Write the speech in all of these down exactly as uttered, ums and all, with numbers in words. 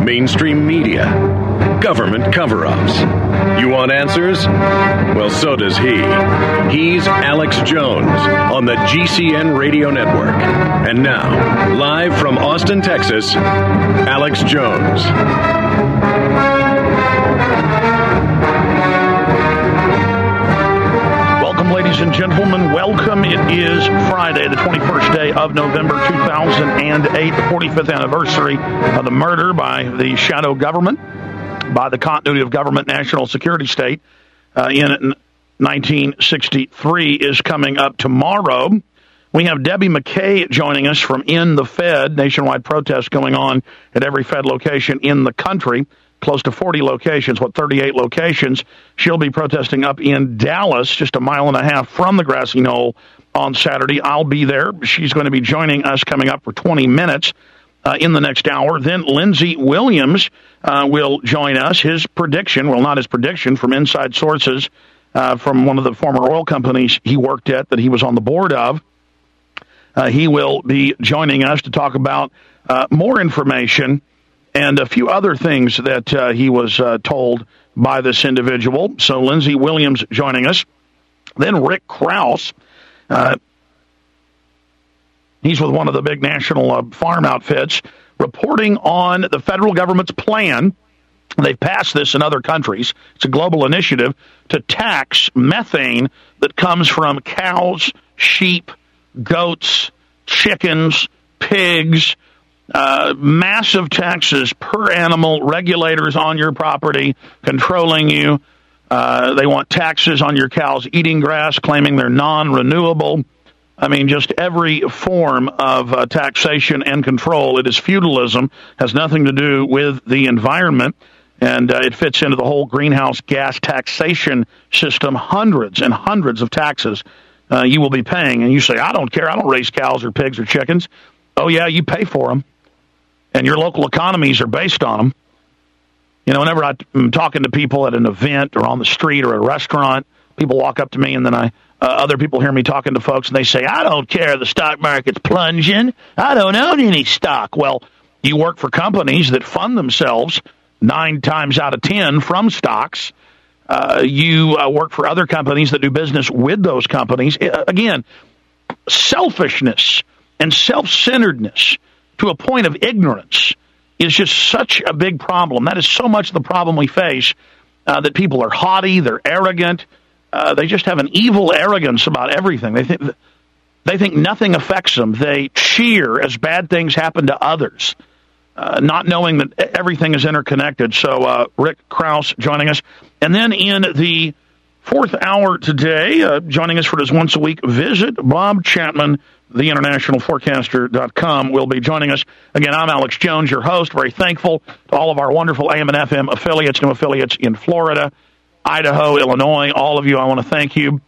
mainstream media, government cover-ups. You want answers? Well, so does he. He's Alex Jones on the G C N Radio Network. And now, live from Austin, Texas, Alex Jones. Welcome, ladies and gentlemen. Welcome. It is Friday, the twenty-first day of November, two thousand eight, the forty-fifth anniversary of the murder by the shadow government, by the continuity of government national security state uh, in nineteen sixty-three is coming up tomorrow. We have Debbie McKay joining us from In the Fed, nationwide protests going on at every Fed location in the country. Close to forty locations, what, thirty-eight locations. She'll be protesting up in Dallas, just a mile and a half from the Grassy Knoll on Saturday. I'll be there. She's going to be joining us coming up for twenty minutes uh, in the next hour. Then Lindsey Williams uh, will join us. His prediction, well, not his prediction, from inside sources uh, from one of the former oil companies he worked at that he was on the board of. Uh, he will be joining us to talk about uh, more information and a few other things that uh, he was uh, told by this individual. So Lindsey Williams joining us. Then Rick Krause. Uh, he's with one of the big national uh, farm outfits, reporting on the federal government's plan. They've passed this in other countries. It's a global initiative to tax methane that comes from cows, sheep, goats, chickens, pigs. Uh, massive taxes per animal, regulators on your property, controlling you. Uh, they want taxes on your cows eating grass, claiming they're non-renewable. I mean, just every form of uh, taxation and control. It is feudalism, has nothing to do with the environment, and uh, it fits into the whole greenhouse gas taxation system. Hundreds and hundreds of taxes uh, you will be paying. And you say, I don't care, I don't raise cows or pigs or chickens. Oh, yeah, you pay for them. And your local economies are based on them. You know, whenever I'm talking to people at an event or on the street or a restaurant, people walk up to me, and then I, uh, other people hear me talking to folks, and they say, I don't care, the stock market's plunging. I don't own any stock. Well, you work for companies that fund themselves nine times out of ten from stocks. Uh, you uh, work for other companies that do business with those companies. Uh, again, selfishness and self-centeredness to a point of ignorance is just such a big problem. That is so much the problem we face, uh, that people are haughty, they're arrogant, uh, they just have an evil arrogance about everything. They think they think nothing affects them. They cheer as bad things happen to others, uh, not knowing that everything is interconnected. So uh, Rick Krause joining us. And then in the fourth hour today, uh, joining us for his once-a-week visit, Bob Chapman, the international forecaster dot com, will be joining us. Again, I'm Alex Jones, your host. Very thankful to all of our wonderful A M and F M affiliates, new affiliates in Florida, Idaho, Illinois. All of you, I want to thank you.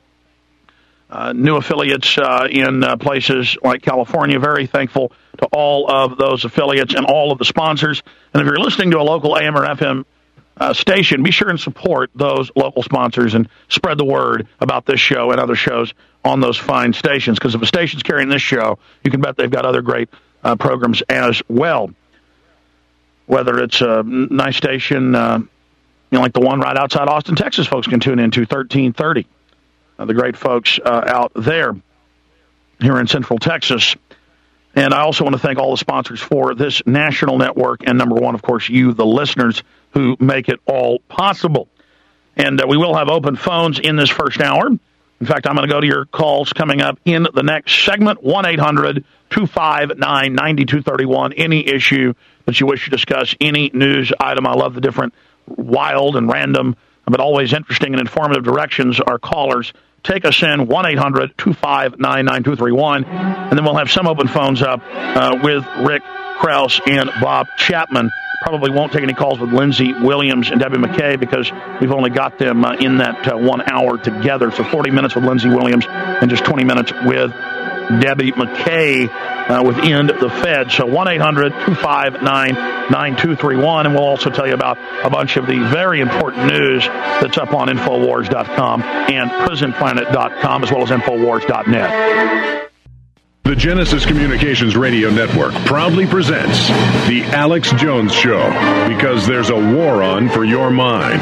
Uh, new affiliates uh, in uh, places like California. Very thankful to all of those affiliates and all of the sponsors. And if you're listening to a local A M or F M Uh, station, be sure and support those local sponsors and spread the word about this show and other shows on those fine stations, because if a station's carrying this show, you can bet they've got other great uh, programs as well. Whether it's a nice station, uh, you know, like the one right outside Austin, Texas, folks can tune into thirteen thirty. Uh, the great folks uh, out there here in Central Texas. And I also want to thank all the sponsors for this national network, and number one, of course, you, the listeners, who make it all possible. And uh, we will have open phones in this first hour. In fact, I'm going to go to your calls coming up in the next segment, one eight hundred two five nine nine two three one, any issue that you wish to discuss, any news item. I love the different wild and random, but always interesting and informative directions our callers take us in, one eight hundred two five nine nine two three one, and then we'll have some open phones up uh, with Rick Krause and Bob Chapman. Probably won't take any calls with Lindsey Williams and Debbie McKay because we've only got them uh, in that uh, one hour together. So forty minutes with Lindsey Williams and just twenty minutes with Debbie McKay uh, within the Fed. So one eight hundred two five nine nine two three one. And we'll also tell you about a bunch of the very important news that's up on Infowars dot com and Prison Planet dot com, as well as Infowars dot net. The Genesis Communications Radio Network proudly presents The Alex Jones Show, because there's a war on for your mind.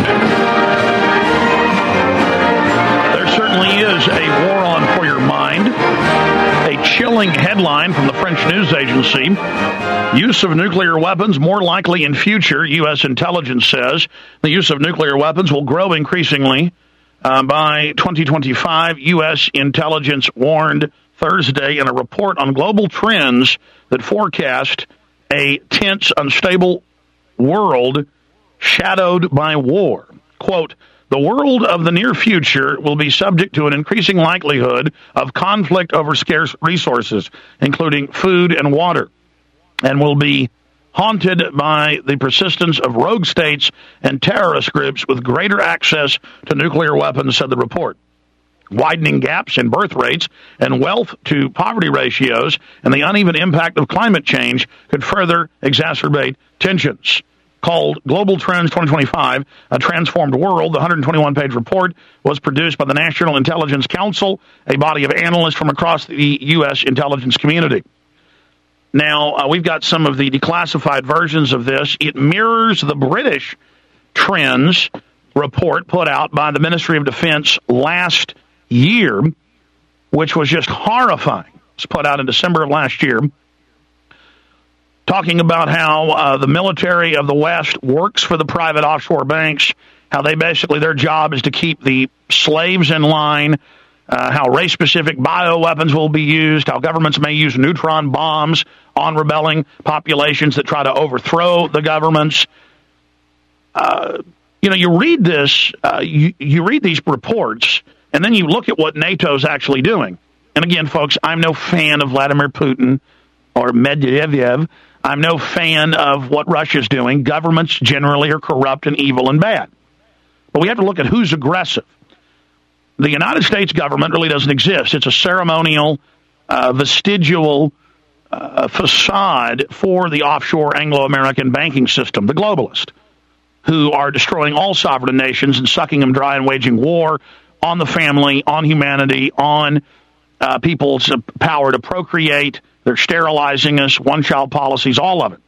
There certainly is a war on for your mind. A chilling headline from the French news agency. Use of nuclear weapons more likely in future, U S intelligence says. The use of nuclear weapons will grow increasingly uh, by twenty twenty-five, U S intelligence warned Thursday in a report on global trends that forecast a tense, unstable world shadowed by war. Quote, the world of the near future will be subject to an increasing likelihood of conflict over scarce resources, including food and water, and will be haunted by the persistence of rogue states and terrorist groups with greater access to nuclear weapons, said the report. Widening gaps in birth rates and wealth to poverty ratios and the uneven impact of climate change could further exacerbate tensions. Called Global Trends twenty twenty-five, A Transformed World, the one hundred twenty-one page report was produced by the National Intelligence Council, a body of analysts from across the U S intelligence community. Now, uh, we've got some of the declassified versions of this. It mirrors the British Trends report put out by the Ministry of Defense last year, which was just horrifying. It was put out in December of last year, talking about how uh, the military of the West works for the private offshore banks, how they basically, their job is to keep the slaves in line, uh, how race-specific bioweapons will be used, how governments may use neutron bombs on rebelling populations that try to overthrow the governments. Uh, you know, you read this, uh, you, you read these reports, and then you look at what NATO's actually doing. And again, folks, I'm no fan of Vladimir Putin or Medvedev. I'm no fan of what Russia's doing. Governments generally are corrupt and evil and bad. But we have to look at who's aggressive. The United States government really doesn't exist. It's a ceremonial, uh, vestigial uh, facade for the offshore Anglo-American banking system, the globalist, who are destroying all sovereign nations and sucking them dry and waging war on the family, on humanity, on uh, people's power to procreate. They're sterilizing us, one-child policies, all of it.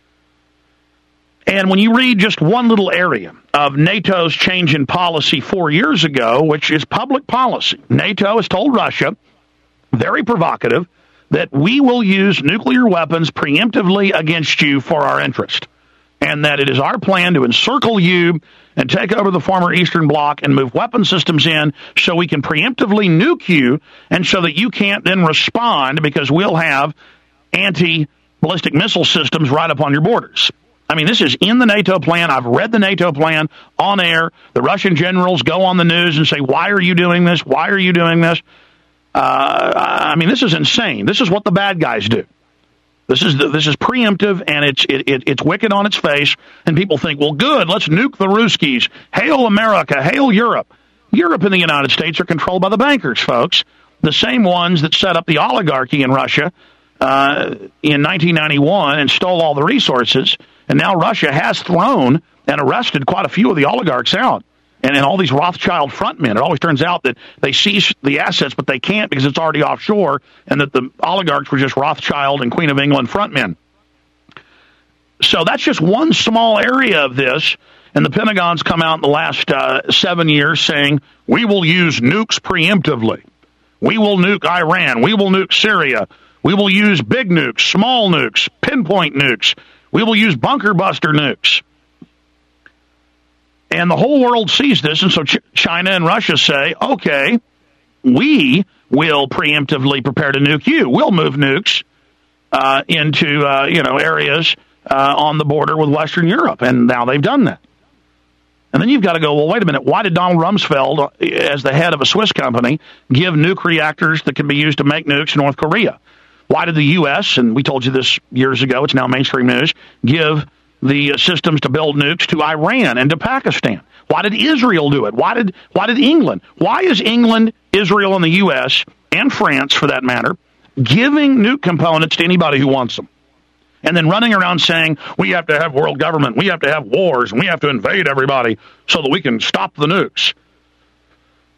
And when you read just one little area of NATO's change in policy four years ago, which is public policy, NATO has told Russia, very provocative, that we will use nuclear weapons preemptively against you for our interest, and that it is our plan to encircle you and take over the former Eastern Bloc and move weapon systems in so we can preemptively nuke you and so that you can't then respond because we'll have anti-ballistic missile systems right up on your borders. I mean, this is in the NATO plan. I've read the NATO plan on air. The Russian generals go on the news and say, why are you doing this? Why are you doing this? Uh, I mean, this is insane. This is what the bad guys do. This is the, this is preemptive, and it's it, it, it's wicked on its face, and people think, well, good, let's nuke the Ruskies. Hail America, hail Europe. Europe and the United States are controlled by the bankers, folks, the same ones that set up the oligarchy in Russia uh, in nineteen ninety-one and stole all the resources, and now Russia has thrown and arrested quite a few of the oligarchs out. And, and all these Rothschild frontmen, it always turns out that they seize the assets, but they can't because it's already offshore, and that the oligarchs were just Rothschild and Queen of England frontmen. So that's just one small area of this, and the Pentagon's come out in the last uh, seven years saying, we will use nukes preemptively. We will nuke Iran. We will nuke Syria. We will use big nukes, small nukes, pinpoint nukes. We will use bunker buster nukes. And the whole world sees this, and so Ch- China and Russia say, okay, we will preemptively prepare to nuke you. We'll move nukes uh, into uh, you know areas uh, on the border with Western Europe, and now they've done that. And then you've got to go, well, wait a minute, why did Donald Rumsfeld, as the head of a Swiss company, give nuke reactors that can be used to make nukes to North Korea? Why did the U S, and we told you this years ago, it's now mainstream news, give the systems to build nukes to Iran and to Pakistan? Why did Israel do it? Why did why did England? Why is England, Israel, and the U S, and France, for that matter, giving nuke components to anybody who wants them? And then running around saying, we have to have world government, we have to have wars, and we have to invade everybody so that we can stop the nukes.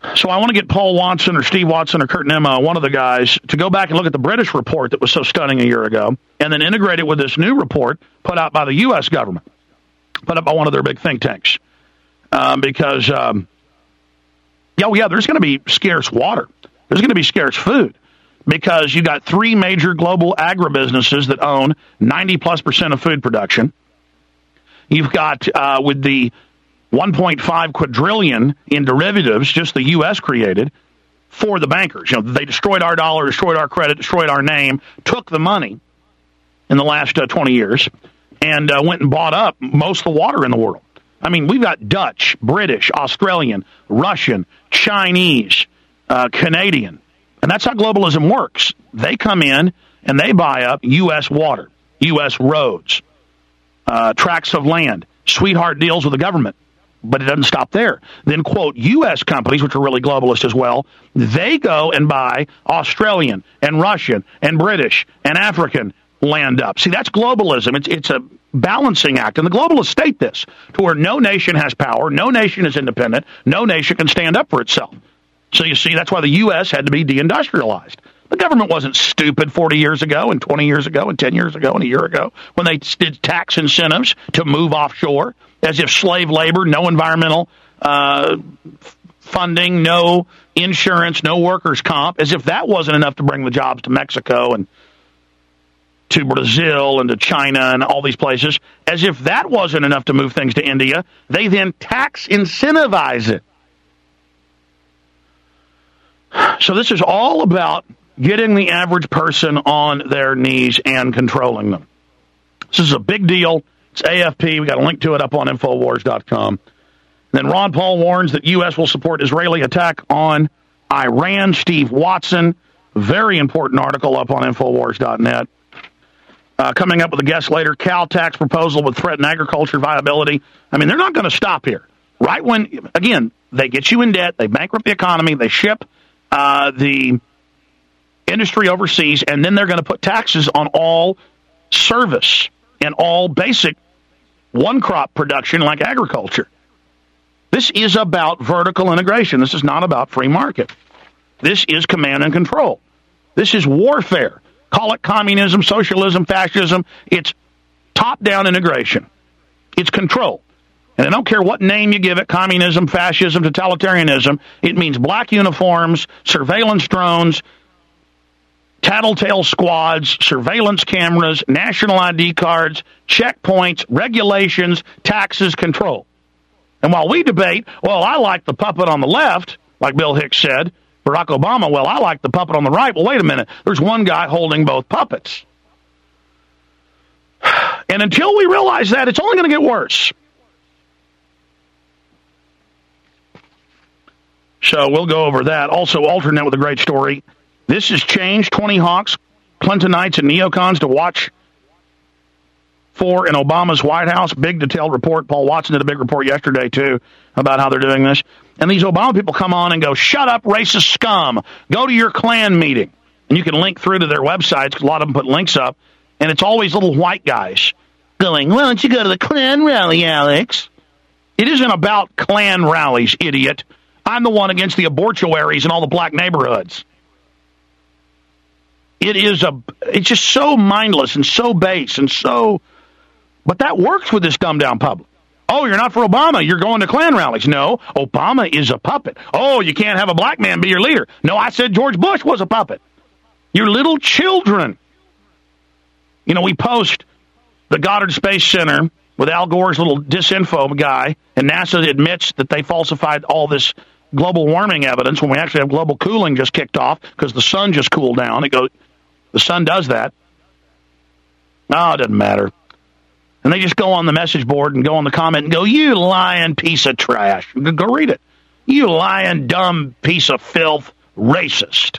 So I want to get Paul Watson or Steve Watson or Kurt Nemo, one of the guys, to go back and look at the British report that was so stunning a year ago, and then integrate it with this new report put out by the U S government, put up by one of their big think tanks. Um, because, um, yeah, well, yeah, there's going to be scarce water. There's going to be scarce food because you got three major global agribusinesses that own ninety plus percent of food production. You've got, uh, with the one point five quadrillion in derivatives just the U S created for the bankers. You know, they destroyed our dollar, destroyed our credit, destroyed our name, took the money in the last uh, twenty years, and uh, went and bought up most of the water in the world. I mean, we've got Dutch, British, Australian, Russian, Chinese, uh, Canadian, and that's how globalism works. They come in and they buy up U S water, U S roads, uh, tracts of land, sweetheart deals with the government. But it doesn't stop there. Then, quote, U S companies, which are really globalist as well, they go and buy Australian and Russian and British and African land up. See, that's globalism. It's, it's a balancing act. And the globalists state this, to where no nation has power, no nation is independent, no nation can stand up for itself. So you see, that's why the U S had to be deindustrialized. The government wasn't stupid forty years ago and twenty years ago and ten years ago and a year ago when they did tax incentives to move offshore, as if slave labor, no environmental uh, funding, no insurance, no workers' comp, as if that wasn't enough to bring the jobs to Mexico and to Brazil and to China and all these places. As if that wasn't enough to move things to India, they then tax incentivize it. So this is all about getting the average person on their knees and controlling them. This is a big deal. It's A F P. We got a link to it up on Infowars dot com. Then Ron Paul warns that U S will support Israeli attack on Iran. Steve Watson, very important article up on Infowars dot net. Uh, coming up with a guest later, Cal tax proposal would threaten agriculture viability. I mean, they're not going to stop here. Right when, again, they get you in debt, they bankrupt the economy, they ship uh, the industry overseas, and then they're going to put taxes on all service and all basic one-crop production like agriculture. This is about vertical integration. This is not about free market. This is command and control. This is warfare. Call it communism, socialism, fascism. It's top-down integration. It's control. And I don't care what name you give it, communism, fascism, totalitarianism, it means black uniforms, surveillance drones, tattletale squads, surveillance cameras, national I D cards, checkpoints, regulations, taxes, control. And while we debate, well, I like the puppet on the left, like Bill Hicks said, Barack Obama, well, I like the puppet on the right. Well, wait a minute. There's one guy holding both puppets. And until we realize that, it's only going to get worse. So we'll go over that. Also, alternate with a great story. This has changed twenty hawks, Clintonites, and neocons to watch for in Obama's White House. Big detailed report. Paul Watson did a big report yesterday, too, about how they're doing this. And these Obama people come on and go, shut up, racist scum. Go to your Klan meeting. And you can link through to their websites, because a lot of them put links up. And it's always little white guys going, why don't you go to the Klan rally, Alex? It isn't about Klan rallies, idiot. I'm the one against the abortuaries in all the black neighborhoods. It is a, it's just so mindless and so base and so, but that works with this dumbed down public. Oh, you're not for Obama. You're going to Klan rallies. No, Obama is a puppet. Oh, you can't have a black man be your leader. No, I said George Bush was a puppet. You're little children. You know, we post the Goddard Space Center with Al Gore's little disinfo guy, and NASA admits that they falsified all this global warming evidence when we actually have global cooling just kicked off because the sun just cooled down. It goes, the sun does that. No, it doesn't matter. And they just go on the message board and go on the comment and go, you lying piece of trash. Go read it. You lying, dumb piece of filth, racist.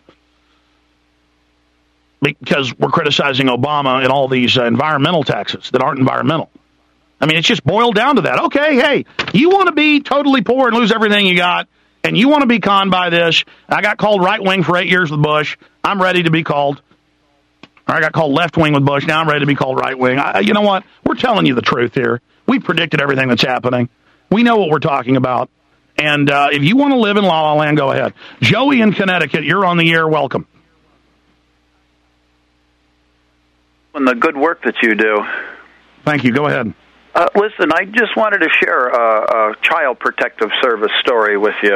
Because we're criticizing Obama and all these uh, environmental taxes that aren't environmental. I mean, it's just boiled down to that. Okay, hey, you want to be totally poor and lose everything you got, and you want to be conned by this. I got called right-wing for eight years with Bush. I'm ready to be called. Or I got called left-wing with Bush. Now I'm ready to be called right-wing. I, you know what? We're telling you the truth here. We predicted everything that's happening. We know what we're talking about. And uh, if you want to live in La La Land, go ahead. Joey in Connecticut, you're on the air. Welcome. And the good work that you do. Thank you. Go ahead. Uh, listen, I just wanted to share a, a Child Protective Service story with you.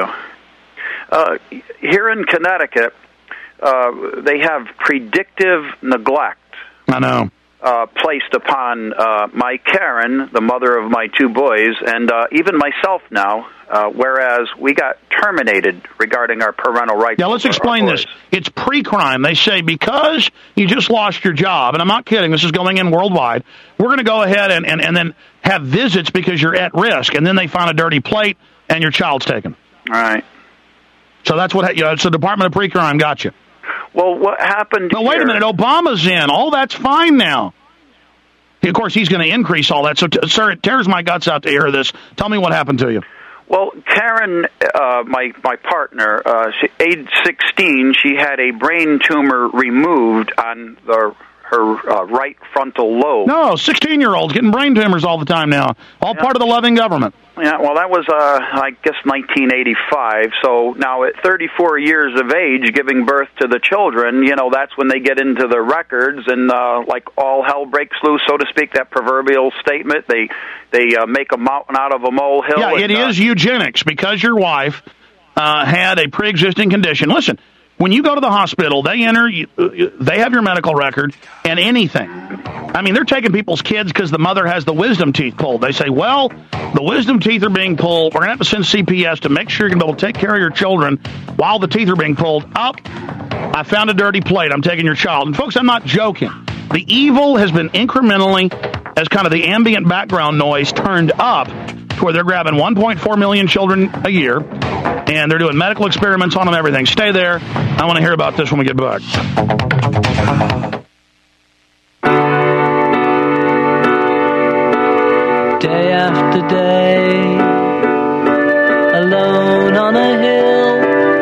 Uh, here in Connecticut, uh, they have predictive neglect. I know. Uh, placed upon uh, my Karen, the mother of my two boys, and uh, even myself now, uh, whereas we got terminated regarding our parental rights. Yeah, let's explain this. It's pre-crime. They say because you just lost your job, and I'm not kidding, this is going in worldwide, we're going to go ahead and, and, and then have visits because you're at risk, and then they find a dirty plate, and your child's taken. All right. So that's what, you know, so the Department of Pre-Crime got you. Well, what happened No, wait here, a minute. Obama's in. All that's fine now. Of course, he's going to increase all that. So, t- sir, it tears my guts out to hear this. Tell me what happened to you. Well, Karen, uh, my my partner, uh, she, age sixteen, she had a brain tumor removed on the her uh, right frontal lobe. No, sixteen-year-olds getting brain tumors all the time now. All yeah. part of the loving government. Yeah, well, that was, uh, I guess, nineteen eighty-five. So now at thirty-four years of age, giving birth to the children, you know, that's when they get into the records, and uh, like all hell breaks loose, so to speak, that proverbial statement. They they uh, make a mountain out of a molehill. Yeah, and, it uh, is eugenics because your wife uh, had a pre-existing condition. Listen, when you go to the hospital, they enter, you, they have your medical record and anything. I mean, they're taking people's kids because the mother has the wisdom teeth pulled. They say, well, the wisdom teeth are being pulled. We're going to have to send C P S to make sure you're going to be able to take care of your children while the teeth are being pulled. Up, I found a dirty plate. I'm taking your child. And, folks, I'm not joking. The evil has been incrementally, as kind of the ambient background noise, turned up to where they're grabbing one point four million children a year, and they're doing medical experiments on them, everything. Stay there. I want to hear about this when we get back. Day after day, alone on a hill,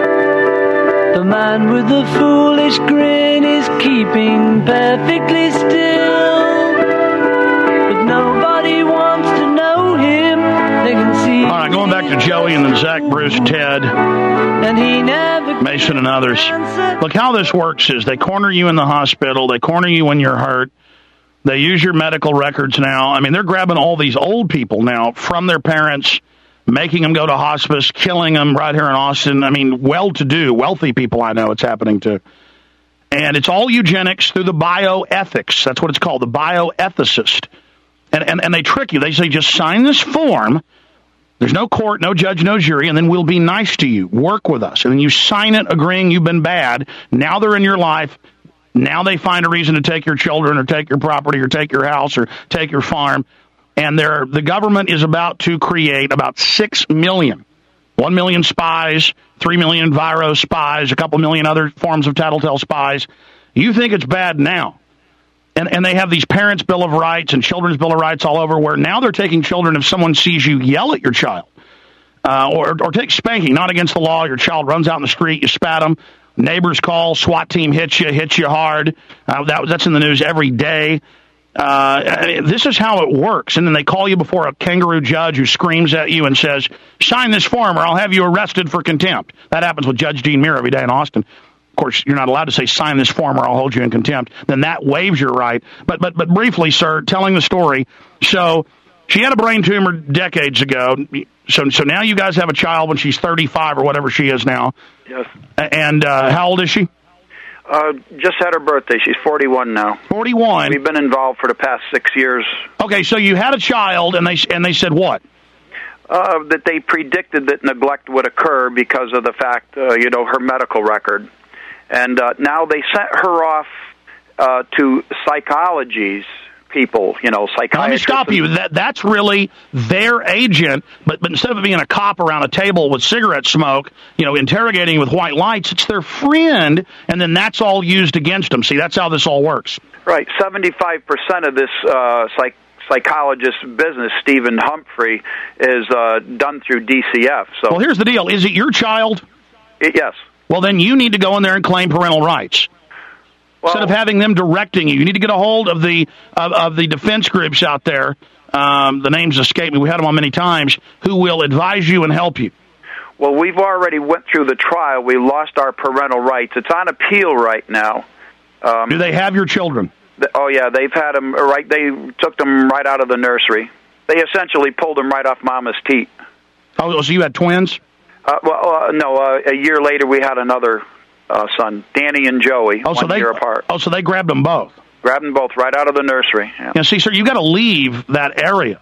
the man with the foolish grin is keeping perfectly still, but nobody wants to know him. They can see. All right, going back to Joey and then Zach, Bruce, Ted, and he never Mason and others. Look, how this works is they corner you in the hospital, they corner you when you're hurt. They use your medical records now. I mean, they're grabbing all these old people now from their parents, making them go to hospice, killing them right here in Austin. I mean, well-to-do, wealthy people I know it's happening to. And it's all eugenics through the bioethics. That's what it's called, the bioethicist. And, and, and they trick you. They say, just sign this form. There's no court, no judge, no jury, and then we'll be nice to you. Work with us. And then you sign it agreeing you've been bad. Now they're in your life. Now they find a reason to take your children or take your property or take your house or take your farm. And they're, the government is about to create about six million. One million spies, three million Viro spies, a couple million other forms of tattletale spies. You think it's bad now. And and they have these Parents' Bill of Rights and Children's Bill of Rights all over where now they're taking children if someone sees you yell at your child. Uh, or, or take spanking, not against the law. Your child runs out in the street, you spat them. Neighbors call, SWAT team hits you, hits you hard. Uh, that, that's in the news every day. Uh, this is how it works. And then they call you before a kangaroo judge who screams at you and says, sign this form or I'll have you arrested for contempt. That happens with Judge Dean Muir every day in Austin. Of course, you're not allowed to say, sign this form or I'll hold you in contempt. Then that waives your right. But, but, but briefly, sir, telling the story. So she had a brain tumor decades ago. So, so now you guys have a child when she's thirty-five or whatever she is now. Yes. And uh, how old is she? Uh, just had her birthday. She's forty-one now. forty-one. We've been involved for the past six years. Okay, so you had a child, and they and they said what? Uh, that they predicted that neglect would occur because of the fact, uh, you know, her medical record. And uh, now they sent her off uh, to psychology's people, you know, psychiatrists. Let me stop you. That That's really their agent, but, but instead of it being a cop around a table with cigarette smoke, you know, interrogating with white lights, it's their friend, and then that's all used against them. See, that's how this all works. Right. seventy-five percent of this uh, psych psychologist business, Stephen Humphrey, is uh, done through D C F. So, well, here's the deal. Is it your child? It, yes. Well, then you need to go in there and claim parental rights. Well, instead of having them directing you, you need to get a hold of the of, of the defense groups out there. Um, the names escape me. We had them on many times. Who will advise you and help you? Well, we've already went through the trial. We lost our parental rights. It's on appeal right now. Um, Do they have your children? th- oh, yeah, they've had them right. They took them right out of the nursery. They essentially pulled them right off Mama's teat. Oh, so you had twins? Uh, well, uh, no, uh, a year later we had another uh, son, Danny and Joey, Oh, one so they, year apart. Oh, so they grabbed them both. Grabbed them both right out of the nursery. Yeah. Yeah, see, sir, you got to leave that area.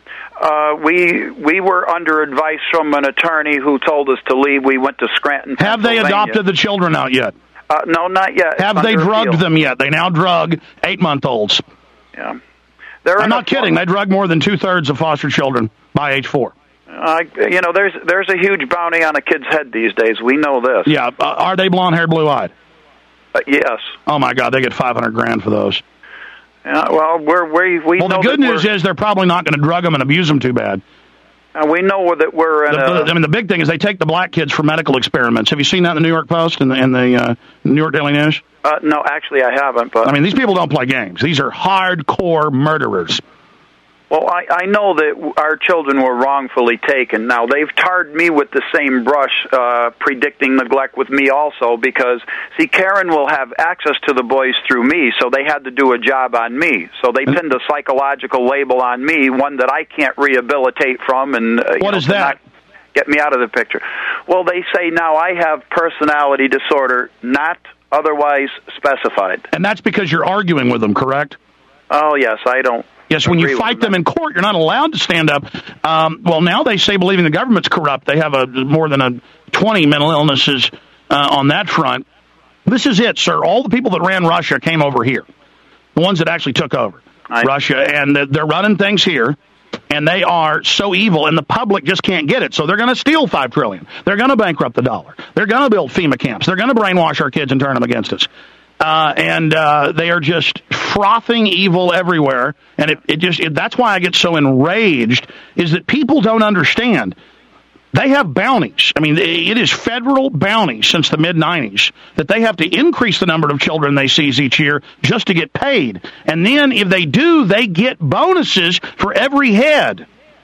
Uh, we we were under advice from an attorney who told us to leave. We went to Scranton, Have they Pennsylvania. adopted the children out yet? Uh, no, not yet. Have It's they under drugged appeal. them yet? They now drug eight-month-olds. Yeah. They're I'm in not a- kidding. They drug more than two-thirds of foster children by age four. Uh, you know, there's there's a huge bounty on a kid's head these days. We know this. Yeah, uh, are they blonde-haired, blue-eyed? Uh, yes. Oh, my God, they get five hundred grand for those. Yeah, well, we're, we we Well, know the good that news we're, is they're probably not going to drug them and abuse them too bad. uh, we know that we're in The, a. the, I mean, the big thing is they take the black kids for medical experiments. Have you seen that in the New York Post and the, and the uh, New York Daily News? Uh, no, actually, I haven't. But I mean, these people don't play games. These are hardcore murderers. well, I, I know that our children were wrongfully taken. Now they've tarred me with the same brush, uh, predicting neglect with me also. Because see, Karen will have access to the boys through me, so they had to do a job on me. So they pinned a psychological label on me, one that I can't rehabilitate from. And uh, you What know, is to that? not get me out of the picture. Well, they say now I have personality disorder, not otherwise specified. And that's because you're arguing with them, correct? Oh yes, I don't. Yes, when agree you with fight them them in court, you're not allowed to stand up. Um, well, now they say believing the government's corrupt. They have a more than a twenty mental illnesses uh, on that front. This is it, sir. All the people that ran Russia came over here, the ones that actually took over I- Russia, and they're running things here. And they are so evil, and the public just can't get it. So they're going to steal five trillion dollars. They're going to bankrupt the dollar. They're going to build FEMA camps. They're going to brainwash our kids and turn them against us. Uh, and uh, they are just frothing evil everywhere. And it, it just it, that's why I get so enraged, is that people don't understand. They have bounties. I mean, it is federal bounties since the mid nineties that they have to increase the number of children they seize each year just to get paid. And then if they do, they get bonuses for every head.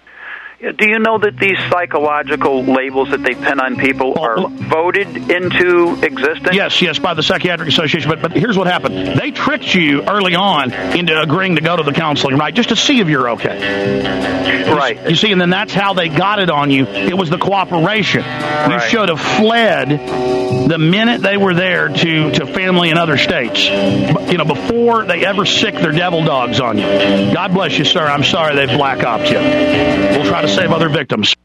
Do you know that these psychological labels that they pin on people are voted into existence? Yes, yes, by the Psychiatric Association. But but here's what happened. They tricked you early on into agreeing to go to the counseling, right, just to see if you're okay. Right. You see, and then that's how they got it on you. It was the cooperation. You Right. should have fled the minute they were there to, to family in other states, But, you know, before they ever sick their devil dogs on you. God bless you, sir. I'm sorry they black opped you. We'll try to save other victims.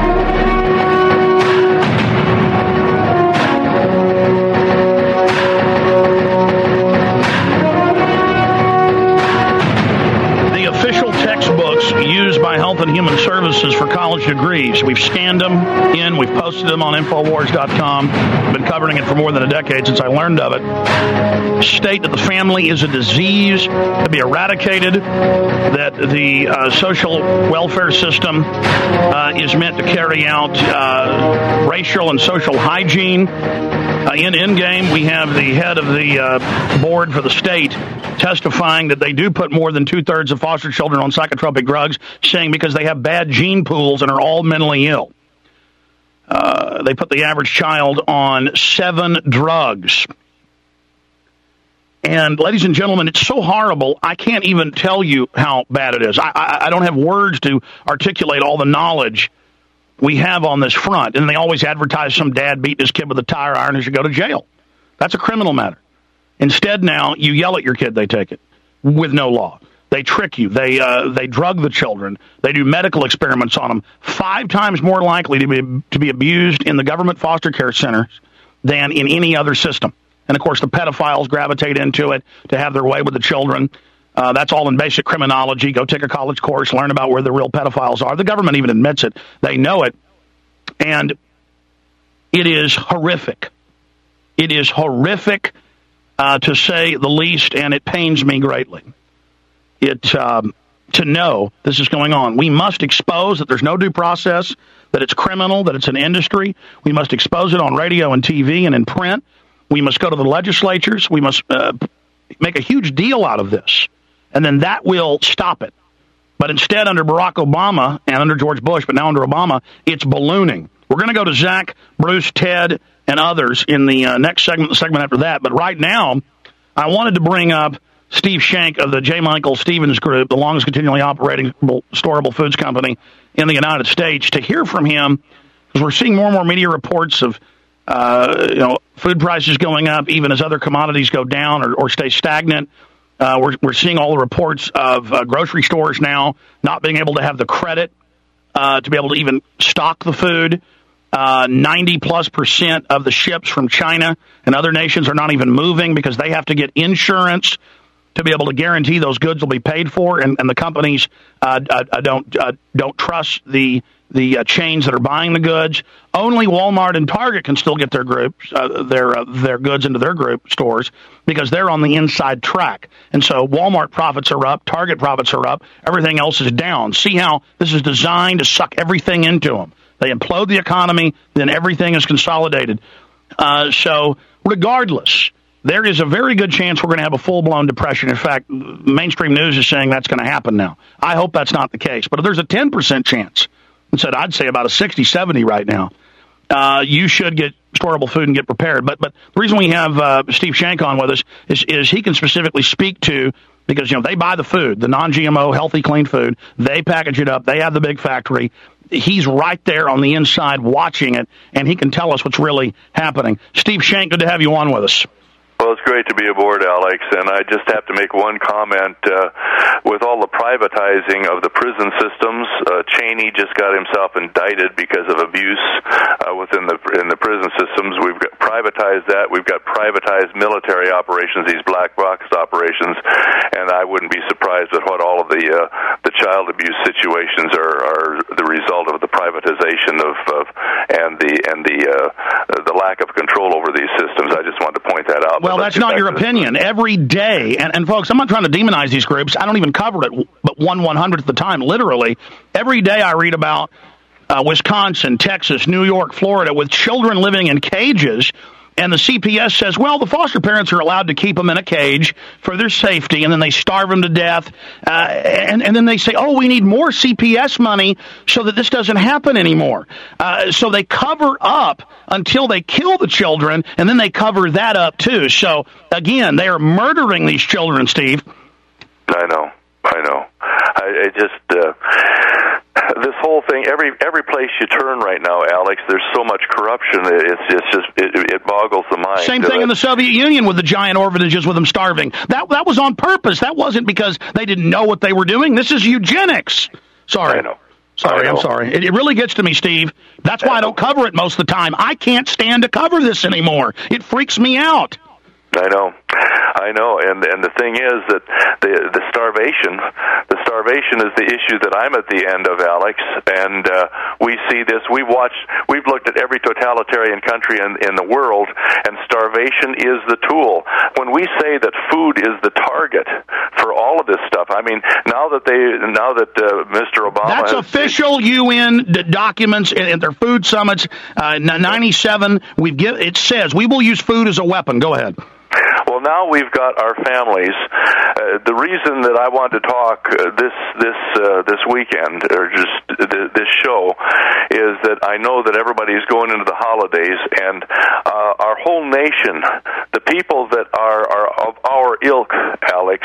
The official textbooks used by Health and Human Services for college degrees. We've scanned them in. We've posted them on Infowars dot com. I've been covering it for more than a decade since I learned of it. State that the family is a disease to be eradicated, that the uh, social welfare system uh, is meant to carry out uh, racial and social hygiene. Uh, in Endgame, we have the head of the uh, board for the state testifying that they do put more than two-thirds of foster children on psychotropic drugs, saying because they have bad gene pools and are all mentally ill. Uh, they put the average child on seven drugs. And, ladies and gentlemen, it's so horrible, I can't even tell you how bad it is. I, I, I don't have words to articulate all the knowledge we have on this front. And they always advertise some dad beating his kid with a tire iron and should go to jail. That's a criminal matter. Instead, now, you yell at your kid, they take it with no law. They trick you. They uh, they drug the children. They do medical experiments on them. Five times more likely to be to be abused in the government foster care centers than in any other system. And, of course, the pedophiles gravitate into it to have their way with the children. Uh, that's all in basic criminology. Go take a college course, learn about where the real pedophiles are. The government even admits it. They know it. And it is horrific. It is horrific, uh, to say the least, and it pains me greatly. It um, to know this is going on. We must expose that there's no due process, that it's criminal, that it's an industry. We must expose it on radio and T V and in print. We must go to the legislatures. We must uh, make a huge deal out of this, and then that will stop it. But instead, under Barack Obama and under George Bush, but now under Obama, it's ballooning. We're going to go to Zach, Bruce, Ted, and others in the uh, next segment, the segment after that. But right now, I wanted to bring up Steve Shank of the J. Michael Stevens Group, the longest continually operating storable foods company in the United States, to hear from him, because we're seeing more and more media reports of uh, you know food prices going up, even as other commodities go down or, or stay stagnant. Uh, we're, we're seeing all the reports of uh, grocery stores now not being able to have the credit uh, to be able to even stock the food. Uh, ninety plus percent of the ships from China and other nations are not even moving because they have to get insurance to be able to guarantee those goods will be paid for, and, and the companies uh, uh, don't uh, don't trust the the uh, chains that are buying the goods. Only Walmart and Target can still get their groups uh, their uh, their goods into their group stores because they're on the inside track. And so Walmart profits are up, Target profits are up, everything else is down. See how this is designed to suck everything into them. They implode the economy, then everything is consolidated. Uh, so regardless, there is a very good chance we're going to have a full-blown depression. In fact, mainstream news is saying that's going to happen now. I hope that's not the case. But if there's a ten percent chance, instead I'd say about a sixty, seventy right now, uh, you should get storable food and get prepared. But but the reason we have uh, Steve Shank on with us is, is he can specifically speak to, because, you know, they buy the food, the non-G M O, healthy, clean food. They package it up. They have the big factory. He's right there on the inside watching it, and he can tell us what's really happening. Steve Shank, good to have you on with us. Well, it's great to be aboard, Alex, and I just have to make one comment. Uh, with all the privatizing of the prison systems, uh, Cheney just got himself indicted because of abuse uh, within the in the prison systems. We've got privatized that. We've got privatized military operations, these black box operations, and I wouldn't be surprised at what all of the uh, the child abuse situations are, are the result of the privatization of, of and the and the uh, the lack of control over these systems. I just wanted to point that out. Well, that's not your opinion. Every day, and, and folks, I'm not trying to demonize these groups. I don't even cover it, but one one hundredth of the time, literally. Every day I read about uh, Wisconsin, Texas, New York, Florida, with children living in cages, and the C P S says, well, the foster parents are allowed to keep them in a cage for their safety, and then they starve them to death, uh, and, and then they say, oh, we need more C P S money so that this doesn't happen anymore. Uh, so they cover up until they kill the children, and then they cover that up, too. So, again, they are murdering these children, Steve. I know. I know. I, I just... Uh... This whole thing, every every place you turn right now, Alex, there's so much corruption. It's it's just it, it boggles the mind. Same thing in the Soviet Union with the giant orphanages with them starving. That that was on purpose. That wasn't because they didn't know what they were doing. This is eugenics. Sorry. I know. Sorry, I know. I'm sorry. It, it really gets to me, Steve. That's why I don't cover it most of the time. I can't stand to cover this anymore. It freaks me out. I know, I know, and and the thing is that the the starvation, the starvation is the issue that I'm at the end of, Alex. And uh, we see this. We watched. We've looked at every totalitarian country in in the world, and starvation is the tool. When we say that food is the target for all of this stuff, I mean, now that they, now that uh, Mister Obama, that's has, official U N d- documents in their food summits. Uh, ninety-seven. We've give, it says we will use food as a weapon. Go ahead. Well, now we've got our families. Uh, the reason that I want to talk uh, this this uh, this weekend, or just th- this show, is that I know that everybody's going into the holidays, and uh, our whole nation, the people that are, are of our ilk, Alex,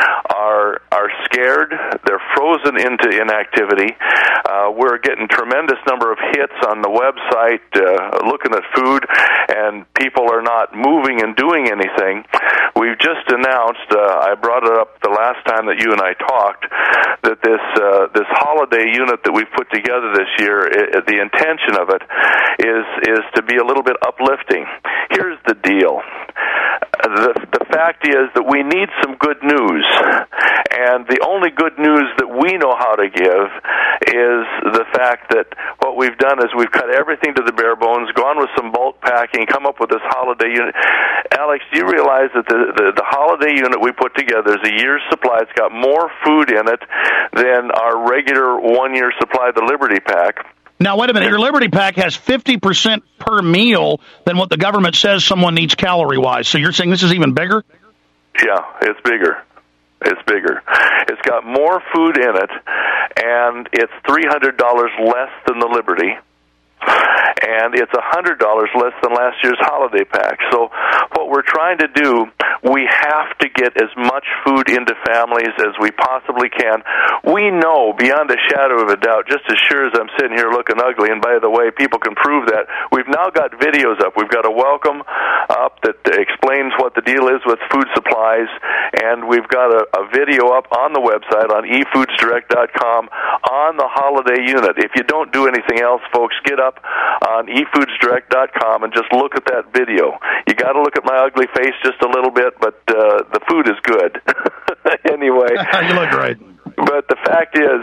are are scared. They're frozen into inactivity. Uh, we're getting tremendous number of hits on the website, uh, looking at food, and people are not moving and doing anything. We've just announced, uh, I brought it up the last time that you and I talked, that this uh, this holiday unit that we've put together this year, it, the intention of it is is to be a little bit uplifting. Here's the deal. The, the fact is that we need some good news, and the only good news that we know how to give is the fact that what we've done is we've cut everything to the bare bones, gone with some bulk packing, come up with this holiday unit. Alex, do you realize that the, the, the holiday unit we put together is a year's supply? It's got more food in it than our regular one-year supply, the Liberty Pack. Now, wait a minute. Your Liberty Pack has fifty percent per meal than what the government says someone needs calorie-wise. So you're saying this is even bigger? Yeah, it's bigger. It's bigger. It's got more food in it, and it's three hundred dollars less than the Liberty. and it's one hundred dollars less than last year's holiday pack. So what we're trying to do, we have to get as much food into families as we possibly can. We know, beyond a shadow of a doubt, just as sure as I'm sitting here looking ugly, and by the way, people can prove that, we've now got videos up. We've got a welcome up that explains what the deal is with food supplies, and we've got a, a video up on the website on e foods direct dot com on the holiday unit. If you don't do anything else, folks, get up on e foods direct dot com and just look at that video. You got to look at my ugly face just a little bit, but uh, the food is good. Anyway. You look great. But the fact is,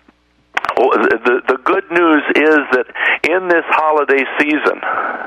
the, the good news is that in this holiday season,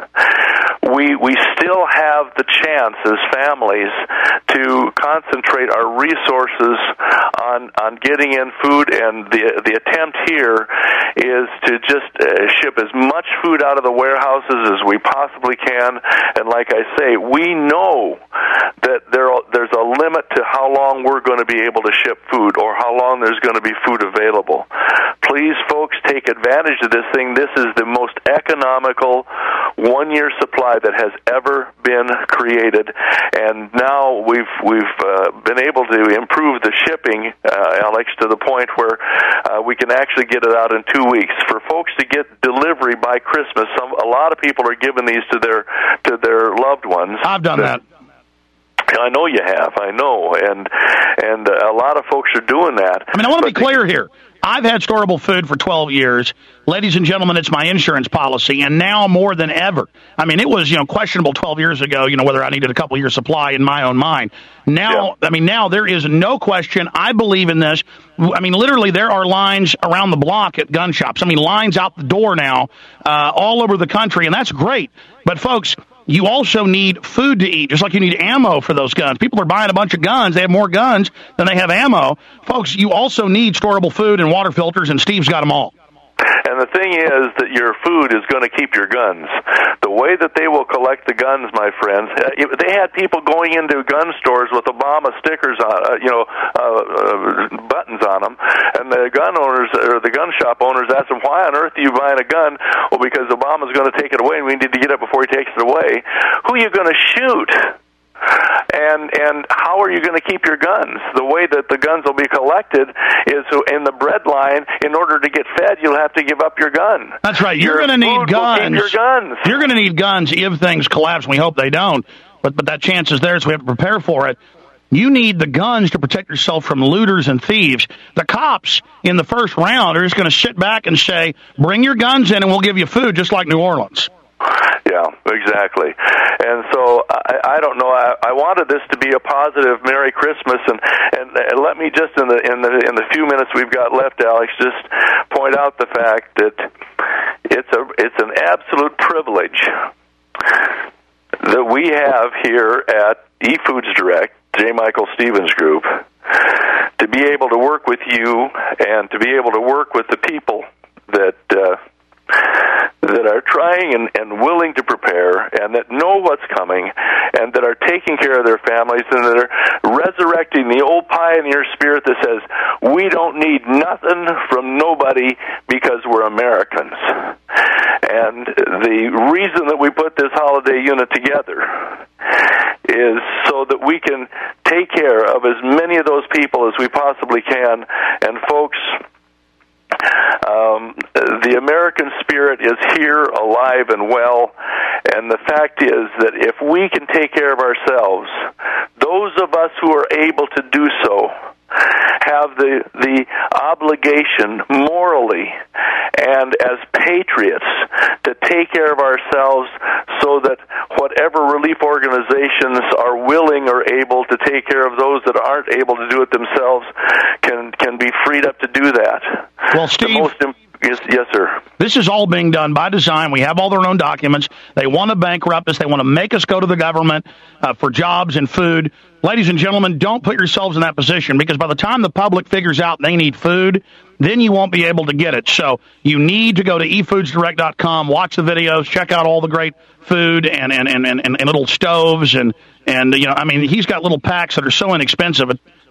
we we still have the chance as families to concentrate our resources on on getting in food, and the the attempt here is to just uh, ship as much food out of the warehouses as we possibly can. And like I say, we know that there there's a limit to how long we're going to be able to ship food, or how long there's going to be food available. Please, folks, take advantage of this thing. This is the most economical one-year supply that has ever been created, and now we've we've uh, been able to improve the shipping, uh, Alex, to the point where uh, we can actually get it out in two weeks. For folks to get delivery by Christmas, some a lot of people are giving these to their to their loved ones. I've done that. I know you have. I know, and and a lot of folks are doing that. I mean, I want to be clear here. I've had storable food for twelve years. Ladies and gentlemen, it's my insurance policy, and now more than ever. I mean, it was, you know, questionable twelve years ago, you know, whether I needed a couple years supply in my own mind. Now, yeah. I mean, now there is no question. I believe in this. I mean, literally, there are lines around the block at gun shops. I mean, lines out the door now, uh, all over the country, and that's great. But, folks, you also need food to eat, just like you need ammo for those guns. People are buying a bunch of guns. They have more guns than they have ammo. Folks, you also need storable food and water filters, and Steve's got them all. And the thing is that your food is going to keep your guns. The way that they will collect the guns, my friends, they had people going into gun stores with Obama stickers on, uh, you know, uh, uh, buttons on them, and the gun owners or the gun shop owners asked them, "Why on earth are you buying a gun?" Well, because Obama's going to take it away, and we need to get it before he takes it away. Who are you going to shoot? And and how are you going to keep your guns? The way that the guns will be collected is in the bread line. In order to get fed, you'll have to give up your gun. That's right. You're going to need guns. Your guns. You're going to need guns if things collapse, and we hope they don't. But but that chance is there, so we have to prepare for it. You need the guns to protect yourself from looters and thieves. The cops in the first round are just going to sit back and say, "Bring your guns in, and we'll give you food," just like New Orleans. Yeah, exactly. And so I, I don't know. I, I wanted this to be a positive Merry Christmas, and, and, and let me just in the in the in the few minutes we've got left, Alex, just point out the fact that it's a it's an absolute privilege that we have here at eFoods Direct, J. Michael Stevens Group, to be able to work with you and to be able to work with the people that. Uh, that are trying and, and willing to prepare, and that know what's coming, and that are taking care of their families, and that are resurrecting the old pioneer spirit that says, we don't need nothing from nobody because we're Americans. And the reason that we put this holiday unit together is so that we can take care of as many of those people as we possibly can. And folks, Um, the American spirit is here, alive and well, and the fact is that if we can take care of ourselves, those of us who are able to do so have the the obligation morally and as patriots to take care of ourselves so that whatever relief organizations are willing or able to take care of those that aren't able to do it themselves can can be freed up to do that. Well, Steve, the most imp- yes, yes, sir. This is all being done by design. We have all their own documents. They want to bankrupt us. They want to make us go to the government uh, for jobs and food. Ladies and gentlemen, don't put yourselves in that position, because by the time the public figures out they need food, then you won't be able to get it. So you need to go to e foods direct dot com, watch the videos, check out all the great food and and, and, and, and little stoves. And, and, you know, I mean, he's got little packs that are so inexpensive.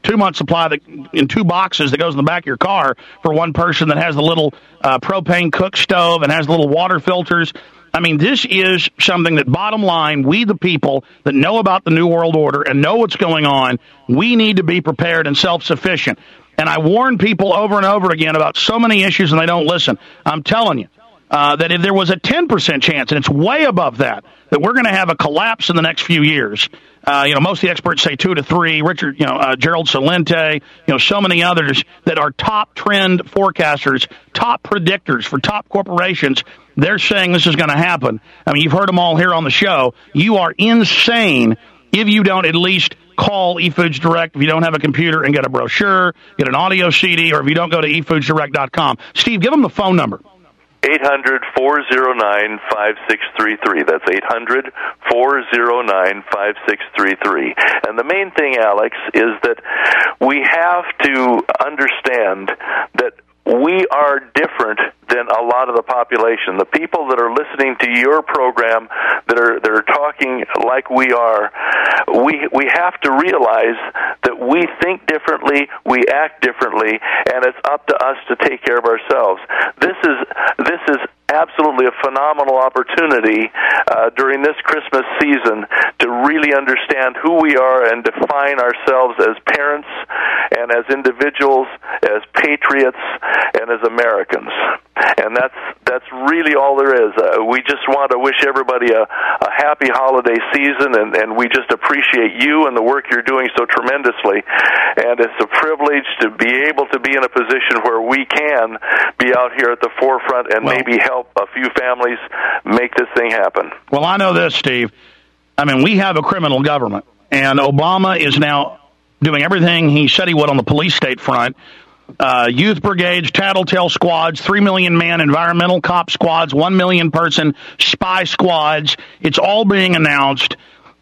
two-month supply that, in two boxes that goes in the back of your car for one person that has the little uh, propane cook stove and has the little water filters. I mean, this is something that, bottom line, we the people that know about the New World Order and know what's going on, we need to be prepared and self-sufficient. And I warn people over and over again about so many issues, and they don't listen. I'm telling you uh, that if there was a ten percent chance, and it's way above that, that we're going to have a collapse in the next few years. Uh, you know, most of the experts say two to three. Richard, you know, uh, Gerald Celente, you know, so many others that are top trend forecasters, top predictors for top corporations. They're saying this is going to happen. I mean, you've heard them all here on the show. You are insane if you don't at least call eFoods Direct, if you don't have a computer, and get a brochure, get an audio C D, or if you don't go to e foods direct dot com. Steve, give them the phone number. eight hundred, four oh nine, five six three three. That's eight hundred, four oh nine, five six three three. And the main thing, Alex, is that we have to understand that we are different than a lot of the population. The people that are listening to your program, that are that are talking like we are, we we have to realize that we think differently, we act differently, and it's up to us to take care of ourselves. This is this is absolutely a phenomenal opportunity uh, during this Christmas season to really understand who we are and define ourselves as parents and as individuals, as patriots, and as Americans. And that's that's really all there is. Uh, we just want to wish everybody a, a happy holiday season, and, and we just appreciate you and the work you're doing so tremendously. And it's a privilege to be able to be in a position where we can be out here at the forefront and well, maybe help a few families make this thing happen. Well, I know this, Steve. I mean, we have a criminal government, and Obama is now doing everything he said he would on the police state front. Uh, youth brigades, tattletale squads, three million man environmental cop squads, one million person spy squads. It's all being announced.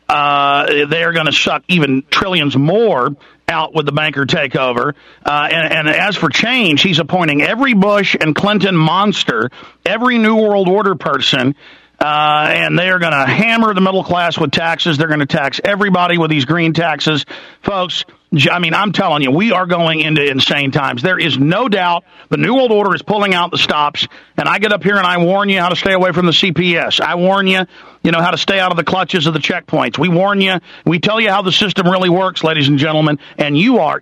Uh, they're going to suck even trillions more out with the banker takeover. Uh, and, and as for change, he's appointing every Bush and Clinton monster, every New World Order person, Uh, and they are going to hammer the middle class with taxes. They're going to tax everybody with these green taxes. Folks, I mean, I'm telling you, we are going into insane times. There is no doubt the New World Order is pulling out the stops. And I get up here and I warn you how to stay away from the C P S. I warn you, you know, how to stay out of the clutches of the checkpoints. We warn you. We tell you how the system really works, ladies and gentlemen. And you are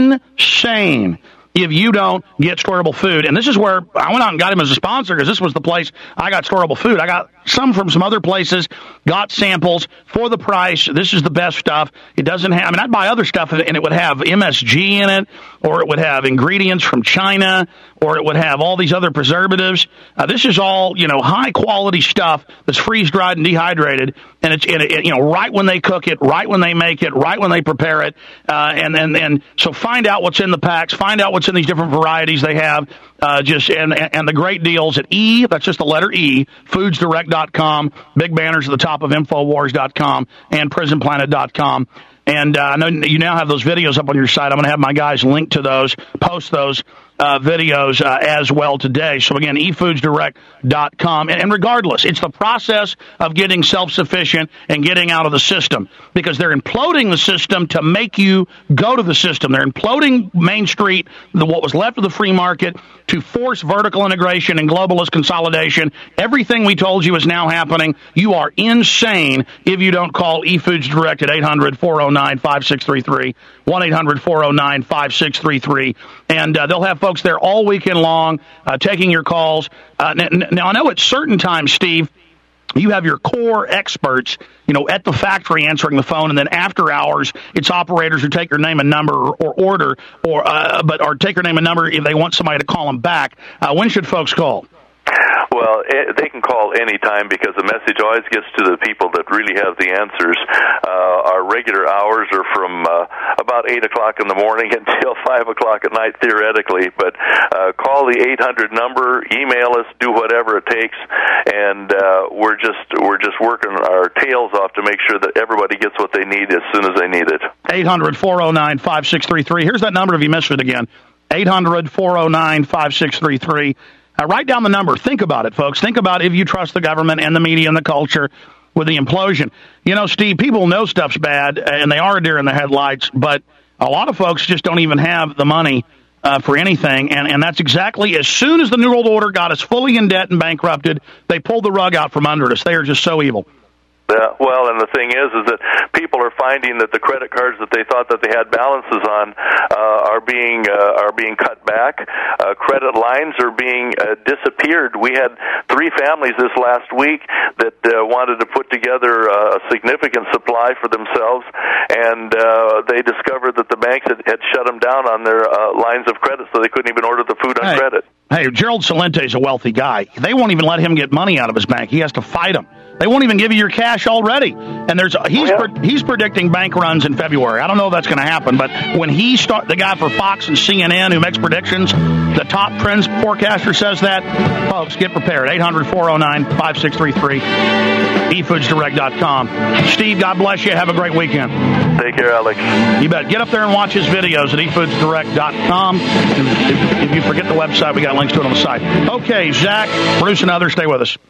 insane if you don't get storable food. And this is where I went out and got him as a sponsor, because this was the place I got storable food. I got some from some other places, got samples for the price. This is the best stuff. It doesn't have, I mean, I'd buy other stuff and it would have M S G in it, or it would have ingredients from China, or it would have all these other preservatives. Uh, this is all, you know, high quality stuff that's freeze dried and dehydrated. And it's, it, it, you know, right when they cook it, right when they make it, right when they prepare it. Uh, and then, and, and so find out what's in the packs, find out what's in these different varieties they have. Uh, just and and the great deals at E, that's just the letter E, foods direct dot com, big banners at the top of infowars dot com and prison planet dot com. And uh, I know you now have those videos up on your site. I'm going to have my guys link to those, post those uh, videos uh, as well today. So, again, e foods direct dot com. And, and regardless, it's the process of getting self-sufficient and getting out of the system, because they're imploding the system to make you go to the system. They're imploding Main Street, the, what was left of the free market, to force vertical integration and globalist consolidation. Everything we told you is now happening. You are insane if you don't call eFoods Direct at eight hundred, four oh nine, five six three three, one eight hundred, four oh nine, five six three three. And uh, they'll have folks there all weekend long uh, taking your calls. Uh, n- now, I know at certain times, Steve, you have your core experts, you know, at the factory answering the phone, and then after hours, it's operators who take your name and number or, or order, or uh, but or take your name and number if they want somebody to call them back. Uh, when should folks call? Well, it, they can call any time, because the message always gets to the people that really have the answers. Uh, our regular hours are from uh, about eight o'clock in the morning until five o'clock at night, theoretically. But uh, call the eight hundred number, email us, do whatever it takes, and uh, we're just we're just working our tails off to make sure that everybody gets what they need as soon as they need it. eight hundred, four oh nine, five six three three. Here's that number if you missed it again. eight hundred, four oh nine, five six three three. Uh, write down the number. Think about it, folks. Think about if you trust the government and the media and the culture with the implosion. You know, Steve, people know stuff's bad, and they are a deer in the headlights, but A lot of folks just don't even have the money uh, for anything, and, and that's exactly as soon as the New World Order got us fully in debt and bankrupted, they pulled the rug out from under us. They are just so evil. Yeah, well, and the thing is, is that people are finding that the credit cards that they thought that they had balances on uh, are being uh, are being cut back. Uh, credit lines are being uh, disappeared. We had three families this last week that uh, wanted to put together a significant supply for themselves, and uh, they discovered that the banks had, had shut them down on their uh, lines of credit, so they couldn't even order the food on hey, credit. Hey, Gerald Celente is a wealthy guy. They won't even let him get money out of his bank. He has to fight them. They won't even give you your cash already. And there's he's oh, yeah. pre- he's predicting bank runs in February. I don't know if that's going to happen, but when he start the guy for Fox and C N N who makes predictions, the top trends forecaster says that, folks, get prepared. eight hundred, four oh nine, five six three three, e foods direct dot com. Steve, God bless you. Have a great weekend. Take care, Alex. You bet. Get up there and watch his videos at e foods direct dot com. If, if you forget the website, we got links to it on the site. Okay, Zach, Bruce, and others, stay with us.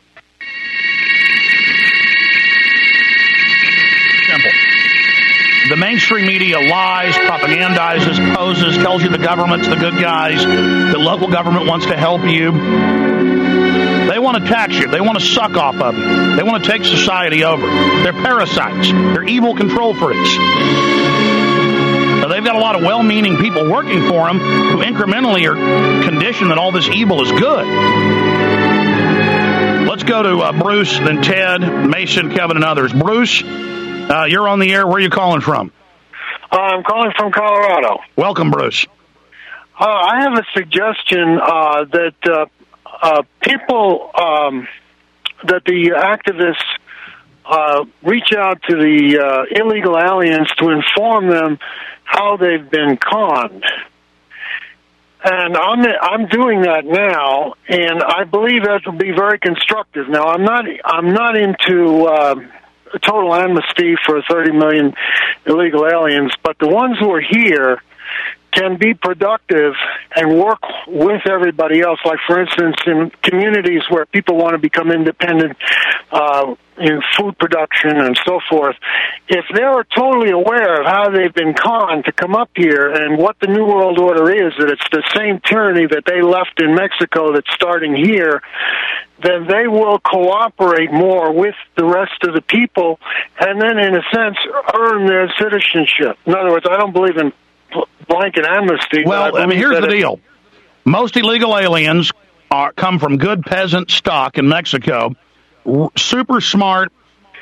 The mainstream media lies, propagandizes, poses, tells you the government's the good guys, the local government wants to help you. They want to tax you. They want to suck off of you. They want to take society over. They're parasites. They're evil control freaks. Now, they've got a lot of well-meaning people working for them who incrementally are conditioned that all this evil is good. Let's go to uh, Bruce, then Ted, Mason, Kevin, and others. Bruce, Uh, you're on the air. Where are you calling from? Uh, I'm calling from Colorado. Welcome, Bruce. Uh, I have a suggestion uh, that uh, uh, people, um, that the activists uh, reach out to the uh, illegal aliens to inform them how they've been conned. And I'm I'm doing that now, and I believe that will be very constructive. Now, I'm not I'm not into Uh, a total amnesty for thirty million illegal aliens, but the ones who are here can be productive and work with everybody else. Like, for instance, in communities where people want to become independent uh, in food production and so forth, if they're totally aware of how they've been conned to come up here and what the New World Order is, that it's the same tyranny that they left in Mexico that's starting here, then they will cooperate more with the rest of the people and then, in a sense, earn their citizenship. In other words, I don't believe in blanket amnesty. Well, I, I mean, here's the deal. Most illegal aliens are come from good peasant stock in Mexico, r- super smart,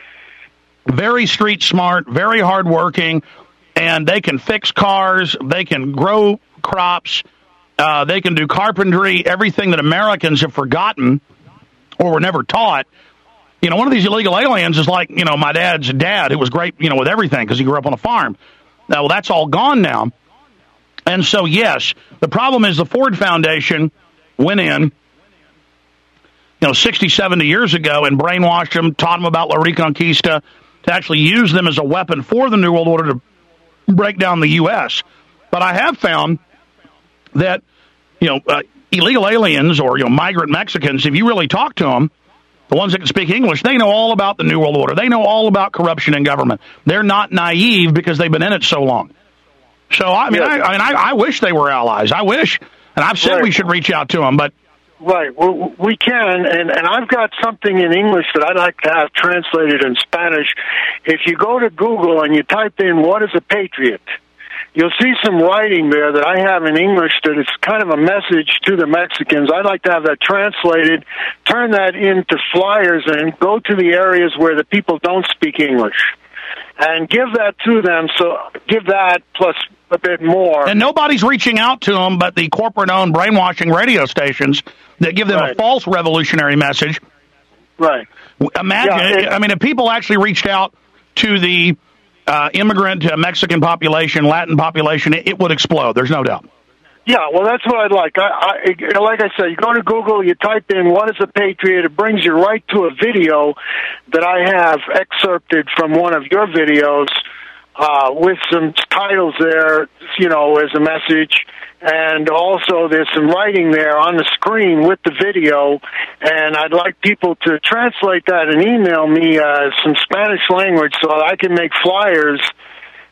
very street smart, very hardworking, and they can fix cars, they can grow crops, uh, they can do carpentry, everything that Americans have forgotten or were never taught. You know, one of these illegal aliens is like, you know, my dad's dad, who was great, you know, with everything because he grew up on a farm. Now, well, that's all gone now. And so, yes, the problem is the Ford Foundation went in, you know, sixty, seventy years ago and brainwashed them, taught them about La Reconquista, to actually use them as a weapon for the New World Order to break down the U S. But I have found that, you know, uh, illegal aliens or, you know, migrant Mexicans, if you really talk to them, the ones that can speak English, they know all about the New World Order. They know all about corruption in government. They're not naive because they've been in it so long. So, I mean, yes. I, I mean, I, I wish they were allies. I wish. And I've said right. we should reach out to them, but... Right. Well, we can, and, and I've got something in English that I'd like to have translated in Spanish. If you go to Google and you type in, what is a patriot, you'll see some writing there that I have in English that is kind of a message to the Mexicans. I'd like to have that translated, turn that into flyers, and go to the areas where the people don't speak English, and give that to them. So give that plus a bit more. And nobody's reaching out to them but the corporate-owned brainwashing radio stations that give them right. a false revolutionary message. Right. Imagine, yeah, it, I mean, if people actually reached out to the uh, immigrant uh, Mexican population, Latin population, it, it would explode. There's no doubt. Yeah, well, that's what I'd like. I, I, like I said, you go to Google, you type in, what is a patriot? It brings you right to a video that I have excerpted from one of your videos uh, with some titles there, you know, as a message. And also there's some writing there on the screen with the video. And I'd like people to translate that and email me uh, some Spanish language so I can make flyers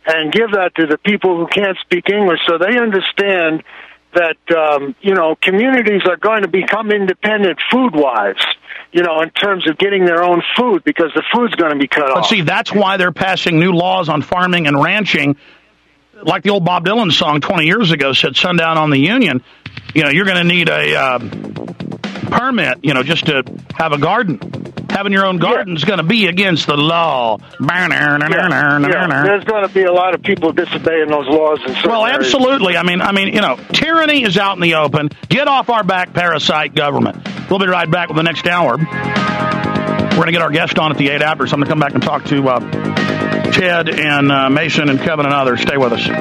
and give that to the people who can't speak English so they understand that, um, you know, communities are going to become independent food-wise, you know, in terms of getting their own food because the food's going to be cut but off. See, that's why they're passing new laws on farming and ranching. Like the old Bob Dylan song twenty years ago said, sundown on the Union, you know, you're going to need a uh, permit, you know, just to have a garden. Having your own garden is yeah. going to be against the law. Yeah. Yeah. There's going to be a lot of people disobeying those laws. In certain well, areas. absolutely. I mean, I mean, you know, tyranny is out in the open. Get off our back, parasite government. We'll be right back with the next hour. We're going to get our guest on at the eight after, so I'm going to come back and talk to uh, Ted and uh, Mason and Kevin and others. Stay with us.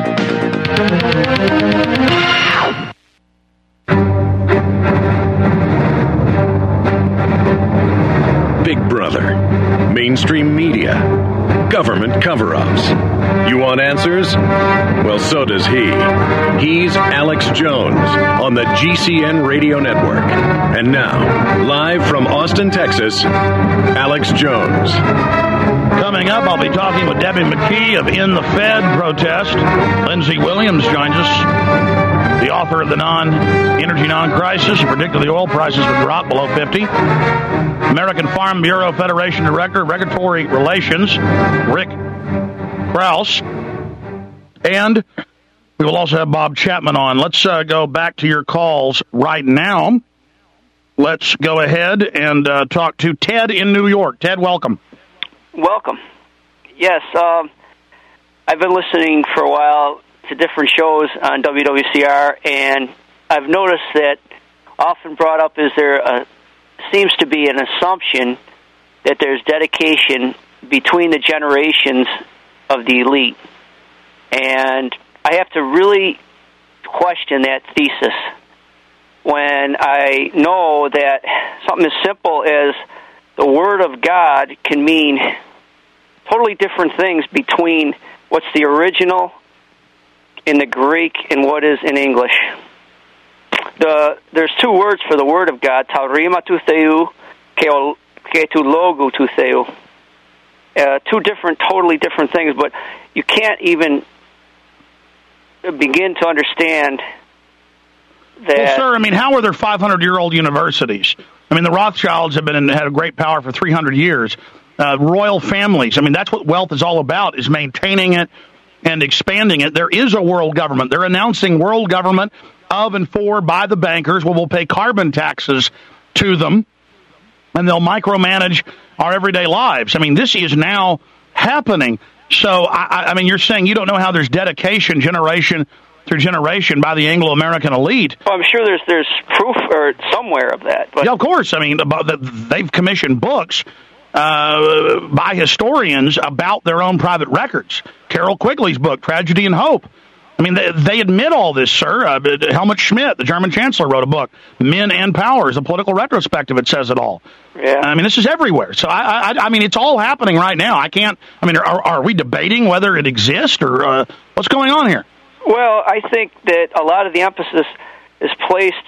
Big Brother, mainstream media, government cover-ups. You want answers? Well, so does he. He's Alex Jones on the G C N Radio Network. And now, live from Austin, Texas, Alex Jones. Coming up, I'll be talking with Debbie McKee of In the Fed protest. Lindsey Williams joins us, the author of the non-energy non-crisis, and predicted the oil prices would drop below fifty. American Farm Bureau Federation Director of Regulatory Relations, Rick Krause. And we will also have Bob Chapman on. Let's uh, go back to your calls right now. Let's go ahead and uh, talk to Ted in New York. Ted, welcome. Welcome. Yes, um, I've been listening for a while to different shows on W W C R, and I've noticed that often brought up is there a, seems to be an assumption that there's dedication between the generations of the elite. And I have to really question that thesis when I know that something as simple as the Word of God can mean totally different things between what's the original in the Greek and what is in English. The there's two words for the Word of God, taurima tu theu, ke tu logu tu theu. Uh, two different, totally different things, but you can't even begin to understand that. Well, sir, I mean, how are there five hundred year old universities? I mean, the Rothschilds have been in, had a great power for three hundred years. Uh, royal families. I mean, that's what wealth is all about, is maintaining it and expanding it. There is a world government. They're announcing world government of and for by the bankers, where we'll pay carbon taxes to them, and they'll micromanage our everyday lives. I mean, this is now happening. So, I, I mean, you're saying you don't know how there's dedication generation through generation by the Anglo-American elite. Well, I'm sure there's there's proof or somewhere of that. But. Yeah, of course. I mean, they've commissioned books uh, by historians about their own private records. Carol Quigley's book, Tragedy and Hope. I mean, they, they admit all this, sir. Uh, Helmut Schmidt, the German chancellor, wrote a book, Men and Powers, a political retrospective. It says it all. Yeah. I mean, this is everywhere. So, I, I, I mean, it's all happening right now. I can't, I mean, are, are we debating whether it exists or uh, what's going on here? Well, I think that a lot of the emphasis is placed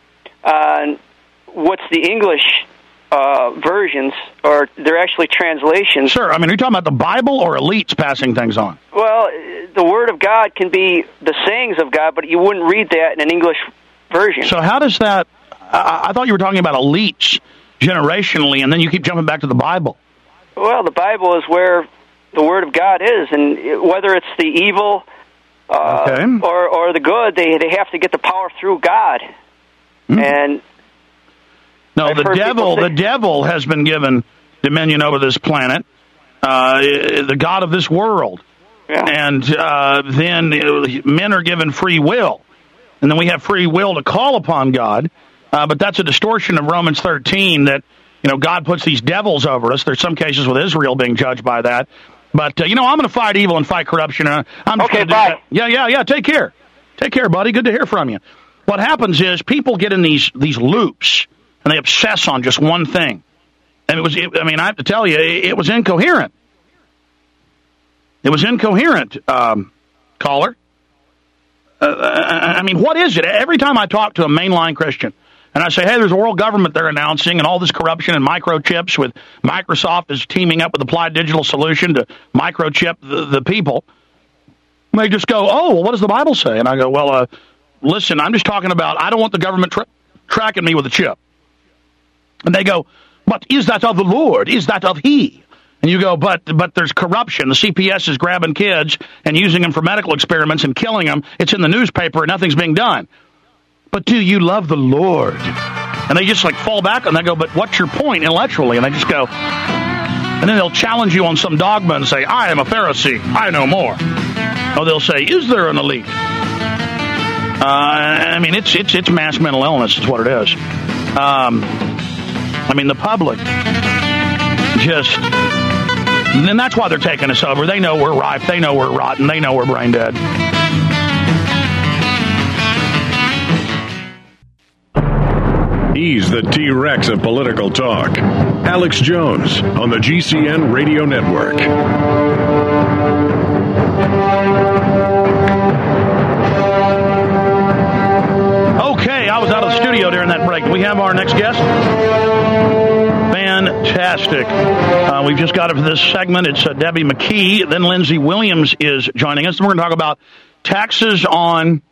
on what's the English uh, versions, or they're actually translations. Sure. I mean, are you talking about the Bible or elites passing things on? Well, the Word of God can be the sayings of God, but you wouldn't read that in an English version. So how does that, I, I thought you were talking about elites generationally, and then you keep jumping back to the Bible. Well, the Bible is where the Word of God is, and whether it's the evil uh, okay. or, or the good, they, they have to get the power through God. Mm. And No, I've the devil say, the devil has been given dominion over this planet, uh, the God of this world. Yeah. And uh, then men are given free will. And then we have free will to call upon God. Uh, but that's a distortion of Romans thirteen, that, you know, God puts these devils over us. There's some cases with Israel being judged by that. But, uh, you know, I'm going to fight evil and fight corruption. Uh, I'm okay, just bye. Do that. Yeah, yeah, yeah. Take care. Take care, buddy. Good to hear from you. What happens is people get in these, these loops, and they obsess on just one thing. And it was, it, I mean, I have to tell you, it, it was incoherent. It was incoherent, um, caller. Uh, I mean, what is it? Every time I talk to a mainline Christian, and I say, hey, there's a world government they're announcing, and all this corruption and microchips with Microsoft is teaming up with Applied Digital Solution to microchip the, the people. And they just go, oh, well, what does the Bible say? And I go, well, uh, listen, I'm just talking about, I don't want the government tra- tracking me with a chip. And they go, but is that of the Lord? Is that of He? And you go, but but there's corruption. The C P S is grabbing kids and using them for medical experiments and killing them. It's in the newspaper and nothing's being done. But do you love the Lord? And they just like fall back and they go, but what's your point intellectually? And they just go, and then they'll challenge you on some dogma and say, I am a Pharisee. I know more. Or they'll say, is there an elite? Uh, I mean, it's it's it's mass mental illness is what it is. Um, I mean, the public just... And that's why they're taking us over. They know we're ripe. They know we're rotten. They know we're brain dead. He's the T-Rex of political talk. Alex Jones on the G C N Radio Network. Okay, I was out of the studio during that break. Do we have our next guest? Fantastic. Uh, we've just got it for this segment. It's uh, Debbie McKee. Then Lindsey Williams is joining us. And we're going to talk about taxes on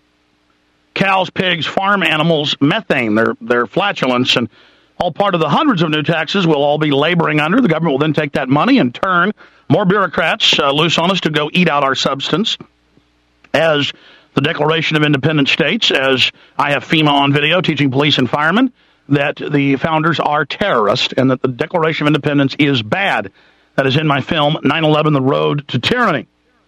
cows, pigs, farm animals, methane, their their flatulence, and all part of the hundreds of new taxes we'll all be laboring under. The government will then take that money and turn more bureaucrats uh, loose on us to go eat out our substance. As the Declaration of Independent States, as I have FEMA on video teaching police and firemen that the founders are terrorists and that the Declaration of Independence is bad. That is in my film, nine eleven, The Road to Tyranny.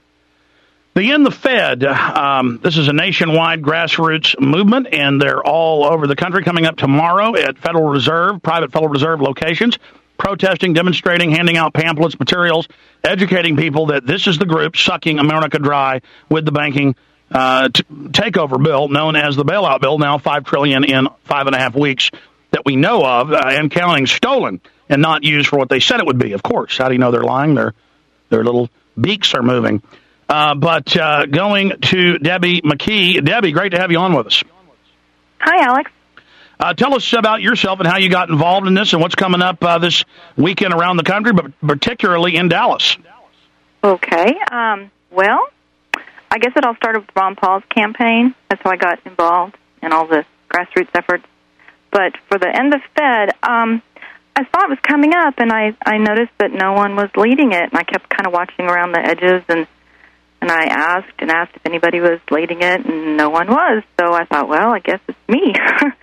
The End the Fed, um, this is a nationwide grassroots movement, and they're all over the country coming up tomorrow at Federal Reserve, private Federal Reserve locations, protesting, demonstrating, handing out pamphlets, materials, educating people that this is the group sucking America dry with the banking uh, t- takeover bill known as the bailout bill, now five trillion dollars in five and a half weeks that we know of, uh, and counting, stolen and not used for what they said it would be. Of course, how do you know they're lying? Their their little beaks are moving. Uh, but uh, going to Debbie McKee. Debbie, great to have you on with us. Hi, Alex. Uh, tell us about yourself and how you got involved in this and what's coming up uh, this weekend around the country, but particularly in Dallas. Okay. Um, well, I guess it all started with Ron Paul's campaign. That's how I got involved in all the grassroots efforts. But for the End the Fed, um, I saw it was coming up, and I, I noticed that no one was leading it, and I kept kind of watching around the edges, and and I asked and asked if anybody was leading it, and no one was. So I thought, well, I guess it's me.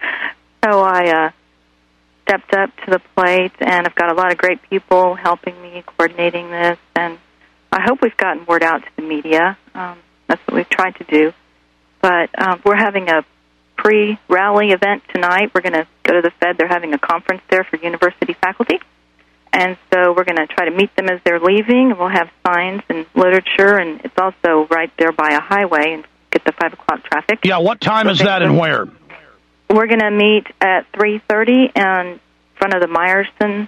So I uh, stepped up to the plate, and I've got a lot of great people helping me, coordinating this, and I hope we've gotten word out to the media. Um, that's what we've tried to do. But um, we're having a pre-rally event tonight. We're going to go to the Fed. They're having a conference there for university faculty. And so we're going to try to meet them as they're leaving, and we'll have signs and literature, and it's also right there by a highway and get the five o'clock traffic. Yeah, what time so is that and where? We're going to meet at three thirty in front of the Meyerson.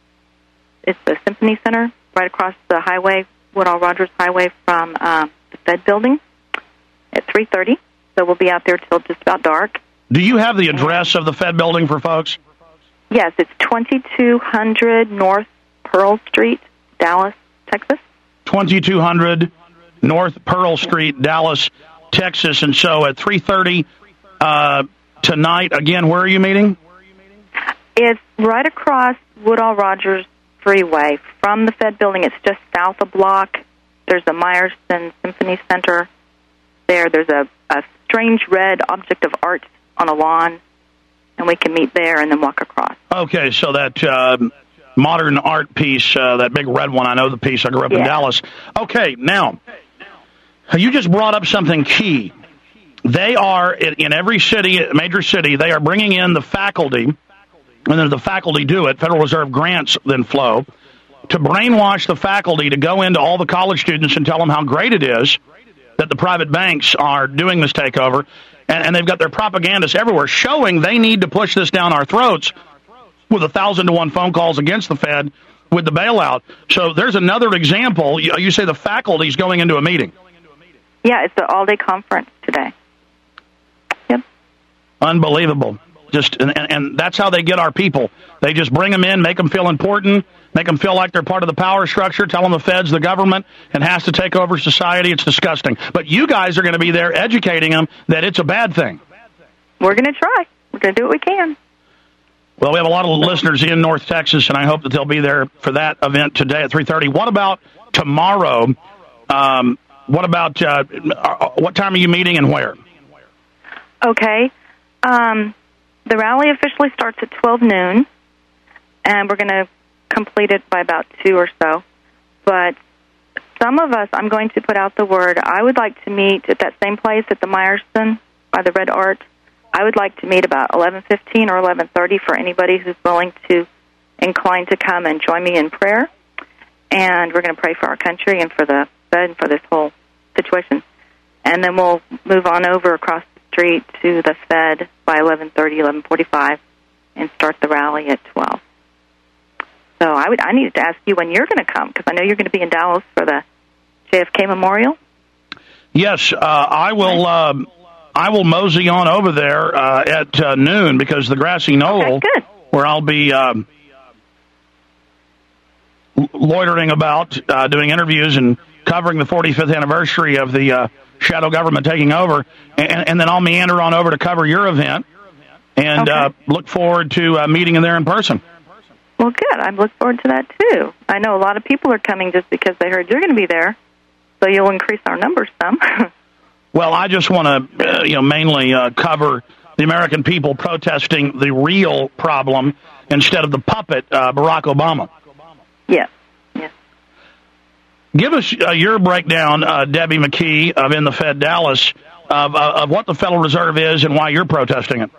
It's the Symphony Center, right across the highway, Woodall Rogers Highway from uh, the Fed building at three thirty. So we'll be out there till just about dark. Do you have the address of the Fed building for folks? Yes, it's twenty-two hundred North Pearl Street, Dallas, Texas. twenty-two hundred North Pearl Street, Dallas, Texas. And so at three thirty uh, tonight, again, where are you meeting? It's right across Woodall Rogers Freeway from the Fed building. It's just south a block. There's a Meyerson Symphony Center there. There's a, a strange red object of art on a lawn, and we can meet there and then walk across. Okay, so that uh, modern art piece, uh, that big red one, I know the piece. I grew up yeah. in Dallas. Okay, now, you just brought up something key. They are, in every city, major city, they are bringing in the faculty, and then the faculty do it. Federal Reserve grants then flow to brainwash the faculty to go into all the college students and tell them how great it is that the private banks are doing this takeover. And, and they've got their propagandists everywhere showing they need to push this down our throats with a thousand to one phone calls against the Fed with the bailout. So there's another example. You, you say the faculty's going into a meeting. Yeah, it's an all-day conference today. Yep. Unbelievable. Just and, and that's how they get our people. They just bring them in, make them feel important, make them feel like they're part of the power structure, tell them the Fed's the government and has to take over society. It's disgusting. But you guys are going to be there educating them that it's a bad thing. We're going to try. We're going to do what we can. Well, we have a lot of listeners in North Texas, and I hope that they'll be there for that event today at three thirty. What about tomorrow? Um, what about uh, what time are you meeting and where? Okay. Um, the rally officially starts at twelve noon, and we're going to complete it by about two or so. But some of us, I'm going to put out the word, I would like to meet at that same place at the Meyerson by the Red Art. I would like to meet about eleven fifteen or eleven thirty for anybody who's willing to, inclined to come and join me in prayer. And we're going to pray for our country and for the Fed and for this whole situation. And then we'll move on over across the street to the Fed by eleven thirty, eleven forty-five, and start the rally at twelve. So I would I needed to ask you when you're going to come, because I know you're going to be in Dallas for the J F K Memorial. Yes, uh, I will. Uh, I will mosey on over there uh, at uh, noon because the grassy knoll, okay, where I'll be um, loitering about, uh, doing interviews and covering the forty-fifth anniversary of the uh, shadow government taking over, and, and then I'll meander on over to cover your event and okay. uh, look forward to uh, meeting you there in person. Well, good. I look forward to that, too. I know a lot of people are coming just because they heard you're going to be there, so you'll increase our numbers some. Well, I just want to, uh, you know, mainly uh, cover the American people protesting the real problem instead of the puppet, uh, Barack Obama. Yes. Yes. Give us uh, your breakdown, uh, Debbie McKee of In the Fed Dallas, of, uh, of what the Federal Reserve is and why you're protesting it.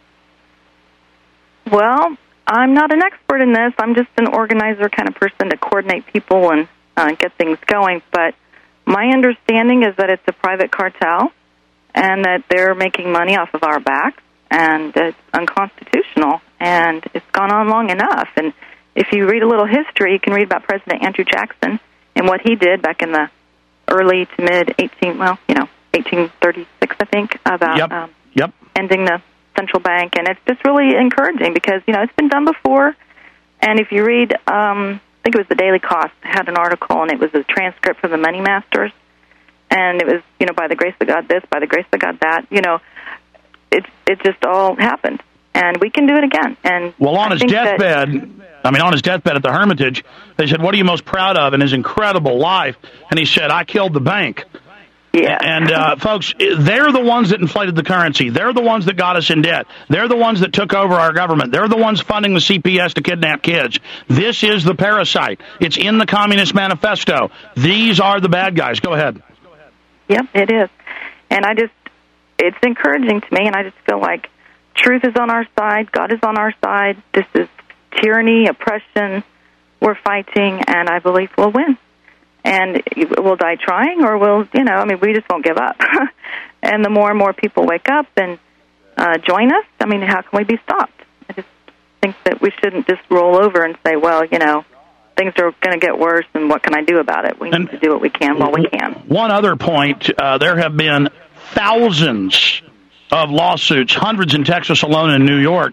Well, I'm not an expert in this. I'm just an organizer kind of person to coordinate people and uh, get things going, but my understanding is that it's a private cartel and that they're making money off of our backs, and it's unconstitutional, and it's gone on long enough. And if you read a little history, you can read about President Andrew Jackson and what he did back in the early to mid eighteen, well, you know, eighteen thirty-six, I think, about yep. Um, yep. ending the central bank. And it's just really encouraging because, you know, it's been done before. And if you read, um, I think it was the Daily Cost had an article, and it was a transcript from the Money Masters, and it was, you know, by the grace of God this, by the grace of God that, you know, it it just all happened, and we can do it again. And well, on I his think deathbed, that, I mean, on his deathbed at the Hermitage, they said, "What are you most proud of in his incredible life?" And he said, "I killed the bank." Yeah. And, uh, folks, they're the ones that inflated the currency. They're the ones that got us in debt. They're the ones that took over our government. They're the ones funding the C P S to kidnap kids. This is the parasite. It's in the Communist Manifesto. These are the bad guys. Go ahead. Yep, it is. And I just, it's encouraging to me, and I just feel like truth is on our side. God is on our side. This is tyranny, oppression. We're fighting, and I believe we'll win. And we'll die trying, or we'll, you know, I mean, we just won't give up. And the more and more people wake up and uh, join us, I mean, how can we be stopped? I just think that we shouldn't just roll over and say, well, you know, things are going to get worse, and what can I do about it? We and need to do what we can while we can. One other point, uh, there have been thousands of lawsuits, hundreds in Texas alone, in New York,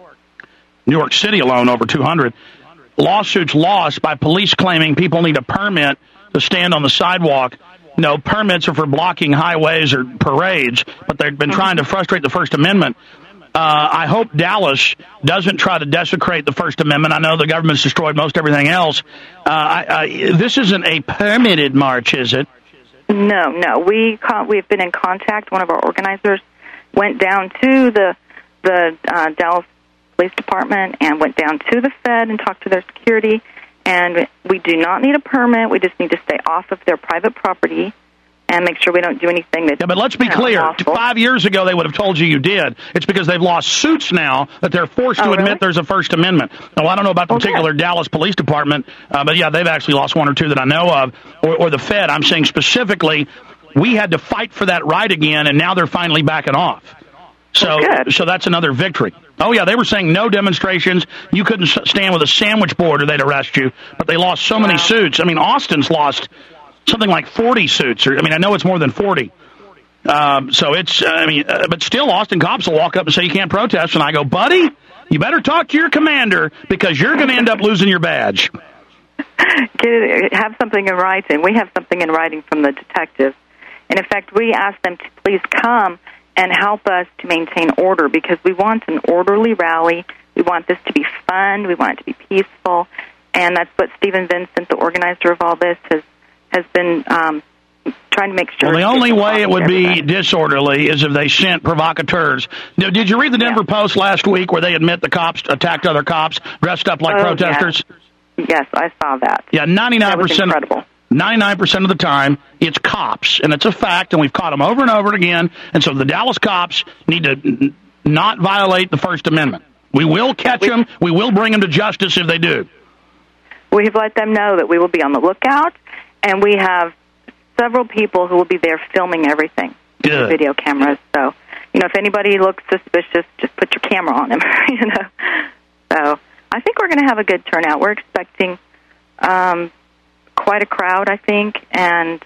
New York City alone, over two hundred, lawsuits lost by police claiming people need a permit to stand on the sidewalk. No, permits are for blocking highways or parades, but they've been trying to frustrate the First Amendment. Uh, I hope Dallas doesn't try to desecrate the First Amendment. I know the government's destroyed most everything else. Uh, I, I, this isn't a permitted march, is it? No, no. We con- we've been in contact. One of our organizers went down to the the uh, Dallas Police Department and went down to the Fed and talked to their security. And we do not need a permit. We just need to stay off of their private property and make sure we don't do anything that's, yeah, but let's be you know, clear. unlawful. Five years ago, they would have told you you did. It's because they've lost suits now that they're forced oh, to admit really? there's a First Amendment. Now, I don't know about the okay. particular Dallas Police Department, uh, but, yeah, they've actually lost one or two that I know of, or, or the Fed. I'm saying specifically we had to fight for that right again, and now they're finally backing off. So, well, so that's another victory. Oh, yeah, they were saying no demonstrations. You couldn't stand with a sandwich board or they'd arrest you. But they lost so wow. many suits. I mean, Austin's lost something like forty suits. Or, I mean, I know it's more than forty. Um, so it's, I mean, uh, but still, Austin cops will walk up and say you can't protest, and I go, buddy, you better talk to your commander because you're going to end up losing your badge. Get it, have something in writing. We have something in writing from the detectives. And in fact, we asked them to please come and help us to maintain order because we want an orderly rally. We want this to be fun. We want it to be peaceful. And that's what Stephen Vincent, the organizer of all this, has has been um, trying to make sure. Well, the only way it would be disorderly is if they sent provocateurs. Now, did you read the Denver yeah. Post last week where they admit the cops attacked other cops dressed up like oh, protesters? Yes. yes, I saw that. Yeah, ninety-nine percent. That was incredible. ninety-nine percent of the time, it's cops, and it's a fact, and we've caught them over and over again. And so the Dallas cops need to n- not violate the First Amendment. We will catch we, them. We will bring them to justice if they do. We have let them know that we will be on the lookout, and we have several people who will be there filming everything with the video cameras. So, you know, if anybody looks suspicious, just put your camera on them, you know. So I think we're going to have a good turnout. We're expecting um, quite a crowd, I think, and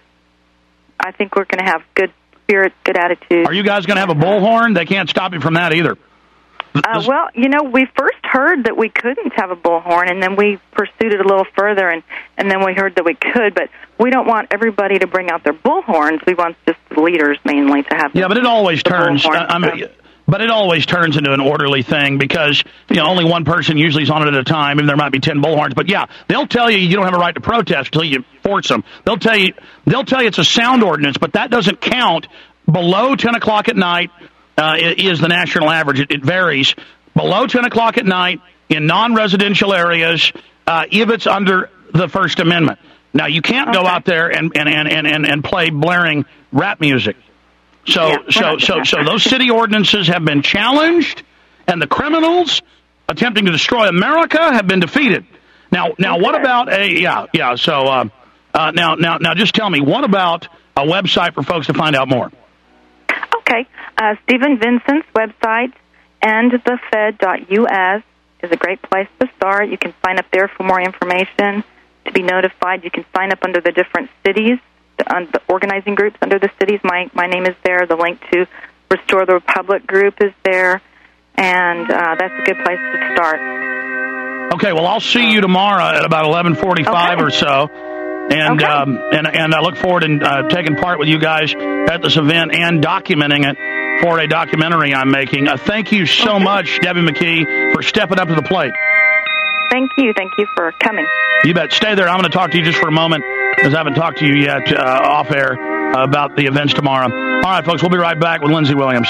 I think we're going to have good spirit, good attitude. Are you guys going to have a bullhorn? They can't stop you from that either. Uh, well, you know, we first heard that we couldn't have a bullhorn, and then we pursued it a little further, and, and then we heard that we could, but we don't want everybody to bring out their bullhorns. We want just the leaders mainly to have Yeah, but it always turns, uh, I mean, but it always turns into an orderly thing because, you know, only one person usually is on it at a time, and there might be ten bullhorns. But, yeah, they'll tell you you don't have a right to protest until you force them. They'll tell you, they'll tell you it's a sound ordinance, but that doesn't count below ten o'clock at night. Uh, is the national average. It, it varies. Below ten o'clock at night in non-residential areas uh, if it's under the First Amendment. Now, you can't okay. go out there and, and, and, and, and play blaring rap music. So, yeah, so, so, so those city ordinances have been challenged, and the criminals attempting to destroy America have been defeated. Now, now, okay. what about a, yeah, yeah, so, uh, uh, now, now, now, just tell me, what about a website for folks to find out more? Okay. Uh, Stephen Vincent's website, end the fed dot U S, is a great place to start. You can sign up there for more information, to be notified. You can sign up under the different cities, the, uh, the organizing groups under the cities. My, my name is there. The link to Restore the Republic group is there, and uh, that's a good place to start. Okay, well, I'll see you tomorrow at about eleven forty-five okay. or so. And, okay. um, and and I look forward to uh, taking part with you guys at this event and documenting it for a documentary I'm making. Uh, thank you so okay. much, Debbie McKee, for stepping up to the plate. Thank you. Thank you for coming. You bet. Stay there. I'm going to talk to you just for a moment, because I haven't talked to you yet uh, off air uh, about the events tomorrow. All right, folks, we'll be right back with Lindsey Williams.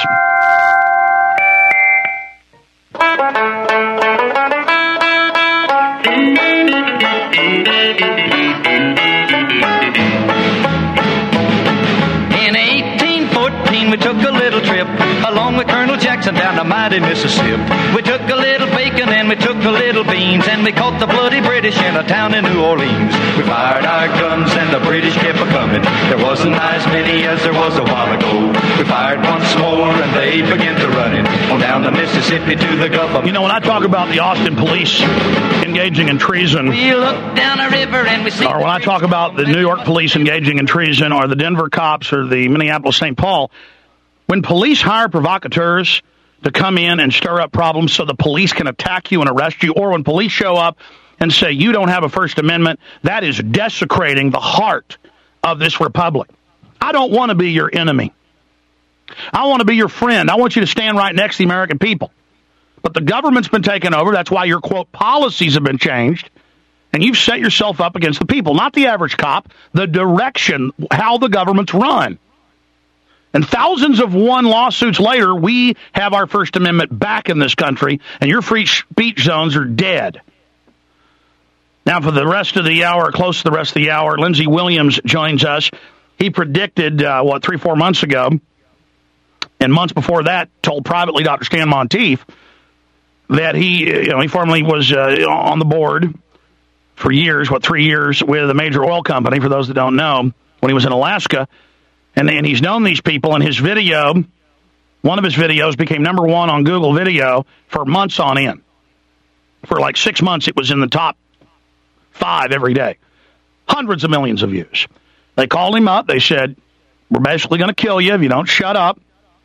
We took a little trip along with Colonel Jackson down the mighty Mississippi. We took a little bacon and we took a little beans, and we caught the bloody British in a town in New Orleans. We fired our guns and the British kept a-coming. There wasn't as many as there was a while ago. We fired once more and they began to run it on down the Mississippi to the Gulf of... You know, when I talk about the Austin police engaging in treason... We look down a river and we see... Or when I talk about the New York police engaging in treason, or the Denver cops, or the Minneapolis-Saint Paul... When police hire provocateurs to come in and stir up problems so the police can attack you and arrest you, or when police show up and say you don't have a First Amendment, that is desecrating the heart of this republic. I don't want to be your enemy. I want to be your friend. I want you to stand right next to the American people. But the government's been taken over. That's why your, quote, policies have been changed. And you've set yourself up against the people, not the average cop, the direction, how the government's run. And thousands of one lawsuits later, we have our First Amendment back in this country, and your free speech zones are dead. Now, for the rest of the hour, close to the rest of the hour, Lindsey Williams joins us. He predicted, uh, what, three, four months ago, and months before that, told privately Doctor Stan Monteith that he, you know, he formerly was uh, on the board for years, what, three years, with a major oil company, for those that don't know, when he was in Alaska. And, and he's known these people, and his video, one of his videos became number one on Google Video for months on end. For like six months, it was in the top five every day. Hundreds of millions of views. They called him up. They said, we're basically going to kill you if you don't shut up.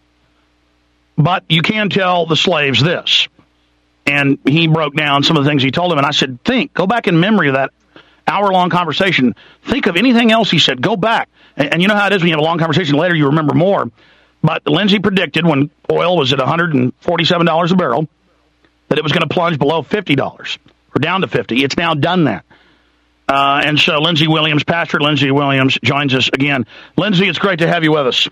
But you can tell the slaves this. And he broke down some of the things he told them. And I said, think, go back in memory of that hour-long conversation. Think of anything else he said. Go back. And, and you know how it is when you have a long conversation later, you remember more. But Lindsey predicted when oil was at one hundred forty-seven dollars a barrel that it was going to plunge below fifty dollars or down to fifty dollars. It's now done that. Uh, and so Lindsey Williams, Pastor Lindsey Williams, joins us again. Lindsey, it's great to have you with us.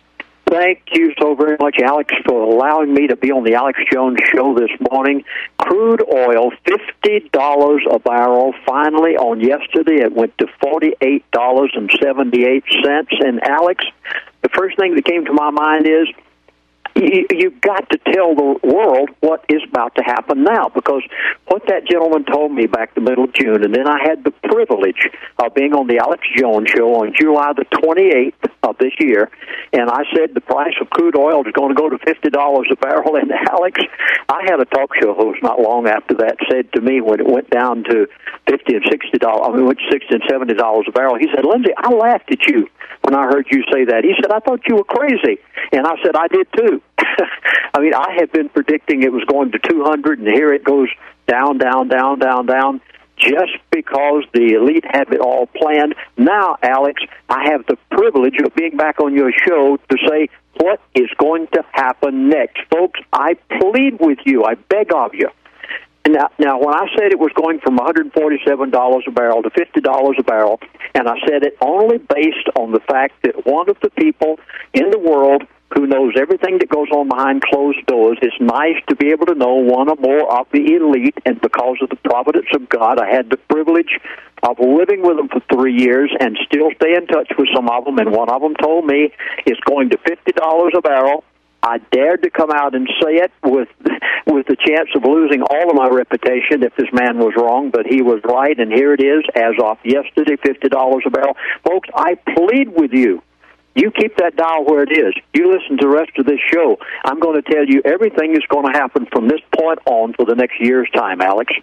Thank you so very much, Alex, for allowing me to be on the Alex Jones Show this morning. Crude oil, fifty dollars a barrel. Finally, on yesterday, it went to forty-eight dollars and seventy-eight cents. And, Alex, the first thing that came to my mind is, You, you've got to tell the world what is about to happen now, because what that gentleman told me back the middle of June, and then I had the privilege of being on the Alex Jones Show on July the twenty-eighth of this year, and I said the price of crude oil is going to go to fifty dollars a barrel, and Alex, I had a talk show host not long after that said to me when it went down to fifty and sixty dollars, I mean, it went to sixty and seventy dollars a barrel, he said, Lindsey, I laughed at you when I heard you say that. He said, I thought you were crazy. And I said, I did too. I mean, I have been predicting it was going to two hundred, and here it goes down, down, down, down, down, just because the elite have it all planned. Now, Alex, I have the privilege of being back on your show to say what is going to happen next. Folks, I plead with you. I beg of you. Now, now, when I said it was going from one hundred forty-seven dollars a barrel to fifty dollars a barrel, and I said it only based on the fact that one of the people in the world who knows everything that goes on behind closed doors, it's nice to be able to know one or more of the elite, and because of the providence of God, I had the privilege of living with them for three years and still stay in touch with some of them, and one of them told me it's going to fifty dollars a barrel. I dared to come out and say it with with the chance of losing all of my reputation if this man was wrong, but he was right, and here it is, as of yesterday, fifty dollars a barrel. Folks, I plead with you. You keep that dial where it is. You listen to the rest of this show. I'm going to tell you everything is going to happen from this point on for the next year's time, Alex.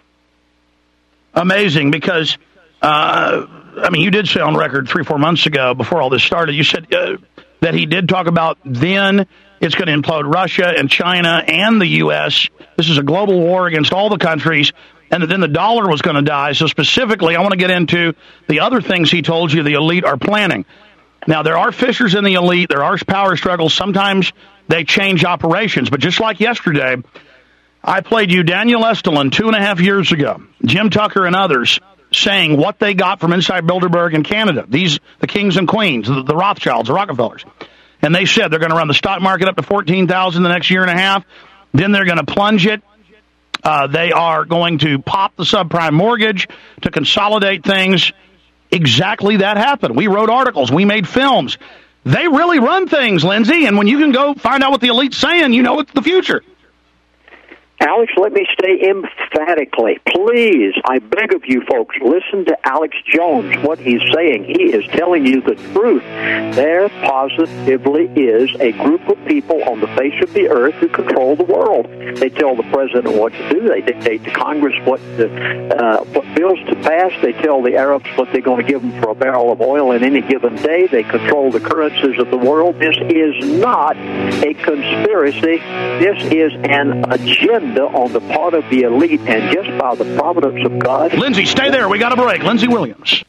Amazing, because, uh, I mean, you did say on record three, four months ago, before all this started, you said uh, that he did talk about then it's going to implode Russia and China and the U S. This is a global war against all the countries, and then the dollar was going to die. So specifically, I want to get into the other things he told you the elite are planning. Now, there are fissures in the elite. There are power struggles. Sometimes they change operations. But just like yesterday, I played you Daniel Estulin two and a half years ago, Jim Tucker and others, saying what they got from inside Bilderberg in Canada. These, the kings and queens, the, the Rothschilds, the Rockefellers. And they said they're going to run the stock market up to fourteen thousand the next year and a half. Then they're going to plunge it. Uh, they are going to pop the subprime mortgage to consolidate things. Exactly that happened. We wrote articles. We made films. They really run things, Lindsey. And when you can go find out what the elite's saying, you know it's the future. Alex, let me say emphatically, please, I beg of you folks, listen to Alex Jones, what he's saying. He is telling you the truth. There positively is a group of people on the face of the earth who control the world. They tell the president what to do. They dictate to Congress what, to, uh, what bills to pass. They tell the Arabs what they're going to give them for a barrel of oil in any given day. They control the currencies of the world. This is not a conspiracy. This is an agenda on the part of the elite, and just by the providence of God. Lindsey, stay there. We got a break. Lindsey Williams.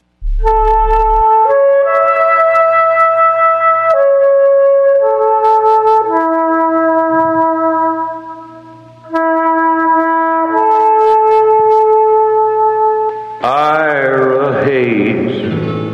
Ira Hayes,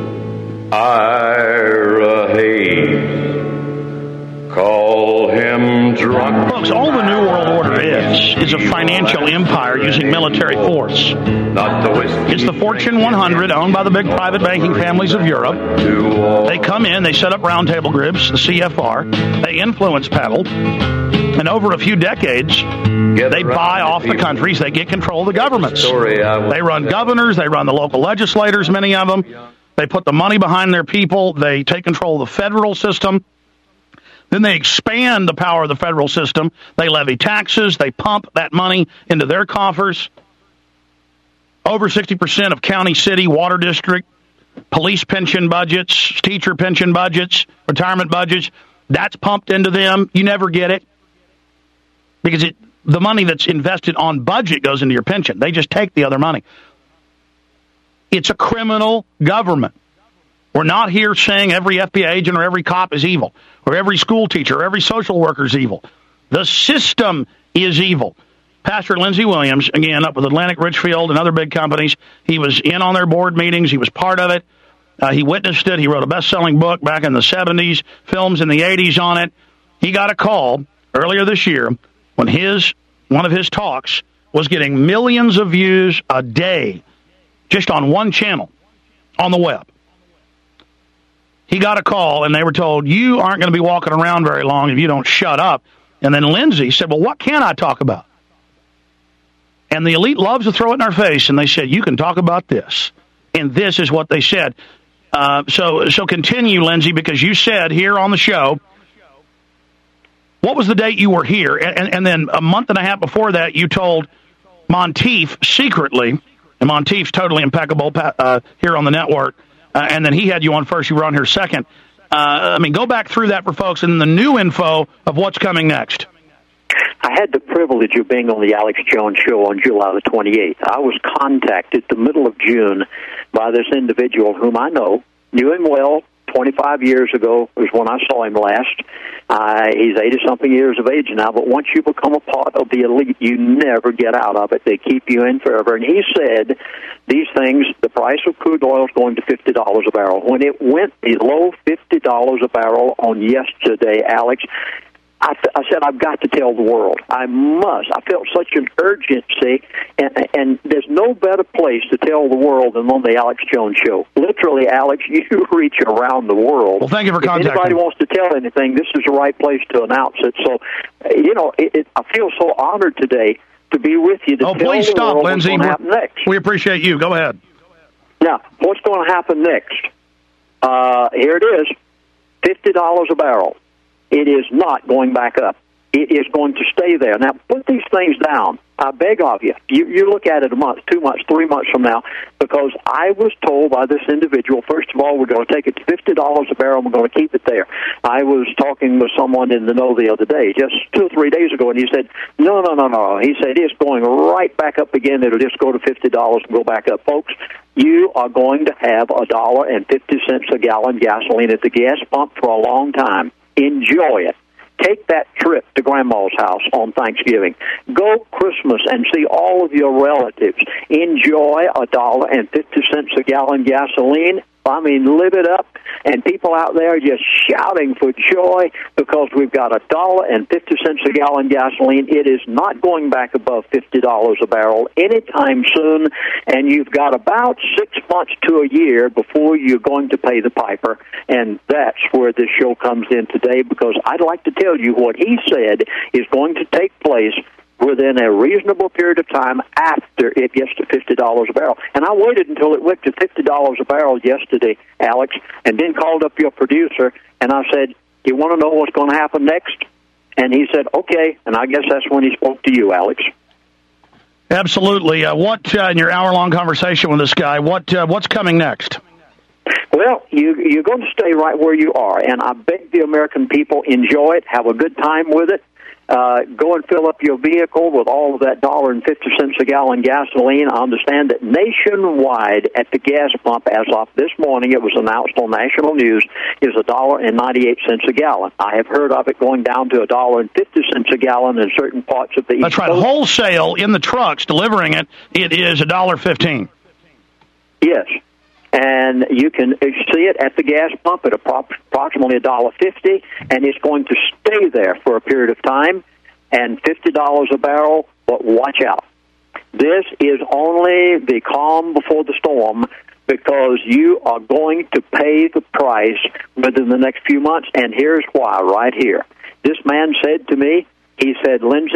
Ira Hayes, call him drunk. Folks, all the New World Order is, is a financial empire using military force. It's the Fortune one hundred, owned by the big private banking families of Europe. They come in, they set up roundtable groups, the C F R, they influence peddle, and over a few decades, they buy off the countries, they get control of the governments. They run governors, they run the local legislators, many of them. They put the money behind their people, they take control of the federal system. Then they expand the power of the federal system. They levy taxes. They pump that money into their coffers. Over sixty percent of county, city, water district, police pension budgets, teacher pension budgets, retirement budgets, that's pumped into them. You never get it because it, the money that's invested on budget goes into your pension. They just take the other money. It's a criminal government. We're not here saying every F B I agent or every cop is evil, or every school teacher or every social worker is evil. The system is evil. Pastor Lindsey Williams, again, up with Atlantic Richfield and other big companies, he was in on their board meetings. He was part of it. Uh, he witnessed it. He wrote a best-selling book back in the seventies, films in the eighties on it. He got a call earlier this year when his one of his talks was getting millions of views a day just on one channel on the web. He got a call, and they were told, you aren't going to be walking around very long if you don't shut up. And then Lindsey said, well, what can I talk about? And the elite loves to throw it in our face, and they said, you can talk about this. And this is what they said. Uh, so so continue, Lindsey, because you said here on the show, what was the date you were here? And, and, and then a month and a half before that, you told Monteith secretly, and Monteith's totally impeccable uh, here on the network, uh, and then he had you on first, you were on here second. Uh, I mean, go back through that for folks and the new info of what's coming next. I had the privilege of being on the Alex Jones Show on July the twenty-eighth. I was contacted the middle of June by this individual whom I know, knew him well, twenty-five years ago was when I saw him last. Uh, he's eighty-something years of age now, but once you become a part of the elite, you never get out of it. They keep you in forever. And he said these things, the price of crude oil is going to fifty dollars a barrel. When it went below fifty dollars a barrel on yesterday, Alex, I, th- I said, I've got to tell the world. I must. I felt such an urgency, and, and there's no better place to tell the world than on the Alex Jones Show. Literally, Alex, you reach around the world. Well, thank you for contacting. If anybody wants to tell anything, this is the right place to announce it. So, you know, it, it, I feel so honored today to be with you to oh, tell please the stop, world Lindsey. what's going to happen next. We appreciate you. Go ahead. Now, what's going to happen next? Uh, here it is, fifty dollars a barrel. It is not going back up. It is going to stay there. Now, put these things down. I beg of you. You, you look at it a month, two months, three months from now, because I was told by this individual, first of all, we're going to take it to fifty dollars a barrel and we're going to keep it there. I was talking with someone in the know the other day, just two or three days ago, and he said, no, no, no, no. He said, it's going right back up again. It'll just go to fifty dollars and go back up. Folks, you are going to have a dollar and fifty cents a gallon gasoline at the gas pump for a long time. Enjoy it. Take that trip to Grandma's house on Thanksgiving. Go Christmas and see all of your relatives. Enjoy a dollar and fifty cents a gallon gasoline. I mean, live it up. And people out there just shouting for joy because we've got a dollar and fifty cents a gallon gasoline. It is not going back above fifty dollars a barrel anytime soon. And you've got about six months to a year before you're going to pay the piper. And that's where this show comes in today, because I'd like to tell you what he said is going to take place within a reasonable period of time after it gets to fifty dollars a barrel. And I waited until it went to fifty dollars a barrel yesterday, Alex, and then called up your producer, and I said, you want to know what's going to happen next? And he said, okay, and I guess that's when he spoke to you, Alex. Absolutely. Uh, what, uh, in your hour-long conversation with this guy, what uh, what's coming next? Well, you, you're going to stay right where you are, and I beg the American people, enjoy it, have a good time with it. Uh, go and fill up your vehicle with all of that dollar and fifty cents a gallon gasoline. I understand that nationwide at the gas pump, as of this morning, it was announced on national news, is a dollar and ninety-eight cents a gallon. I have heard of it going down to a dollar and fifty cents a gallon in certain parts of the East That's right. Coast. Wholesale in the trucks delivering it, it is a dollar fifteen. Yes. And you can see it at the gas pump at approximately a dollar fifty, and it's going to stay there for a period of time, and fifty dollars a barrel, but watch out. This is only the calm before the storm, because you are going to pay the price within the next few months, and here's why right here. This man said to me, he said, Lindsey,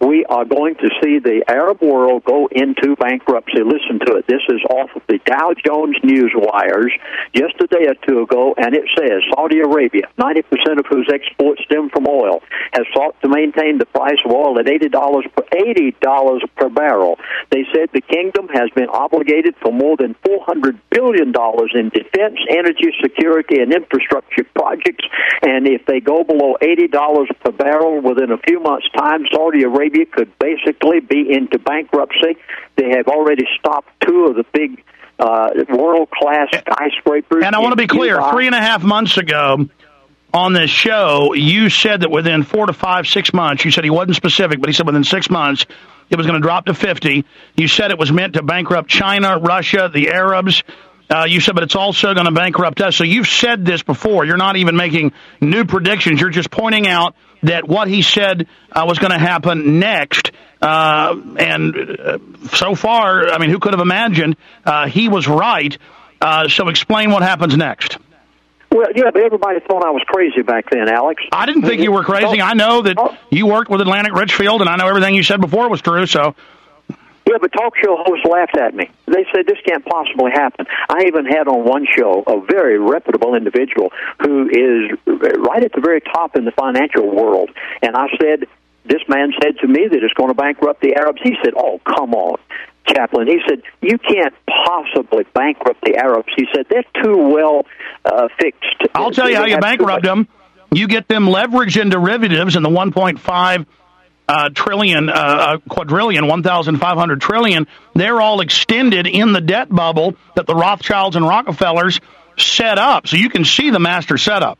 we are going to see the Arab world go into bankruptcy. Listen to it. This is off of the Dow Jones news wires just a day or two ago, and it says Saudi Arabia, ninety percent of whose exports stem from oil, has sought to maintain the price of oil at eighty dollars per eighty dollars per barrel. They said the kingdom has been obligated for more than four hundred billion dollars in defense, energy, security, and infrastructure projects, and if they go below eighty dollars per barrel within a few months' time, Saudi Arabia could basically be into bankruptcy. They have already stopped two of the big uh, world-class skyscrapers. And I want to be clear, Dubai. Three and a half months ago on this show, you said that within four to five, six months, you said he wasn't specific, but he said within six months, it was going to drop to fifty. You said it was meant to bankrupt China, Russia, the Arabs. Uh, you said, but it's also going to bankrupt us. So you've said this before. You're not even making new predictions. You're just pointing out that what he said uh, was going to happen next. Uh, and uh, so far, I mean, who could have imagined uh, he was right? Uh, so explain what happens next. Well, yeah, but everybody thought I was crazy back then, Alex. I didn't think you were crazy. I know that you worked with Atlantic Richfield, and I know everything you said before was true, so... Yeah, but talk show hosts laughed at me. They said, this can't possibly happen. I even had on one show a very reputable individual who is right at the very top in the financial world. And I said, this man said to me that it's going to bankrupt the Arabs. He said, oh, come on, Chaplain. He said, you can't possibly bankrupt the Arabs. He said, they're too well uh, fixed. I'll tell you how you bankrupt them. You get them leveraged in derivatives in the one point five Uh, trillion, uh, quadrillion, one thousand five hundred trillion, they're all extended in the debt bubble that the Rothschilds and Rockefellers set up. So you can see the master setup.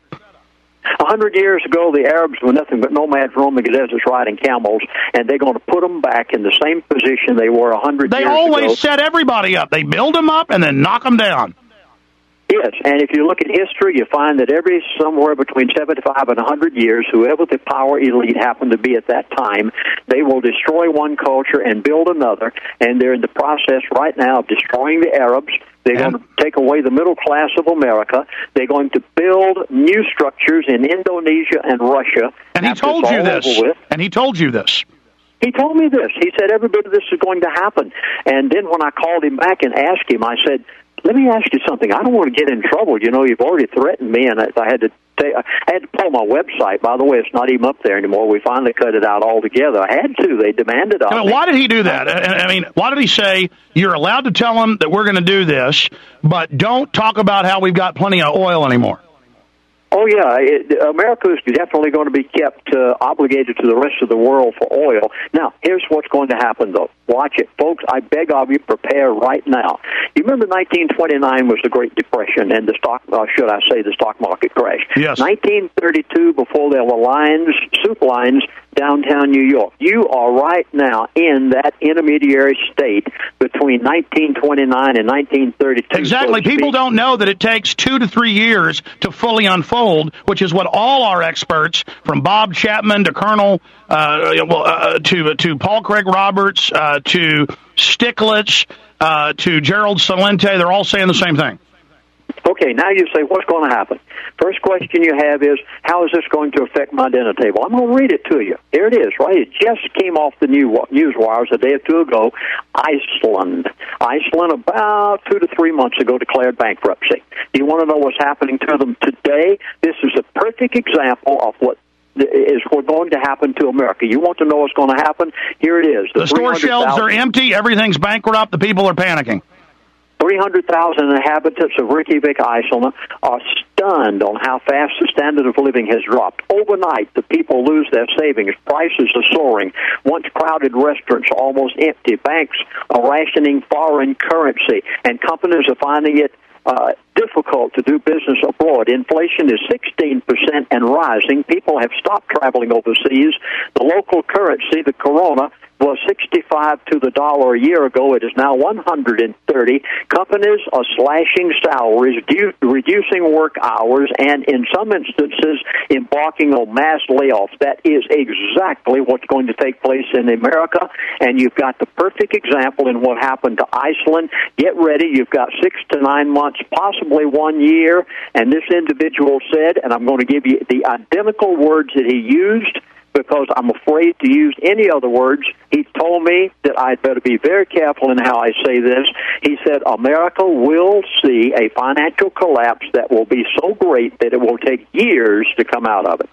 A hundred years ago, the Arabs were nothing but nomads roaming the deserts riding camels, and they're going to put them back in the same position they were a hundred years ago. They always set everybody up. They build them up and then knock them down. Yes, and if you look at history, you find that every somewhere between seventy-five and one hundred years, whoever the power elite happened to be at that time, they will destroy one culture and build another, and they're in the process right now of destroying the Arabs. They're yeah. going to take away the middle class of America. They're going to build new structures in Indonesia and Russia. And he told you this. And he told you this. He told me this. He said every bit of this is going to happen. And then when I called him back and asked him, I said, let me ask you something. I don't want to get in trouble. You know, you've already threatened me, and I had to take, I had to pull my website. By the way, it's not even up there anymore. We finally cut it out altogether. I had to. They demanded of I mean, me. Why did he do that? I mean, why did he say, you're allowed to tell them that we're going to do this, but don't talk about how we've got plenty of oil anymore? Oh, yeah. It, America is definitely going to be kept uh, obligated to the rest of the world for oil. Now, here's what's going to happen, though. Watch it. Folks, I beg of you, prepare right now. You remember nineteen twenty-nine was the Great Depression and the stock, uh, should I say, the stock market crash. Yes. nineteen thirty-two, before there were lines, soup lines, downtown New York. You are right now in that intermediary state between nineteen twenty-nine and nineteen thirty-two. Exactly. So People don't know that it takes two to three years to fully unfold, which is what all our experts, from Bob Chapman to Colonel, uh, well, uh, to to Paul Craig Roberts, uh, to Stiglitz, uh, to Gerald Celente, they're all saying the same thing. Okay, now you say, what's going to happen? First question you have is, how is this going to affect my dinner table? I'm going to read it to you. Here it is, right? It just came off the news wires a day or two ago. Iceland. Iceland, about two to three months ago, declared bankruptcy. Do you want to know what's happening to them today? This is a perfect example of what is going to happen to America. You want to know what's going to happen? Here it is. The, the store shelves are empty. Everything's bankrupt. The people are panicking. three hundred thousand inhabitants of Reykjavik, Iceland, are stunned on how fast the standard of living has dropped. Overnight, the people lose their savings. Prices are soaring. Once crowded restaurants are almost empty. Banks are rationing foreign currency, and companies are finding it uh, difficult to do business abroad. Inflation is sixteen percent and rising. People have stopped traveling overseas. The local currency, the koruna, was sixty-five to the dollar a year ago. It is now one hundred thirty. Companies are slashing salaries, redu- reducing work hours, and in some instances embarking on mass layoffs. That is exactly what's going to take place in America, and you've got the perfect example in what happened to Iceland. Get ready. You've got six to nine months, possibly one year, and this individual said, and I'm going to give you the identical words that he used, because I'm afraid to use any other words. He told me that I'd better be very careful in how I say this. He said America will see a financial collapse that will be so great that it will take years to come out of it.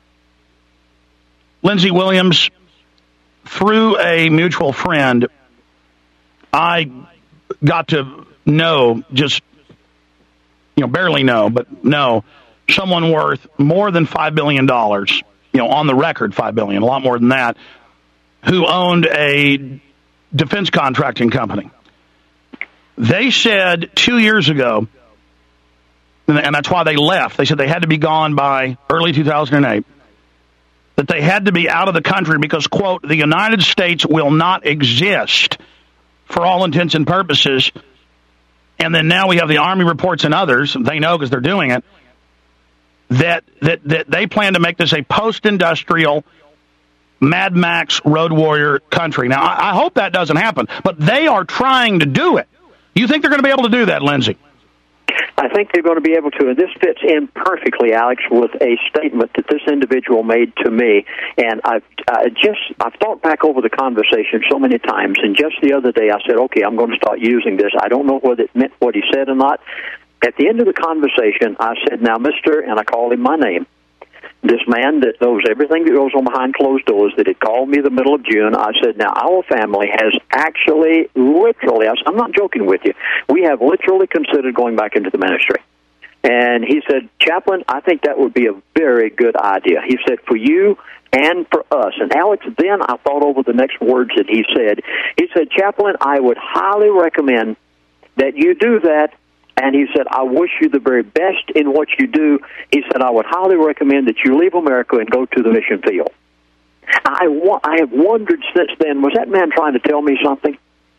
Lindsey Williams, through a mutual friend, I got to know, just, you know, barely know, but know, someone worth more than five billion dollars, you know, on the record five billion dollars, a lot more than that, who owned a defense contracting company. They said two years ago, and that's why they left, they said they had to be gone by early two thousand eight, that they had to be out of the country because, quote, the United States will not exist for all intents and purposes. And then now we have the Army reports and others, they know because they're doing it, that, that, that they plan to make this a post-industrial Mad Max Road Warrior country. Now, I, I hope that doesn't happen, but they are trying to do it. You think they're going to be able to do that, Lindsey? I think they're going to be able to, and this fits in perfectly, Alex, with a statement that this individual made to me. And I've I just I've thought back over the conversation so many times, and just the other day I said, okay, I'm going to start using this. I don't know whether it meant what he said or not. At the end of the conversation, I said, now, mister, and I called him my name, this man that knows everything that goes on behind closed doors, that had called me the middle of June, I said, now, our family has actually, literally, I'm not joking with you, we have literally considered going back into the ministry. And he said, Chaplain, I think that would be a very good idea. He said, for you and for us. And, Alex, then I thought over the next words that he said. He said, Chaplain, I would highly recommend that you do that. And he said, I wish you the very best in what you do. He said, I would highly recommend that you leave America and go to the mission field. I, wa- I have wondered since then, was that man trying to tell me something?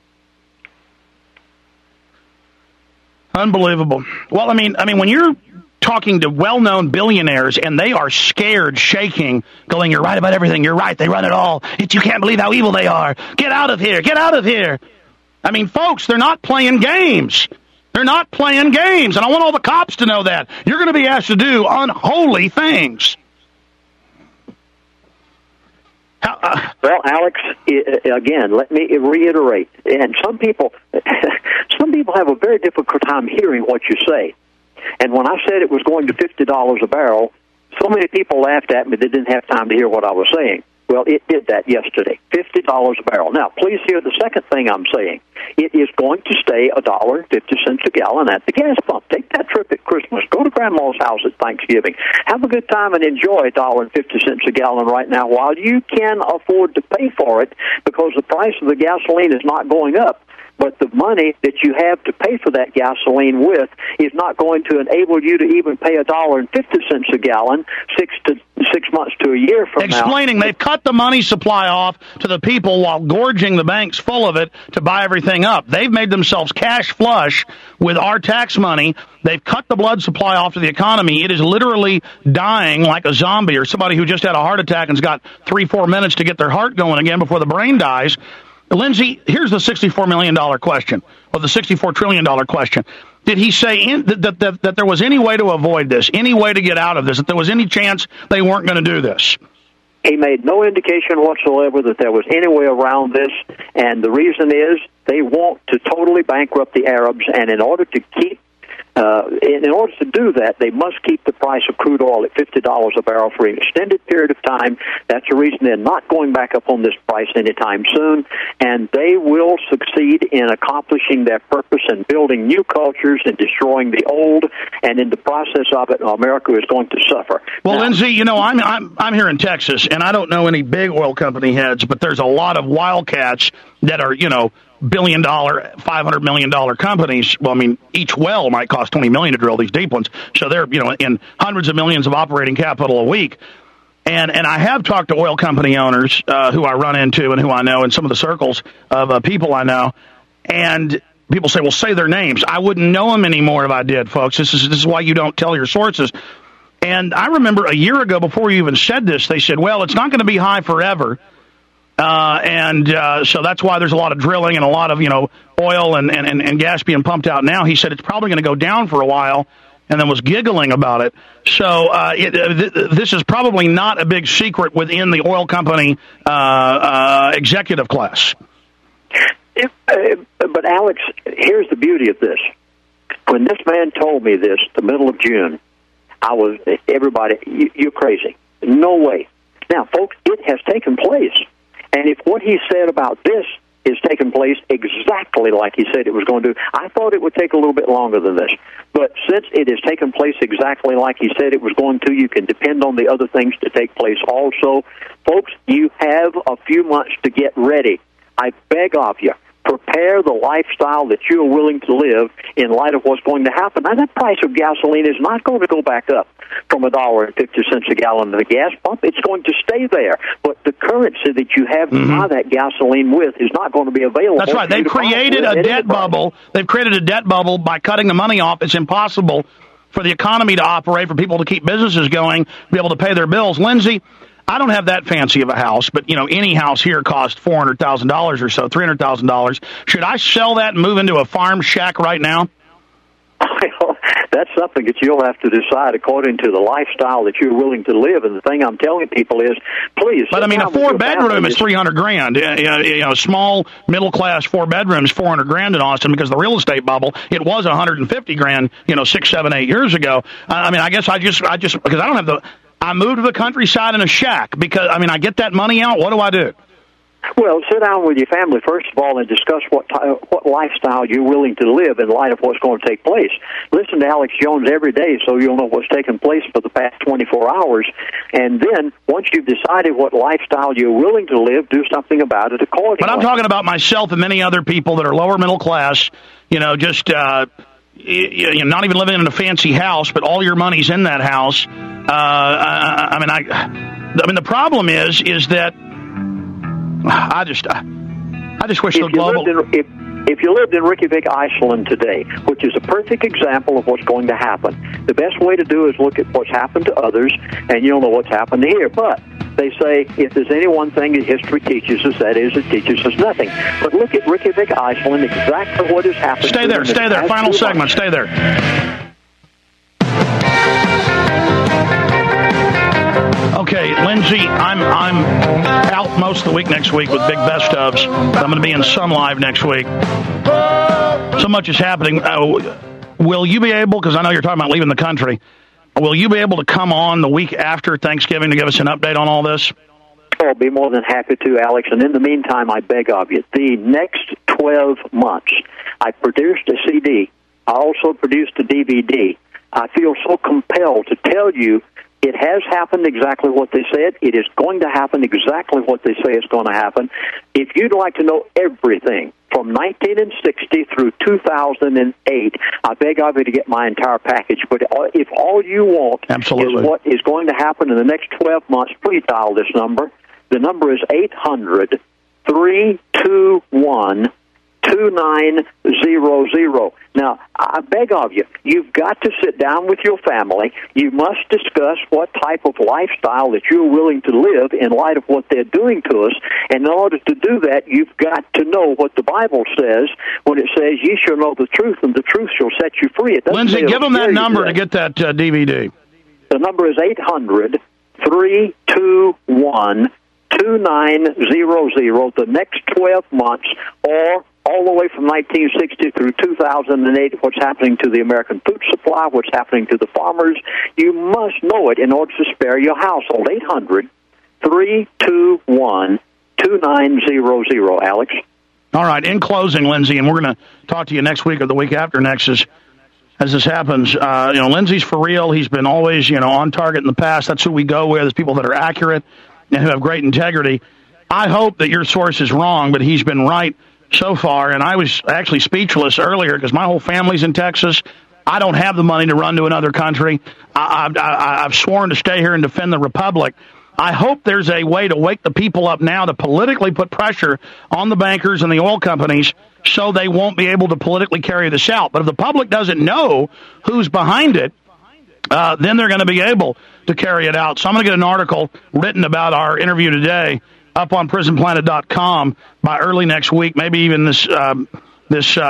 Unbelievable. Well, I mean, I mean, when you're talking to well-known billionaires and they are scared, shaking, going, you're right about everything. You're right. They run it all. It, you can't believe how evil they are. Get out of here. Get out of here. I mean, folks, they're not playing games. They're not playing games, and I want all the cops to know that. You're going to be asked to do unholy things. How, uh, well, Alex, again, let me reiterate. And some people, some people have a very difficult time hearing what you say. And when I said it was going to fifty dollars a barrel, so many people laughed at me they didn't have time to hear what I was saying. Well, it did that yesterday, fifty dollars a barrel. Now, please hear the second thing I'm saying. It is going to stay one dollar and fifty cents a gallon at the gas pump. Take that trip at Christmas. Go to Grandma's house at Thanksgiving. Have a good time and enjoy one dollar and fifty cents a gallon right now while you can afford to pay for it, because the price of the gasoline is not going up. But the money that you have to pay for that gasoline with is not going to enable you to even pay a dollar and fifty cents a gallon six to six months to a year from now. Explaining they've cut the money supply off to the people while gorging the banks full of it to buy everything up. They've made themselves cash flush with our tax money. They've cut the blood supply off to the economy. It is literally dying like a zombie or somebody who just had a heart attack and's got three, four minutes to get their heart going again before the brain dies. Lindsey, here's the sixty-four million dollars question, or the sixty-four trillion dollars question. Did he say in, that, that, that there was any way to avoid this, any way to get out of this, that there was any chance they weren't going to do this? He made no indication whatsoever that there was any way around this, and the reason is they want to totally bankrupt the Arabs, and in order to keep Uh, in, in order to do that, they must keep the price of crude oil at fifty dollars a barrel for an extended period of time. That's the reason they're not going back up on this price anytime soon, and they will succeed in accomplishing their purpose and building new cultures and destroying the old, and in the process of it, America is going to suffer. Well, now, Lindsey, you know, I'm, I'm, I'm here in Texas, and I don't know any big oil company heads, but there's a lot of wildcats that are, you know, billion dollar, five hundred million dollar companies. Well, I mean, each well might cost twenty million to drill these deep ones. So they're, you know, in hundreds of millions of operating capital a week. And and I have talked to oil company owners uh, who I run into and who I know in some of the circles of uh, people I know. And people say, well, say their names. I wouldn't know them anymore if I did, folks. This is, this is why you don't tell your sources. And I remember a year ago, before you even said this, they said, well, it's not going to be high forever. Uh, and uh, so that's why there's a lot of drilling and a lot of, you know, oil and, and, and gas being pumped out now. He said it's probably going to go down for a while. and then was giggling about it. So uh, it, uh, th- this is probably not a big secret within the oil company uh, uh, executive class. If, uh, but, Alex, here's the beauty of this. When this man told me this, the middle of June, I was, everybody, you, you're crazy. No way. Now, folks, it has taken place. And if what he said about this is taking place exactly like he said it was going to, I thought it would take a little bit longer than this. But since it has taken place exactly like he said it was going to, you can depend on the other things to take place also. Folks, you have a few months to get ready. I beg of you, prepare the lifestyle that you're willing to live in light of what's going to happen. Now, that price of gasoline is not going to go back up from a dollar and fifty cents a gallon at the gas pump. It's going to stay there. But the currency that you have to mm-hmm. buy that gasoline with is not going to be available. That's right. They've created a debt bubble. They've created a debt bubble by cutting the money off. It's impossible for the economy to operate, for people to keep businesses going, be able to pay their bills. Lindsay, I don't have that fancy of a house, but, you know, any house here costs four hundred thousand dollars or so, three hundred thousand dollars. Should I sell that and move into a farm shack right now? That's something that you'll have to decide according to the lifestyle that you're willing to live. And the thing I'm telling people is, please. But I mean, a four bedroom is three hundred grand. You know, small middle class four bedrooms, four hundred grand in Austin, because the real estate bubble, it was one hundred fifty grand, you know, six, seven, eight years ago. I mean, I guess I just, I just, because I don't have the, I moved to the countryside in a shack because, I mean, I get that money out. What do I do? Well, sit down with your family, first of all, and discuss what what lifestyle you're willing to live in light of what's going to take place. Listen to Alex Jones every day so you'll know what's taken place for the past twenty-four hours. And then, once you've decided what lifestyle you're willing to live, do something about it accordingly. But I'm talking about myself and many other people that are lower middle class, you know, just uh, you're not even living in a fancy house, but all your money's in that house. Uh, I, I mean, I, I mean, the problem is, is that I just, I, I just wish if the global. In, if, if you lived in Reykjavik, Iceland today, which is a perfect example of what's going to happen, the best way to do is look at what's happened to others, and you'll know what's happened here. But they say if there's any one thing that history teaches us, that is, it teaches us nothing. But look at Reykjavik, Iceland, exactly what has happened. Stay there, stay there. Final segment. Stay there. Okay, Lindsay, I'm I'm out most of the week next week with big best ofs. I'm going to be in some live next week. So much is happening. Uh, will you be able, because I know you're talking about leaving the country, will you be able to come on the week after Thanksgiving to give us an update on all this? I'll be more than happy to, Alex. And in the meantime, I beg of you, the next twelve months, I produced a C D. I also produced a D V D. I feel so compelled to tell you it has happened exactly what they said. It is going to happen exactly what they say is going to happen. If you'd like to know everything from nineteen sixty through two thousand eight, I beg of you to get my entire package. But if all you want Absolutely. is what is going to happen in the next twelve months, please dial this number. The number is eight hundred, three two one, two nine zero zero. Now, I beg of you, you've got to sit down with your family. You must discuss what type of lifestyle that you're willing to live in light of what they're doing to us. And in order to do that, you've got to know what the Bible says when it says, ye shall know the truth, and the truth shall set you free. It Lindsay, give them that number to get that uh, D V D. The number is eight hundred, three two one, two nine zero zero. The next twelve months, or all the way from nineteen sixty through two thousand eight, what's happening to the American food supply, what's happening to the farmers. You must know it in order to spare your household. eight hundred, three two one, two nine zero zero, Alex. All right, in closing, Lindsay, and we're going to talk to you next week or the week after next as, as this happens. Uh, you know, Lindsay's for real. He's been always, you know, on target in the past. That's who we go with, is people that are accurate and who have great integrity. I hope that your source is wrong, but he's been right so far, and I was actually speechless earlier because my whole family's in Texas. I don't have the money to run to another country. I, I, I've sworn to stay here and defend the Republic. I hope there's a way to wake the people up now to politically put pressure on the bankers and the oil companies so they won't be able to politically carry this out. But if the public doesn't know who's behind it, uh, then they're going to be able to carry it out. So I'm going to get an article written about our interview today up on prison planet dot com by early next week, maybe even this um, this uh,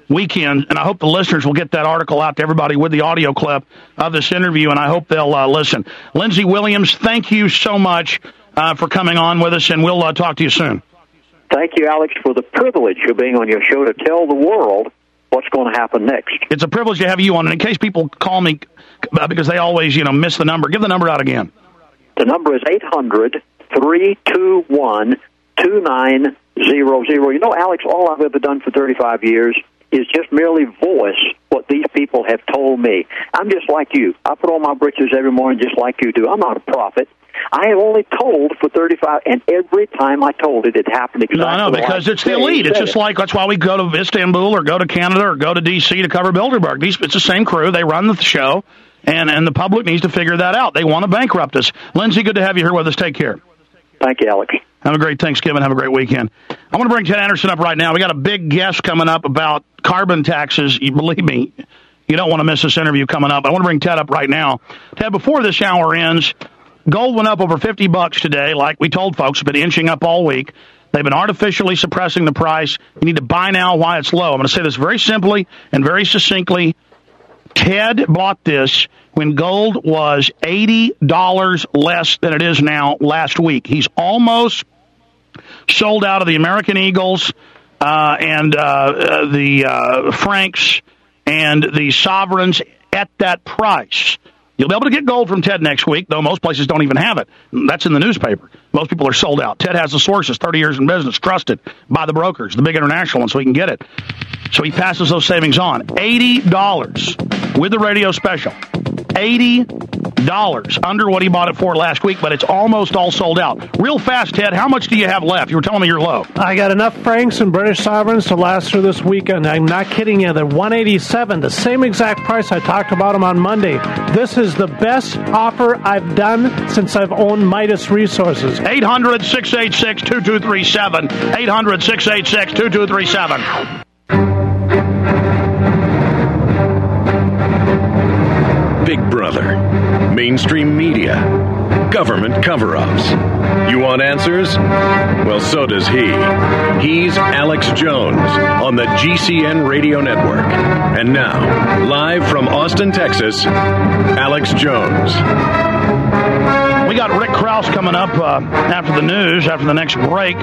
weekend, and I hope the listeners will get that article out to everybody with the audio clip of this interview, and I hope they'll uh, listen. Lindsey Williams, thank you so much uh, for coming on with us, and we'll uh, talk to you soon. Thank you, Alex, for the privilege of being on your show to tell the world what's going to happen next. It's a privilege to have you on, and in case people call me uh, because they always, you know, miss the number, give the number out again. The number is eight hundred, three two one, two nine zero zero. You know, Alex, all I've ever done for thirty-five years is just merely voice what these people have told me. I'm just like you. I put on my britches every morning just like you do. I'm not a prophet. I have only told for thirty-five, and every time I told it, it happened exactly. No, I know, because it's the elite. It's just like, that's why we go to Istanbul or go to Canada or go to D C to cover Bilderberg. These, it's the same crew. They run the show, and, and the public needs to figure that out. They want to bankrupt us. Lindsey, good to have you here with us. Take care. Thank you, Alex. Have a great Thanksgiving. Have a great weekend. I want to bring Ted Anderson up right now. We got a big guest coming up about carbon taxes. You believe me, you don't want to miss this interview coming up. I want to bring Ted up right now. Ted, before this hour ends, gold went up over fifty bucks today. Like we told folks, it's been inching up all week. They've been artificially suppressing the price. You need to buy now while it's low. I'm going to say this very simply and very succinctly. Ted bought this when gold was eighty dollars less than it is now last week. He's almost sold out of the American Eagles uh, and uh, uh, the uh, Franks and the Sovereigns at that price. You'll be able to get gold from Ted next week, though most places don't even have it. That's in the newspaper. Most people are sold out. Ted has the sources, thirty years in business, trusted by the brokers, the big international ones, so he can get it. So he passes those savings on. eighty dollars with the radio special. eighty dollars under what he bought it for last week, but it's almost all sold out. Real fast, Ted, how much do you have left? You were telling me you're low. I got enough Franks and British Sovereigns to last through this weekend. I'm not kidding you. They're one eighty-seven, the same exact price I talked about them on Monday. This is the best offer I've done since I've owned Midas Resources. eight hundred, six eight six, two two three seven. eight hundred, six eight six, two two three seven. Big Brother, mainstream media, government cover-ups. You want answers? Well, so does he. He's Alex Jones on the G C N Radio Network. And now, live from Austin, Texas, Alex Jones. We got Rick Krause coming up uh, after the news, after the next break.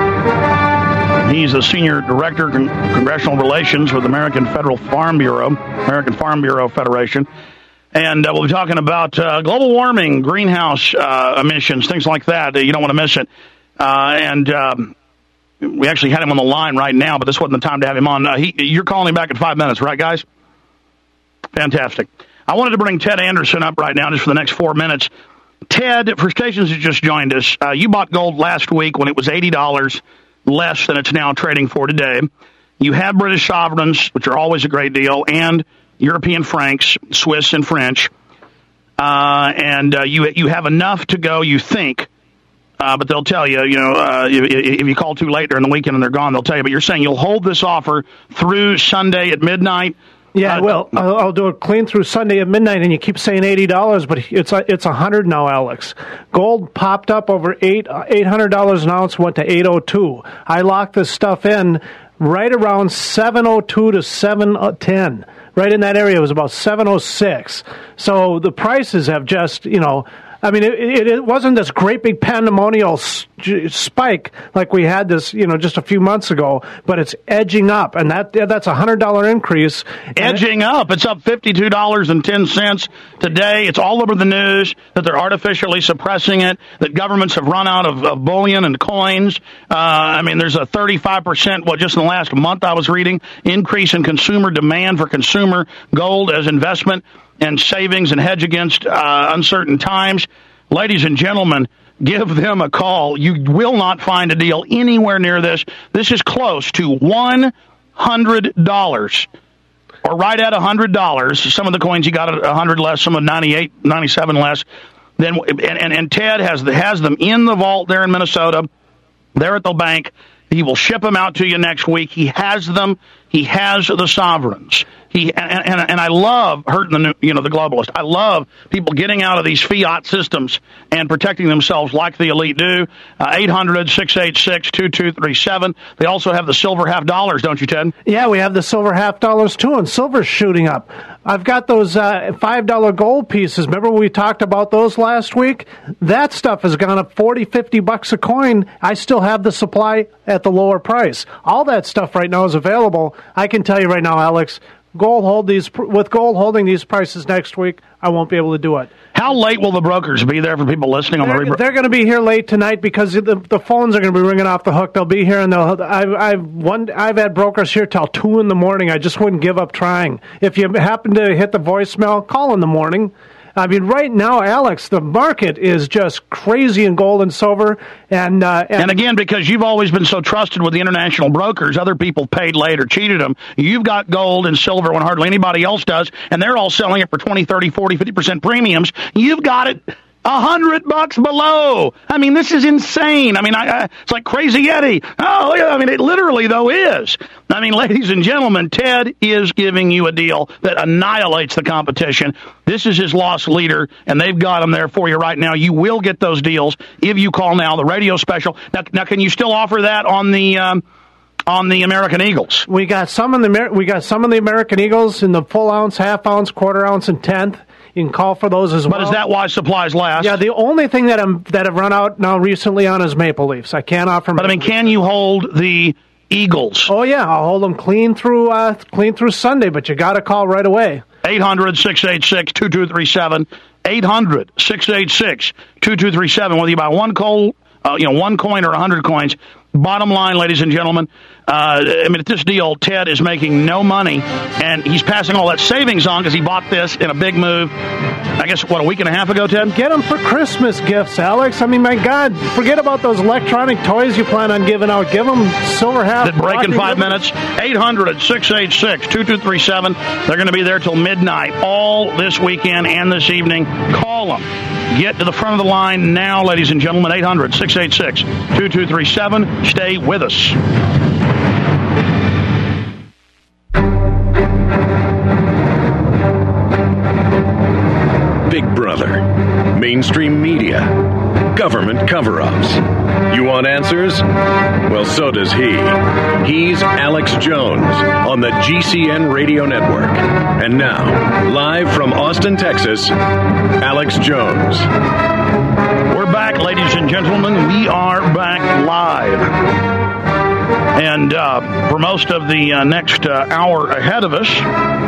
He's the Senior Director of Con- Congressional Relations with American Federal Farm Bureau, American Farm Bureau Federation. And uh, we'll be talking about uh, global warming, greenhouse uh, emissions, things like that. You don't want to miss it. Uh, and um, we actually had him on the line right now, but this wasn't the time to have him on. Uh, he, you're calling him back in five minutes, right, guys? Fantastic. I wanted to bring Ted Anderson up right now just for the next four minutes. Ted, for stations that just joined us, uh, you bought gold last week when it was eighty dollars less than it's now trading for today. You have British sovereigns, which are always a great deal, and European francs, Swiss and French, uh, and uh, you you have enough to go, you think, uh, but they'll tell you, you know, uh, if, if you call too late during the weekend and they're gone, they'll tell you. But you're saying you'll hold this offer through Sunday at midnight. Yeah, uh, well, I'll, I'll do it clean through Sunday at midnight, and you keep saying eighty dollars, but it's it's one hundred now, Alex. Gold popped up over eight eight hundred dollars an ounce, went to eight oh two. I locked this stuff in right around seven oh two to seven ten. Right in that area, it was about seven oh six. So the prices have just, you know, I mean, it, it, it wasn't this great big pandemonial spike like we had this, you know, just a few months ago, but it's edging up, and that that's a one hundred dollars increase. Edging up. It's up fifty-two dollars and ten cents today. It's all over the news that they're artificially suppressing it, that governments have run out of, of bullion and coins. Uh, I mean, there's a thirty-five percent, what, just in the last month I was reading, increase in consumer demand for consumer gold as investment and savings and hedge against uh, uncertain times. Ladies and gentlemen, give them a call. You will not find a deal anywhere near this. This is close to one hundred dollars, or right at one hundred dollars. Some of the coins you got at one hundred less, some of ninety-eight, ninety-seven less. Then, and, and, and Ted has, the, has them in the vault there in Minnesota. They're at the bank. He will ship them out to you next week. He has them. He has the sovereigns. He and, and, and I love hurting the you know the globalist. I love people getting out of these fiat systems and protecting themselves like the elite do. Uh, eight hundred, six eight six, two two three seven. They also have the silver half dollars, don't you, Ted? Yeah, we have the silver half dollars too, and silver's shooting up. I've got those uh, five dollar gold pieces. Remember we talked about those last week? That stuff has gone up forty, fifty bucks a coin. I still have the supply at the lower price. All that stuff right now is available. I can tell you right now, Alex, gold hold these with gold holding these prices next week, I won't be able to do it. How late will the brokers be there for people listening on they're, the rebro- They're going to be here late tonight because the, the phones are going to be ringing off the hook. They'll be here, and they'll. I've I've one. I've had brokers here till two in the morning. I just wouldn't give up trying. If you happen to hit the voicemail, call in the morning. I mean, right now, Alex, the market is just crazy in gold and silver. And, uh, and and again, because you've always been so trusted with the international brokers, other people paid late or cheated them. You've got gold and silver when hardly anybody else does, and they're all selling it for twenty, thirty, forty, fifty percent premiums. You've got it a hundred bucks below. I mean, this is insane. I mean, I, I, it's like Crazy Yeti. Oh, look at, I mean, it literally, though, is. I mean, ladies and gentlemen, Ted is giving you a deal that annihilates the competition. This is his loss leader, and they've got him there for you right now. You will get those deals if you call now, the radio special. Now, now can you still offer that on the... Um, on the American Eagles? We got some in the Amer- we got some of the American Eagles in the full ounce, half ounce, quarter ounce, and tenth. You can call for those as well. But is that why supplies last? Yeah, the only thing that I'm that have run out now recently on is Maple Leafs. I can't offer. But I mean, can you hold the Eagles? Oh yeah, I'll hold them clean through uh, clean through Sunday. But you got to call right away. eight hundred, six eight six, two two three seven. eight hundred, six eight six, two two three seven. Whether you buy one coal, uh, you know, one coin or a hundred coins. Bottom line, ladies and gentlemen, uh, I mean, at this deal, Ted is making no money, and he's passing all that savings on because he bought this in a big move, I guess, what, a week and a half ago, Ted? Get them for Christmas gifts, Alex. I mean, my God, forget about those electronic toys you plan on giving out. Give them silver half. That break in five minutes. eight hundred, six eight six, two two three seven. They're going to be there till midnight all this weekend and this evening. Call them. Get to the front of the line now, ladies and gentlemen. eight hundred, six eight six, two two three seven. Stay with us. Big Brother, mainstream media, government cover-ups. You want answers? Well, so does he. He's Alex Jones on the G C N Radio Network. And now, live from Austin, Texas, Alex Jones. We're back, ladies and gentlemen. We are back live. And uh, for most of the uh, next uh, hour ahead of us,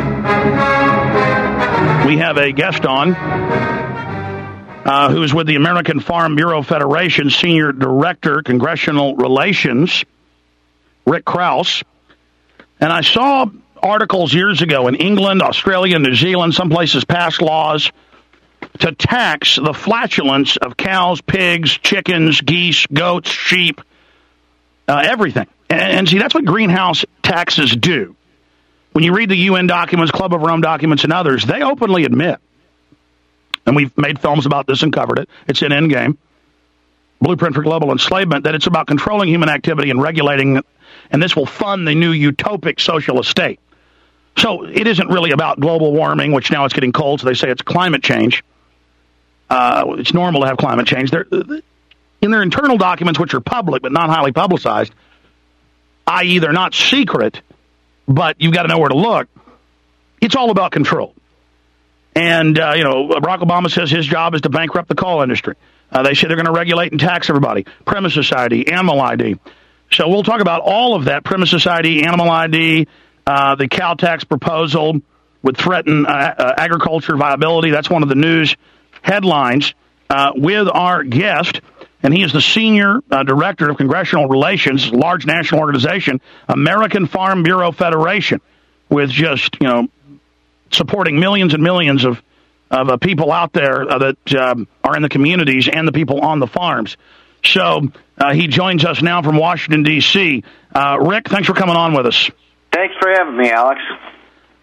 we have a guest on uh, who is with the American Farm Bureau Federation, Senior Director, Congressional Relations, Rick Krause. And I saw articles years ago in England, Australia, New Zealand, some places passed laws to tax the flatulence of cows, pigs, chickens, geese, goats, sheep, uh, everything. And, and see, that's what greenhouse taxes do. When you read the U N documents, Club of Rome documents, and others, they openly admit, and we've made films about this and covered it, it's in Endgame, Blueprint for Global Enslavement, that it's about controlling human activity and regulating it, and this will fund the new utopic socialist state. So it isn't really about global warming, which now it's getting cold, so they say it's climate change. Uh, it's normal to have climate change. They're, in their internal documents, which are public but not highly publicized, that is they're not secret, but you've got to know where to look, it's all about control. And, uh, you know, Barack Obama says his job is to bankrupt the coal industry. Uh, they say they're going to regulate and tax everybody. Premise Society, Animal I D. So we'll talk about all of that. Premise Society, Animal I D, uh, the cow tax proposal would threaten uh, uh, agriculture viability. That's one of the news headlines uh, with our guest. And he is the Senior uh, Director of Congressional Relations, a large national organization, American Farm Bureau Federation, with just, you know, supporting millions and millions of, of uh, people out there uh, that um, are in the communities and the people on the farms. So uh, he joins us now from Washington, D C Uh, Rick, thanks for coming on with us. Thanks for having me, Alex.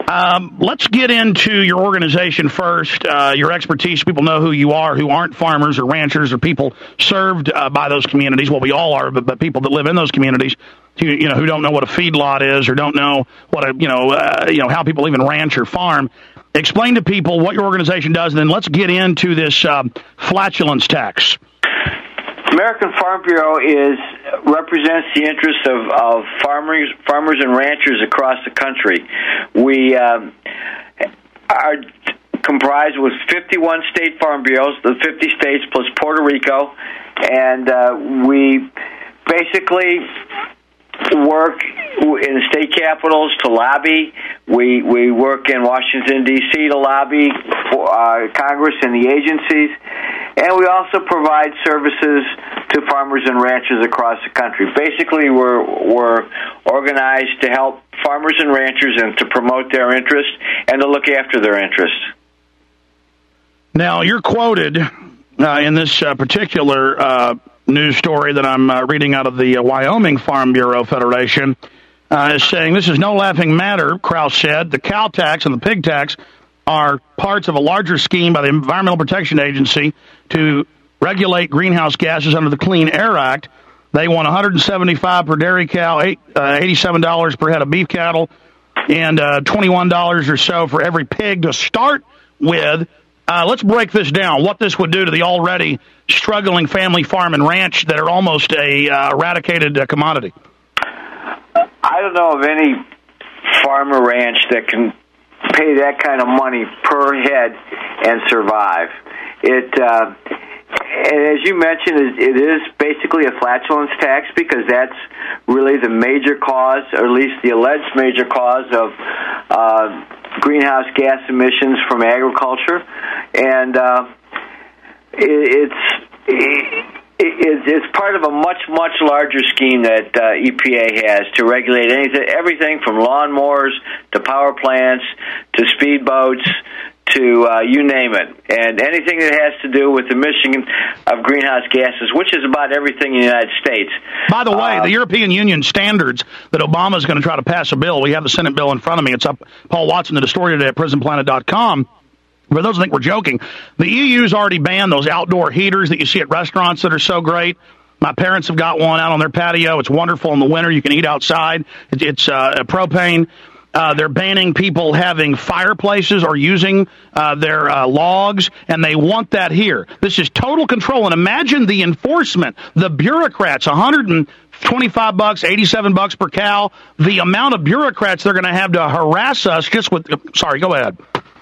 Um, let's get into your organization first, uh, your expertise. People know who you are, who aren't farmers or ranchers or people served uh, by those communities. Well, we all are, but, but people that live in those communities, who, you know, who don't know what a feedlot is or don't know what a, you know, uh, you know, how people even ranch or farm. Explain to people what your organization does, and then let's get into this uh, flatulence tax. American Farm Bureau is represents the interests of, of farmers, farmers and ranchers across the country. We um, are comprised with fifty-one state farm bureaus, the fifty states plus Puerto Rico, and uh, we basically work in state capitals to lobby. We we work in Washington, D C to lobby for uh, Congress and the agencies. And we also provide services to farmers and ranchers across the country. Basically, we're, we're organized to help farmers and ranchers and to promote their interests and to look after their interests. Now, you're quoted uh, in this uh, particular uh, news story that I'm uh, reading out of the uh, Wyoming Farm Bureau Federation uh, as saying, "This is no laughing matter," Krause said. "The cow tax and the pig tax are parts of a larger scheme by the Environmental Protection Agency to regulate greenhouse gases under the Clean Air Act. They want one hundred seventy-five dollars per dairy cow, eight, uh, eighty-seven dollars per head of beef cattle, and uh, twenty-one dollars or so for every pig to start with." Uh, let's break this down, what this would do to the already struggling family farm and ranch that are almost a uh, eradicated uh, commodity. I don't know of any farm or ranch that can pay that kind of money per head and survive. It, uh, and as you mentioned, it is basically a flatulence tax because that's really the major cause, or at least the alleged major cause of uh, greenhouse gas emissions from agriculture, and uh, it, it's it, it's part of a much much larger scheme that uh, E P A has to regulate anything, everything from lawnmowers to power plants to speedboats to uh, you name it, and anything that has to do with emission of greenhouse gases, which is about everything in the United States. By the way, uh, the European Union standards that Obama is going to try to pass a bill, we have the Senate bill in front of me. It's up, Paul Watson, the story today at prison planet dot com. For those who think we're joking, the E U's already banned those outdoor heaters that you see at restaurants that are so great. My parents have got one out on their patio. It's wonderful in the winter. You can eat outside. It's uh, propane. Uh, they're banning people having fireplaces or using uh, their uh, logs, and they want that here. This is total control. And imagine the enforcement, the bureaucrats, one hundred twenty-five bucks, eighty-seven bucks per cow. The amount of bureaucrats they're going to have to harass us just with. Sorry, go ahead.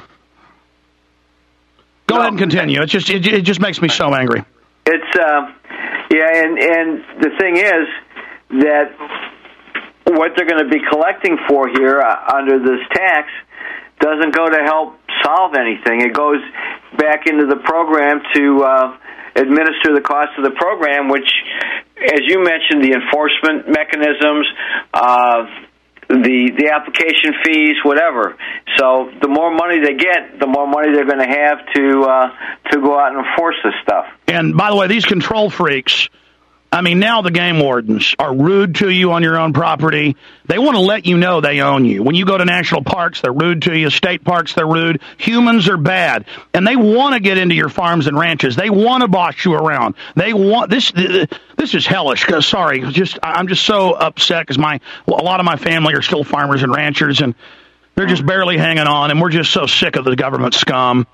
Go no. ahead and continue. It's just it, it just makes me so angry. It's uh, yeah, and and the thing is that what they're going to be collecting for here uh, under this tax doesn't go to help solve anything. It goes back into the program to uh, administer the cost of the program, which, as you mentioned, the enforcement mechanisms, uh, the the application fees, whatever. So the more money they get, the more money they're going to have to uh, to go out and enforce this stuff. And by the way, these control freaks, I mean, now the game wardens are rude to you on your own property. They want to let you know they own you. When you go to national parks, they're rude to you. State parks, they're rude. Humans are bad. And they want to get into your farms and ranches. They want to boss you around. They want this. This is hellish. Sorry, just I'm just so upset because my a lot of my family are still farmers and ranchers, and they're just barely hanging on, and we're just so sick of the government scum.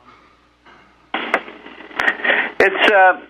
It's uh.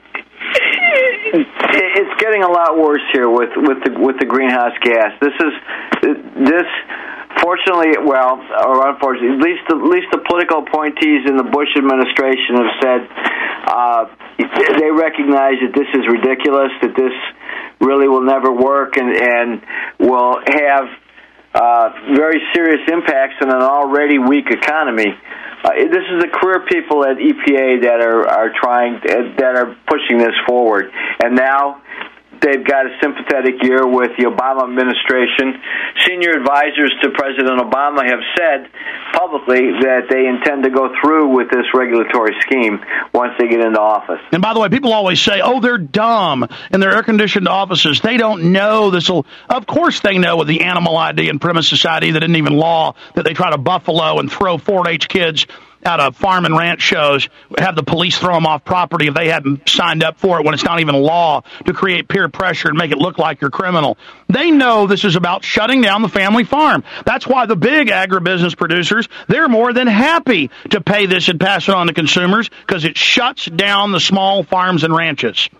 It's getting a lot worse here with, with the with the greenhouse gas. This is this, fortunately, well, or unfortunately, at least the, at least the political appointees in the Bush administration have said uh, they recognize that this is ridiculous, that this really will never work, and and will have uh, very serious impacts on an already weak economy. Uh, this is the career people at E P A that are, are trying, that are pushing this forward. And now they've got a sympathetic ear with the Obama administration. Senior advisors to President Obama have said publicly that they intend to go through with this regulatory scheme once they get into office. And by the way, people always say, oh, they're dumb in their air-conditioned offices. They don't know this will... Of course they know with the Animal I D and Premise Society that isn't even law, that they try to buffalo and throw four H kids out of farm and ranch shows, have the police throw them off property if they haven't signed up for it when it's not even law, to create peer pressure and make it look like you're criminal. They know this is about shutting down the family farm. That's why the big agribusiness producers, they're more than happy to pay this and pass it on to consumers because it shuts down the small farms and ranches.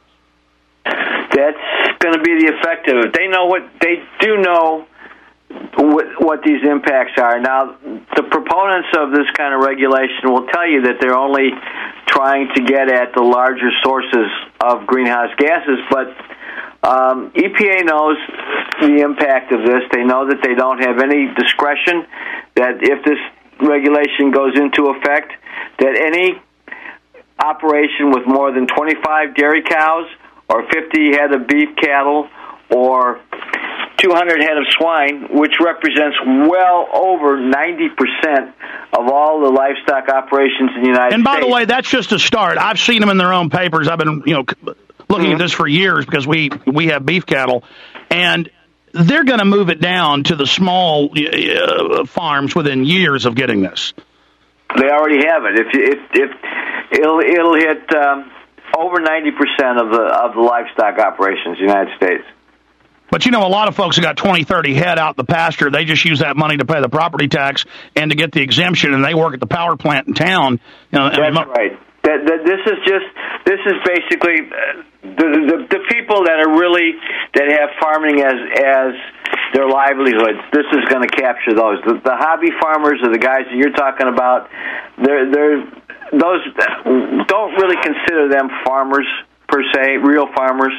That's going to be the effect of it. They know what they do know. What, what these impacts are. Now, the proponents of this kind of regulation will tell you that they're only trying to get at the larger sources of greenhouse gases, but um, E P A knows the impact of this. They know that they don't have any discretion, that if this regulation goes into effect, that any operation with more than twenty-five dairy cows or fifty head of beef cattle or two hundred head of swine, which represents well over ninety percent of all the livestock operations in the United States. And by States. the way, that's just a start. I've seen them in their own papers. I've been, you know, looking mm-hmm. at this for years because we, we have beef cattle, and they're going to move it down to the small uh, farms within years of getting this. They already have it. If if if it'll it'll hit um, over ninety percent of the of the livestock operations in the United States. But, you know, a lot of folks have got twenty, thirty head out in the pasture. They just use that money to pay the property tax and to get the exemption, and they work at the power plant in town. You know, That's I mean, right. That, that this is just, this is basically uh, the, the the people that are really, that have farming as as their livelihoods. This is going to capture those. The, the hobby farmers are the guys that you're talking about. They're, they're, those, don't really consider them farmers, per se, real farmers.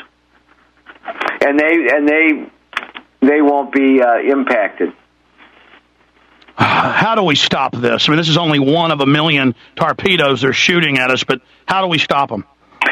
And they and they they won't be uh, impacted. How do we stop this? I mean, this is only one of a million torpedoes they're shooting at us, but how do we stop them?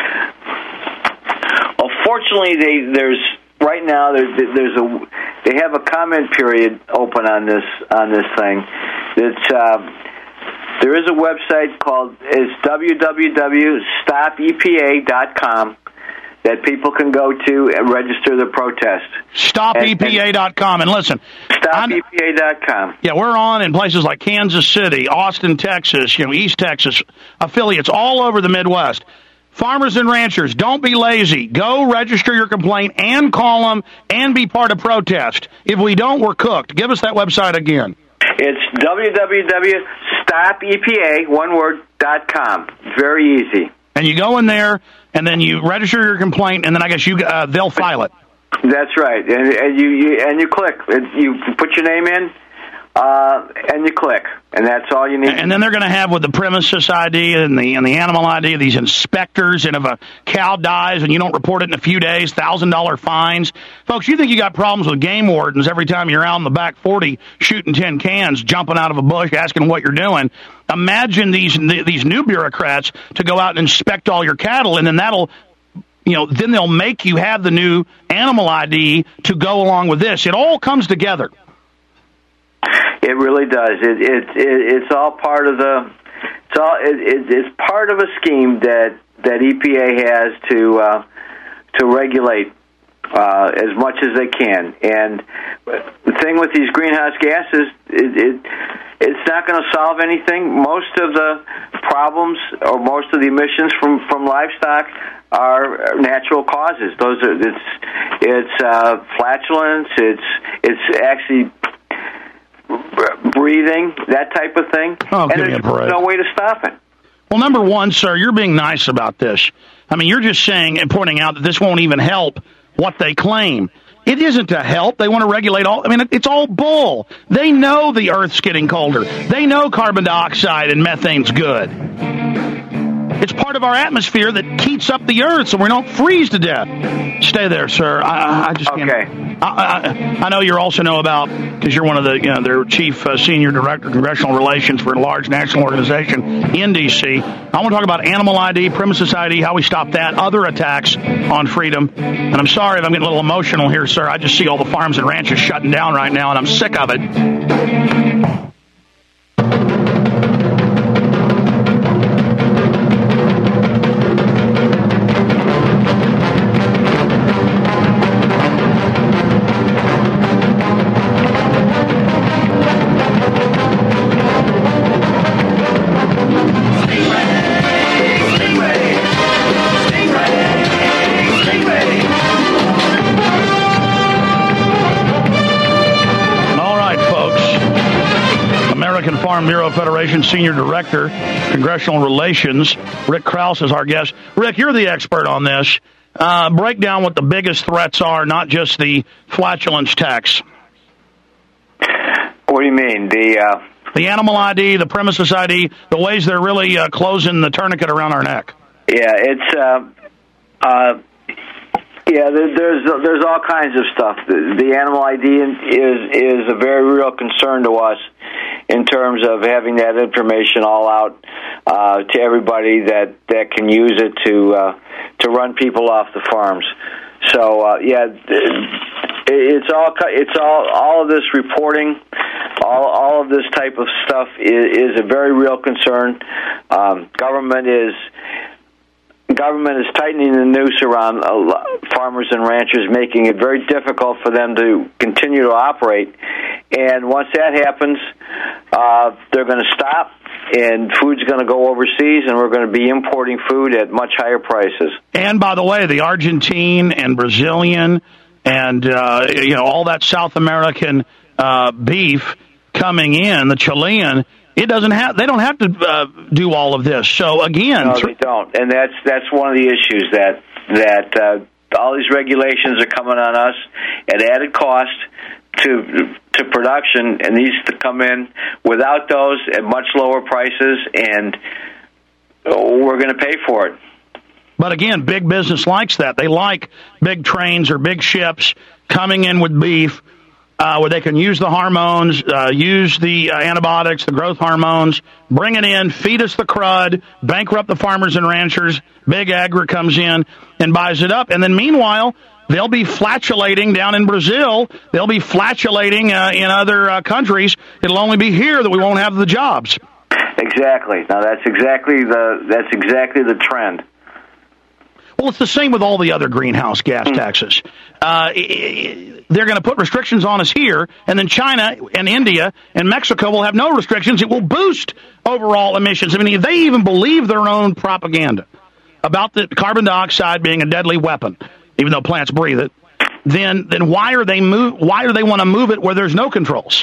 Well, fortunately, they there's right now there's there's a they have a comment period open on this on this thing. It's uh, there is a website called is w w w dot stop e p a dot com. That people can go to and register their protest. stop E P A dot com. And listen. stop E P A dot com. Yeah, we're on in places like Kansas City, Austin, Texas, you know, East Texas, affiliates all over the Midwest. Farmers and ranchers, don't be lazy. Go register your complaint and call them and be part of protest. If we don't, we're cooked. Give us that website again. It's w w w dot stop E P A, one word, dot com. Very easy. And you go in there, and then you register your complaint, and then I guess you uh, they'll file it. That's right, and, and you, you and you click. You put your name in, uh, and you click, and that's all you need. And then they're going to have with the premises I D and the and the animal I D these inspectors, and if a cow dies and you don't report it in a few days, thousand dollar fines. Folks, you think you got problems with game wardens every time you're out in the back forty shooting tin cans, jumping out of a bush, asking what you're doing. Imagine these these new bureaucrats to go out and inspect all your cattle, and then that'll, you know, then they'll make you have the new animal I D to go along with this. It all comes together. It really does. It, it, it it's all part of the. It's all. It, it, it's part of a scheme that that E P A has to uh, to regulate uh, as much as they can. And the thing with these greenhouse gases, it, it it's not going to solve anything. Most of the problems or most of the emissions from, from livestock are natural causes. Those are it's it's uh, flatulence. It's it's actually breathing, that type of thing. Oh, and there's no way to stop it. Well, number one, sir, you're being nice about this. I mean, you're just saying and pointing out that this won't even help what they claim. It isn't to help. They want to regulate all. I mean, it's all bull. They know the Earth's getting colder. They know carbon dioxide and methane's good. It's part of our atmosphere that heats up the earth so we don't freeze to death. Stay there, sir. I, I just can't. Okay. I, I, I know you also know about, because you're one of the, you know, their chief uh, senior director, congressional relations for a large national organization in D C. I want to talk about animal I D, premises I D, how we stop that, other attacks on freedom. And I'm sorry if I'm getting a little emotional here, sir. I just see all the farms and ranches shutting down right now, and I'm sick of it. Farm Bureau Federation Senior Director, Congressional Relations, Rick Krause is our guest. Rick, you're the expert on this. Uh, break down what the biggest threats are, not just the flatulence tax. What do you mean? The uh... the animal I D, the premises I D, the ways they're really uh, closing the tourniquet around our neck. Yeah, it's uh, uh, yeah. There, there's there's all kinds of stuff. The, the animal I D is is a very real concern to us in terms of having that information all out uh, to everybody that, that can use it to uh, to run people off the farms. So uh, yeah, it's all it's all all of this reporting, all all of this type of stuff is, is a very real concern. Um, government is. Government is tightening the noose around uh, farmers and ranchers, making it very difficult for them to continue to operate. And once that happens, uh, they're going to stop, and food's going to go overseas, and we're going to be importing food at much higher prices. And by the way, the Argentine and Brazilian and uh, you know all that South American uh, beef coming in, the Chilean. It doesn't have. They don't have to uh, do all of this. So again, no, they don't, and that's that's one of the issues that that uh, all these regulations are coming on us at added cost to to production, and these to come in without those at much lower prices, and we're going to pay for it. But again, big business likes that. They like big trains or big ships coming in with beef. Uh, where they can use the hormones, uh, use the uh, antibiotics, the growth hormones, bring it in, feed us the crud, bankrupt the farmers and ranchers. Big Agri comes in and buys it up. And then meanwhile, they'll be flatulating down in Brazil. They'll be flatulating uh, in other uh, countries. It'll only be here that we won't have the jobs. Exactly. Now, that's exactly the that's exactly the trend. Well, it's the same with all the other greenhouse gas taxes. Uh, they're going to put restrictions on us here, and then China and India and Mexico will have no restrictions. It will boost overall emissions. I mean, if they even believe their own propaganda about the carbon dioxide being a deadly weapon, even though plants breathe it, then then why are they move? Why do they want to move it where there's no controls?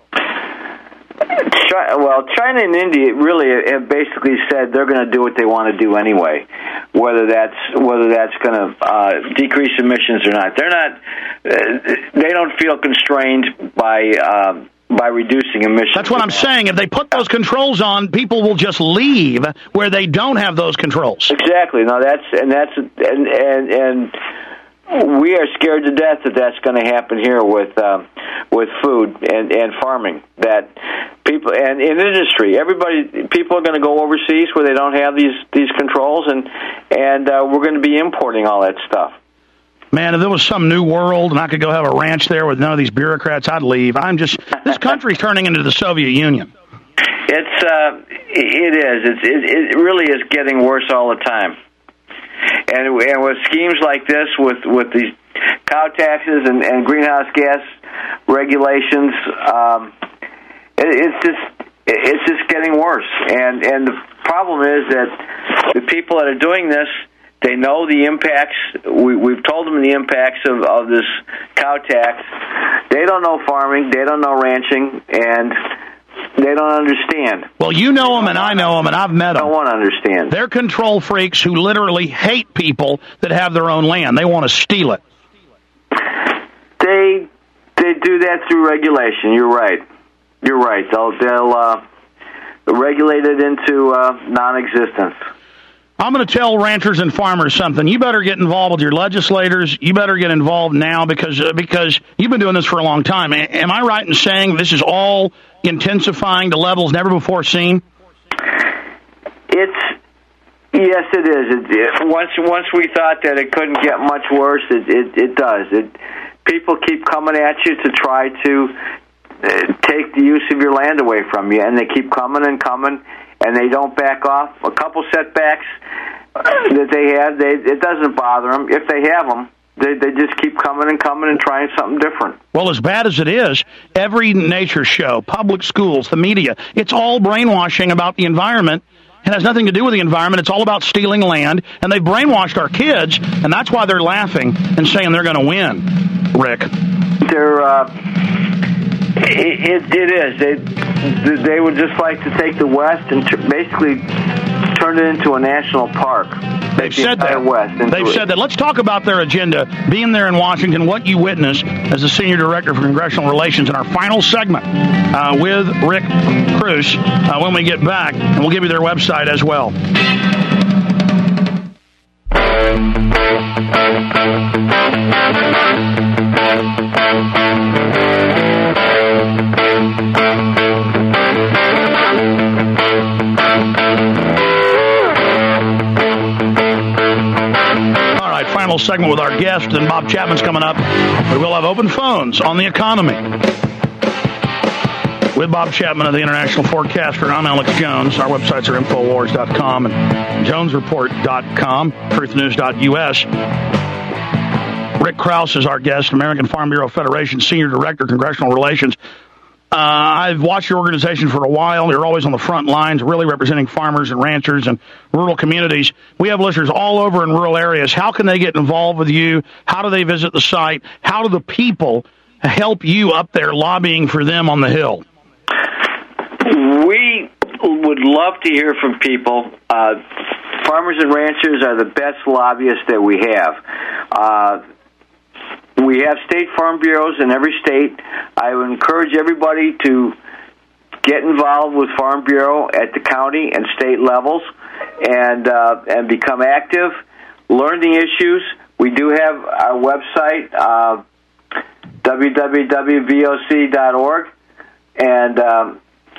Well, China and India really have basically said they're going to do what they want to do anyway, whether that's whether that's going to uh, decrease emissions or not. They're not. Uh, they don't feel constrained by um, by reducing emissions. That's what I'm saying. If they put those controls on, people will just leave where they don't have those controls. Exactly. No, that's and that's and and and. We are scared to death that that's going to happen here with um, with food and, and farming. That people and in industry, everybody, people are going to go overseas where they don't have these these controls, and and uh, we're going to be importing all that stuff. Man, if there was some new world and I could go have a ranch there with none of these bureaucrats, I'd leave. I'm just this country's turning into the Soviet Union. It's uh, it is. It's it, it really is getting worse all the time. And, and with schemes like this, with, with these cow taxes and, and greenhouse gas regulations, um, it, it's just it's just getting worse. And and the problem is that the people that are doing this, they know the impacts. We, we've told them the impacts of, of this cow tax. They don't know farming. They don't know ranching, and they don't understand. Well, you know them, and I know them, and I've met them. I don't want to understand. They're control freaks who literally hate people that have their own land. They want to steal it. They they do that through regulation. You're right. You're right. They'll they'll uh, regulate it into uh, non-existence. I'm going to tell ranchers and farmers something. You better get involved with your legislators. You better get involved now because uh, because you've been doing this for a long time. A- am I right in saying this is all intensifying to levels never before seen? It's yes, it is. It, it, once once we thought that it couldn't get much worse, it it, it does. It people keep coming at you to try to uh, take the use of your land away from you, and they keep coming and coming. And they don't back off. A couple setbacks that they have, they, it doesn't bother them. If they have them, they, they just keep coming and coming and trying something different. Well, as bad as it is, every nature show, public schools, the media, it's all brainwashing about the environment. It has nothing to do with the environment. It's all about stealing land. And they've brainwashed our kids, and that's why they're laughing and saying they're going to win, Rick. They're... Uh, It, it, it is. They, they would just like to take the West and t- basically turn it into a national park. They've said the that. West They've it. said that. Let's talk about their agenda. Being there in Washington, what you witnessed as the Senior Director for Congressional Relations in our final segment uh, with Rick Cruz uh, when we get back, and we'll give you their website as well. Final segment with our guest, and Bob Chapman's coming up. We will have open phones on the economy with Bob Chapman of the International Forecaster. I'm Alex Jones. Our websites are infowars dot com and jones report dot com, truth news dot u s. Rick Krause is our guest, American Farm Bureau Federation Senior Director, Congressional Relations. Uh, I've watched your organization for a while. You're always on the front lines, really representing farmers and ranchers and rural communities. We have listeners all over in rural areas. How can they get involved with you? How do they visit the site? How do the people help you up there lobbying for them on the Hill? We would love to hear from people. Uh, farmers and ranchers are the best lobbyists that we have. Uh, We have state farm bureaus in every state. I would encourage everybody to get involved with Farm Bureau at the county and state levels and uh, and become active, learn the issues. We do have our website, uh, w w w dot v o c dot org, and um,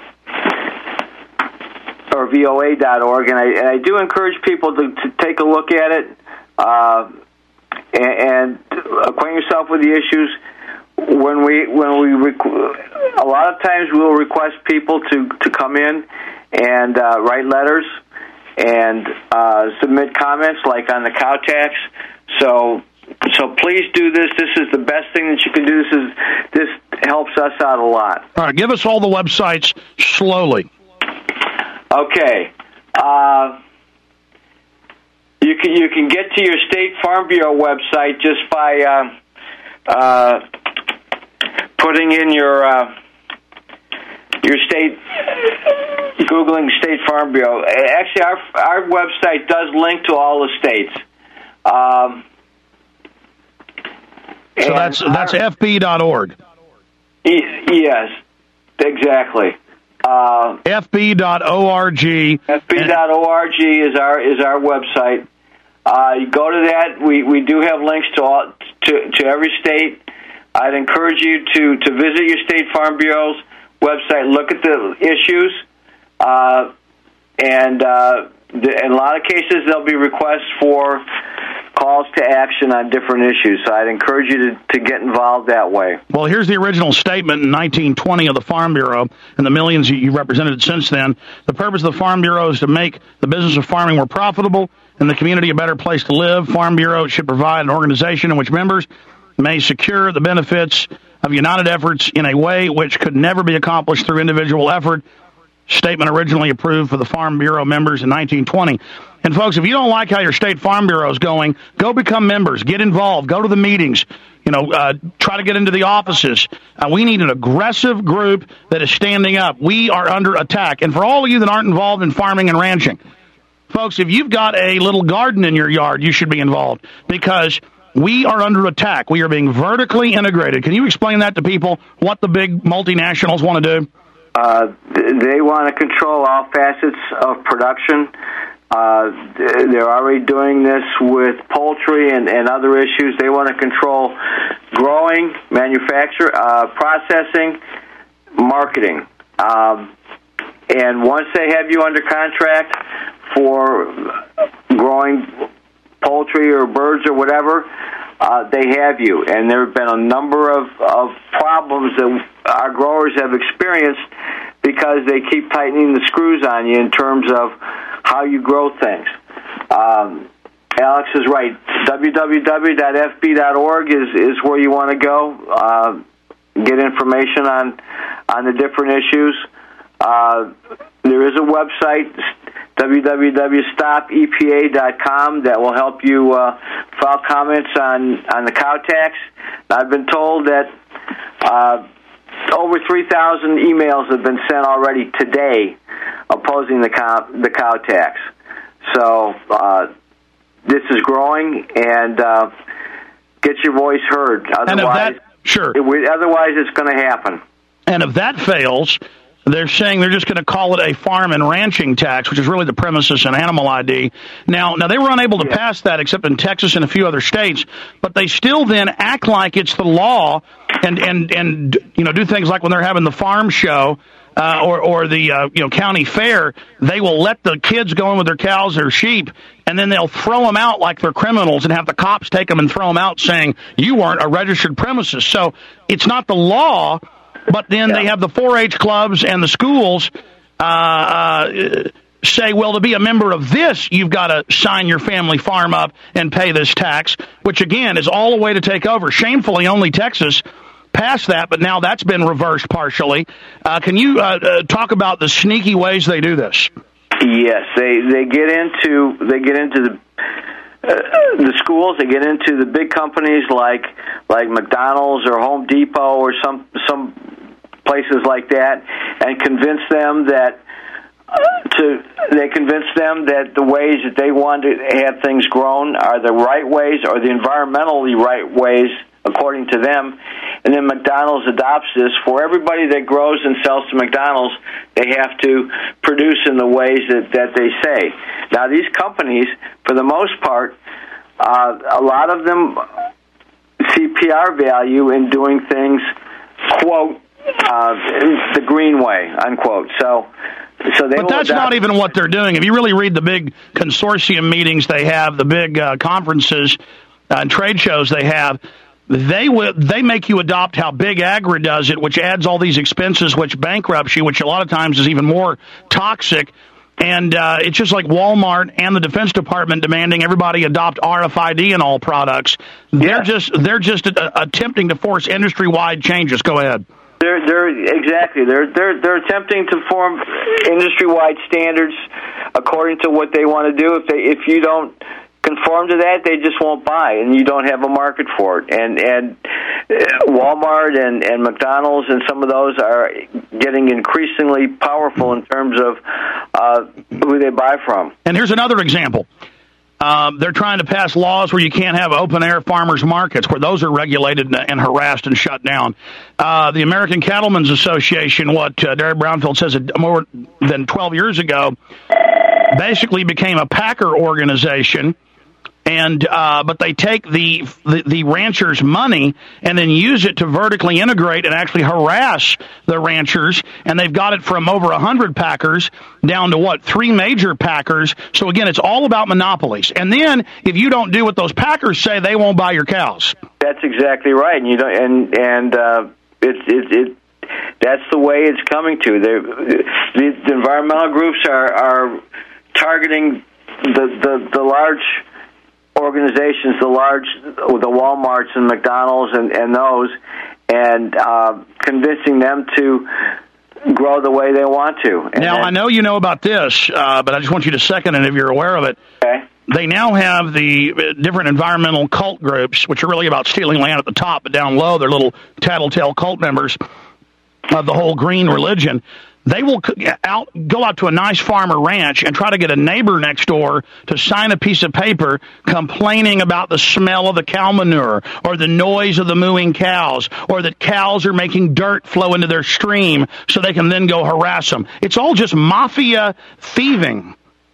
or v o a dot org, and I, and I do encourage people to, to take a look at it. Uh, and acquaint yourself with the issues. When we when we requ- a lot of times we'll request people to, to come in and uh, write letters and uh, submit comments, like on the cow tax. So so please do this. This is the best thing that you can do. This is this helps us out a lot. All right, give us all the websites slowly. Okay. Uh, You can you can get to your State Farm Bureau website just by uh, uh, putting in your uh, your state, Googling State Farm Bureau. Actually, our our website does link to all the states. Um, so that's that's f b dot org. E- yes, exactly. Uh, f b dot org. f b dot org is our is our website. Uh, you go to that. We, we do have links to all to to every state. I'd encourage you to, to visit your state farm bureau's website. Look at the issues, uh, and uh, the, in a lot of cases there'll be requests for calls to action on different issues. So I'd encourage you to, to get involved that way. Well, here's the original statement in nineteen twenty of the Farm Bureau and the millions you represented since then. The purpose of the Farm Bureau is to make the business of farming more profitable and the community a better place to live. Farm Bureau should provide an organization in which members may secure the benefits of united efforts in a way which could never be accomplished through individual effort. Statement originally approved for the Farm Bureau members in nineteen twenty. And, folks, if you don't like how your state Farm Bureau is going, go become members. Get involved. Go to the meetings. You know, uh, try to get into the offices. Uh, we need an aggressive group that is standing up. We are under attack. And for all of you that aren't involved in farming and ranching, folks, if you've got a little garden in your yard, you should be involved because we are under attack. We are being vertically integrated. Can you explain that to people, what the big multinationals want to do? Uh, they want to control all facets of production. Uh, they're already doing this with poultry and, and other issues. They want to control growing, manufacture, uh, processing, marketing. Um, and once they have you under contract for growing poultry or birds or whatever, uh, they have you. And there have been a number of, of problems that our growers have experienced because they keep tightening the screws on you in terms of how you grow things. Um, Alex is right. w w w dot f b dot org is, is where you want to go. Uh, get information on on the different issues. Uh, there is a website, w w w dot stop e p a dot com, that will help you uh, file comments on, on the cow tax. I've been told that uh, over three thousand emails have been sent already today opposing the cow, the cow tax. So uh, this is growing, and uh, get your voice heard. Otherwise, that, sure. It, otherwise, it's going to happen. And if that fails, they're saying they're just going to call it a farm and ranching tax, which is really the premises and animal I D. Now, now they were unable to yeah. pass that except in Texas and a few other states, but they still then act like it's the law and, and, and you know, do things like when they're having the farm show uh, or, or the uh, you know county fair, they will let the kids go in with their cows or sheep, and then they'll throw them out like they're criminals and have the cops take them and throw them out saying, you weren't a registered premises. So it's not the law. But then yeah. they have the four H clubs and the schools uh, uh, say, well, to be a member of this, you've got to sign your family farm up and pay this tax, which, again, is all a way to take over. Shamefully, only Texas passed that, but now that's been reversed partially. Uh, can you uh, uh, talk about the sneaky ways they do this? Yes, they, they get into they get into the uh, the schools. They get into the big companies like like McDonald's or Home Depot or some some places like that, and convince them that uh, to they convince them that the ways that they want to have things grown are the right ways or the environmentally right ways according to them. And then McDonald's adopts this. For everybody that grows and sells to McDonald's, they have to produce in the ways that, that they say. Now, these companies, for the most part, uh, a lot of them see P R value in doing things, quote, uh, the green way, unquote. So, so they but that's adopt- not even what they're doing. If you really read the big consortium meetings they have, the big uh, conferences uh, and trade shows they have, They will. They make you adopt how Big Agri does it, which adds all these expenses, which bankrupts you, which a lot of times is even more toxic. And uh, it's just like Walmart and the Defense Department demanding everybody adopt R F I D in all products. They're yeah. just they're just uh, attempting to force industry-wide changes. Go ahead. They're they're exactly they're they're they're attempting to form industry-wide standards according to what they want to do. If they if you don't conform to that, they just won't buy, and you don't have a market for it. And and Walmart and, and McDonald's and some of those are getting increasingly powerful in terms of uh, who they buy from. And here's another example. Um, they're trying to pass laws where you can't have open-air farmers markets, where those are regulated and, and harassed and shut down. Uh, the American Cattlemen's Association, what uh, Derek Brownfield says more than twelve years ago, basically became a packer organization. And uh, but they take the, the the ranchers' money and then use it to vertically integrate and actually harass the ranchers. And they've got it from over a hundred packers down to what three major packers. So again, it's all about monopolies. And then if you don't do what those packers say, they won't buy your cows. That's exactly right. And you don't. And and uh, it's it, it that's the way it's coming to. The, the environmental groups are are targeting the the, the large organizations, the large, the Walmarts and McDonald's and, and those, and uh, convincing them to grow the way they want to. And now, then, I know you know about this, uh, but I just want you to second it if you're aware of it. Okay. They now have the different environmental cult groups, which are really about stealing land at the top, but down low, they're little tattletale cult members of the whole green religion. They will out, go out to a nice farmer ranch and try to get a neighbor next door to sign a piece of paper complaining about the smell of the cow manure or the noise of the mooing cows or that cows are making dirt flow into their stream so they can then go harass them. It's all just mafia thieving.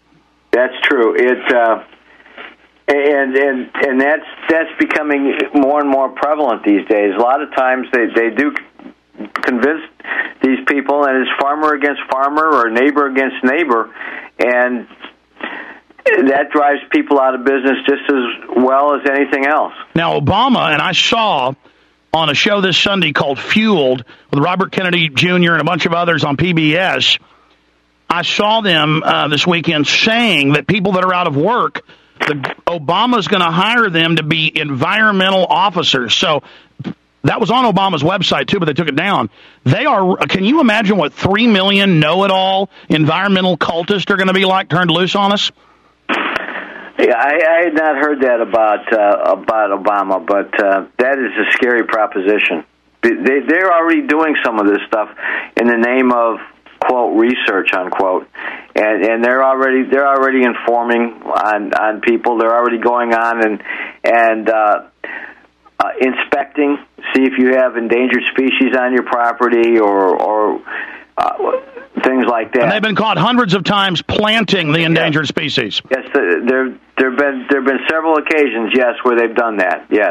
That's true. It uh, and and and that's that's becoming more and more prevalent these days. A lot of times they they do convince these people, and it's farmer against farmer or neighbor against neighbor, and that drives people out of business just as well as anything else. Now, Obama, and I saw on a show this Sunday called Fueled with Robert Kennedy Junior and a bunch of others on P B S, I saw them uh, this weekend saying that people that are out of work, the, Obama's going to hire them to be environmental officers. So that was on Obama's website, too, but they took it down. They are. Can you imagine what three million know-it-all environmental cultists are going to be like turned loose on us? Yeah, I, I had not heard that about uh, about Obama, but uh, that is a scary proposition. They, they're already doing some of this stuff in the name of, quote, research, unquote, and and they're already they're already informing on, on people. They're already going on and and uh, uh, inspecting, see if you have endangered species on your property or or uh, things like that. And they've been caught hundreds of times planting the endangered yes. species. Yes, there there've been there've been several occasions, yes, where they've done that. Yes.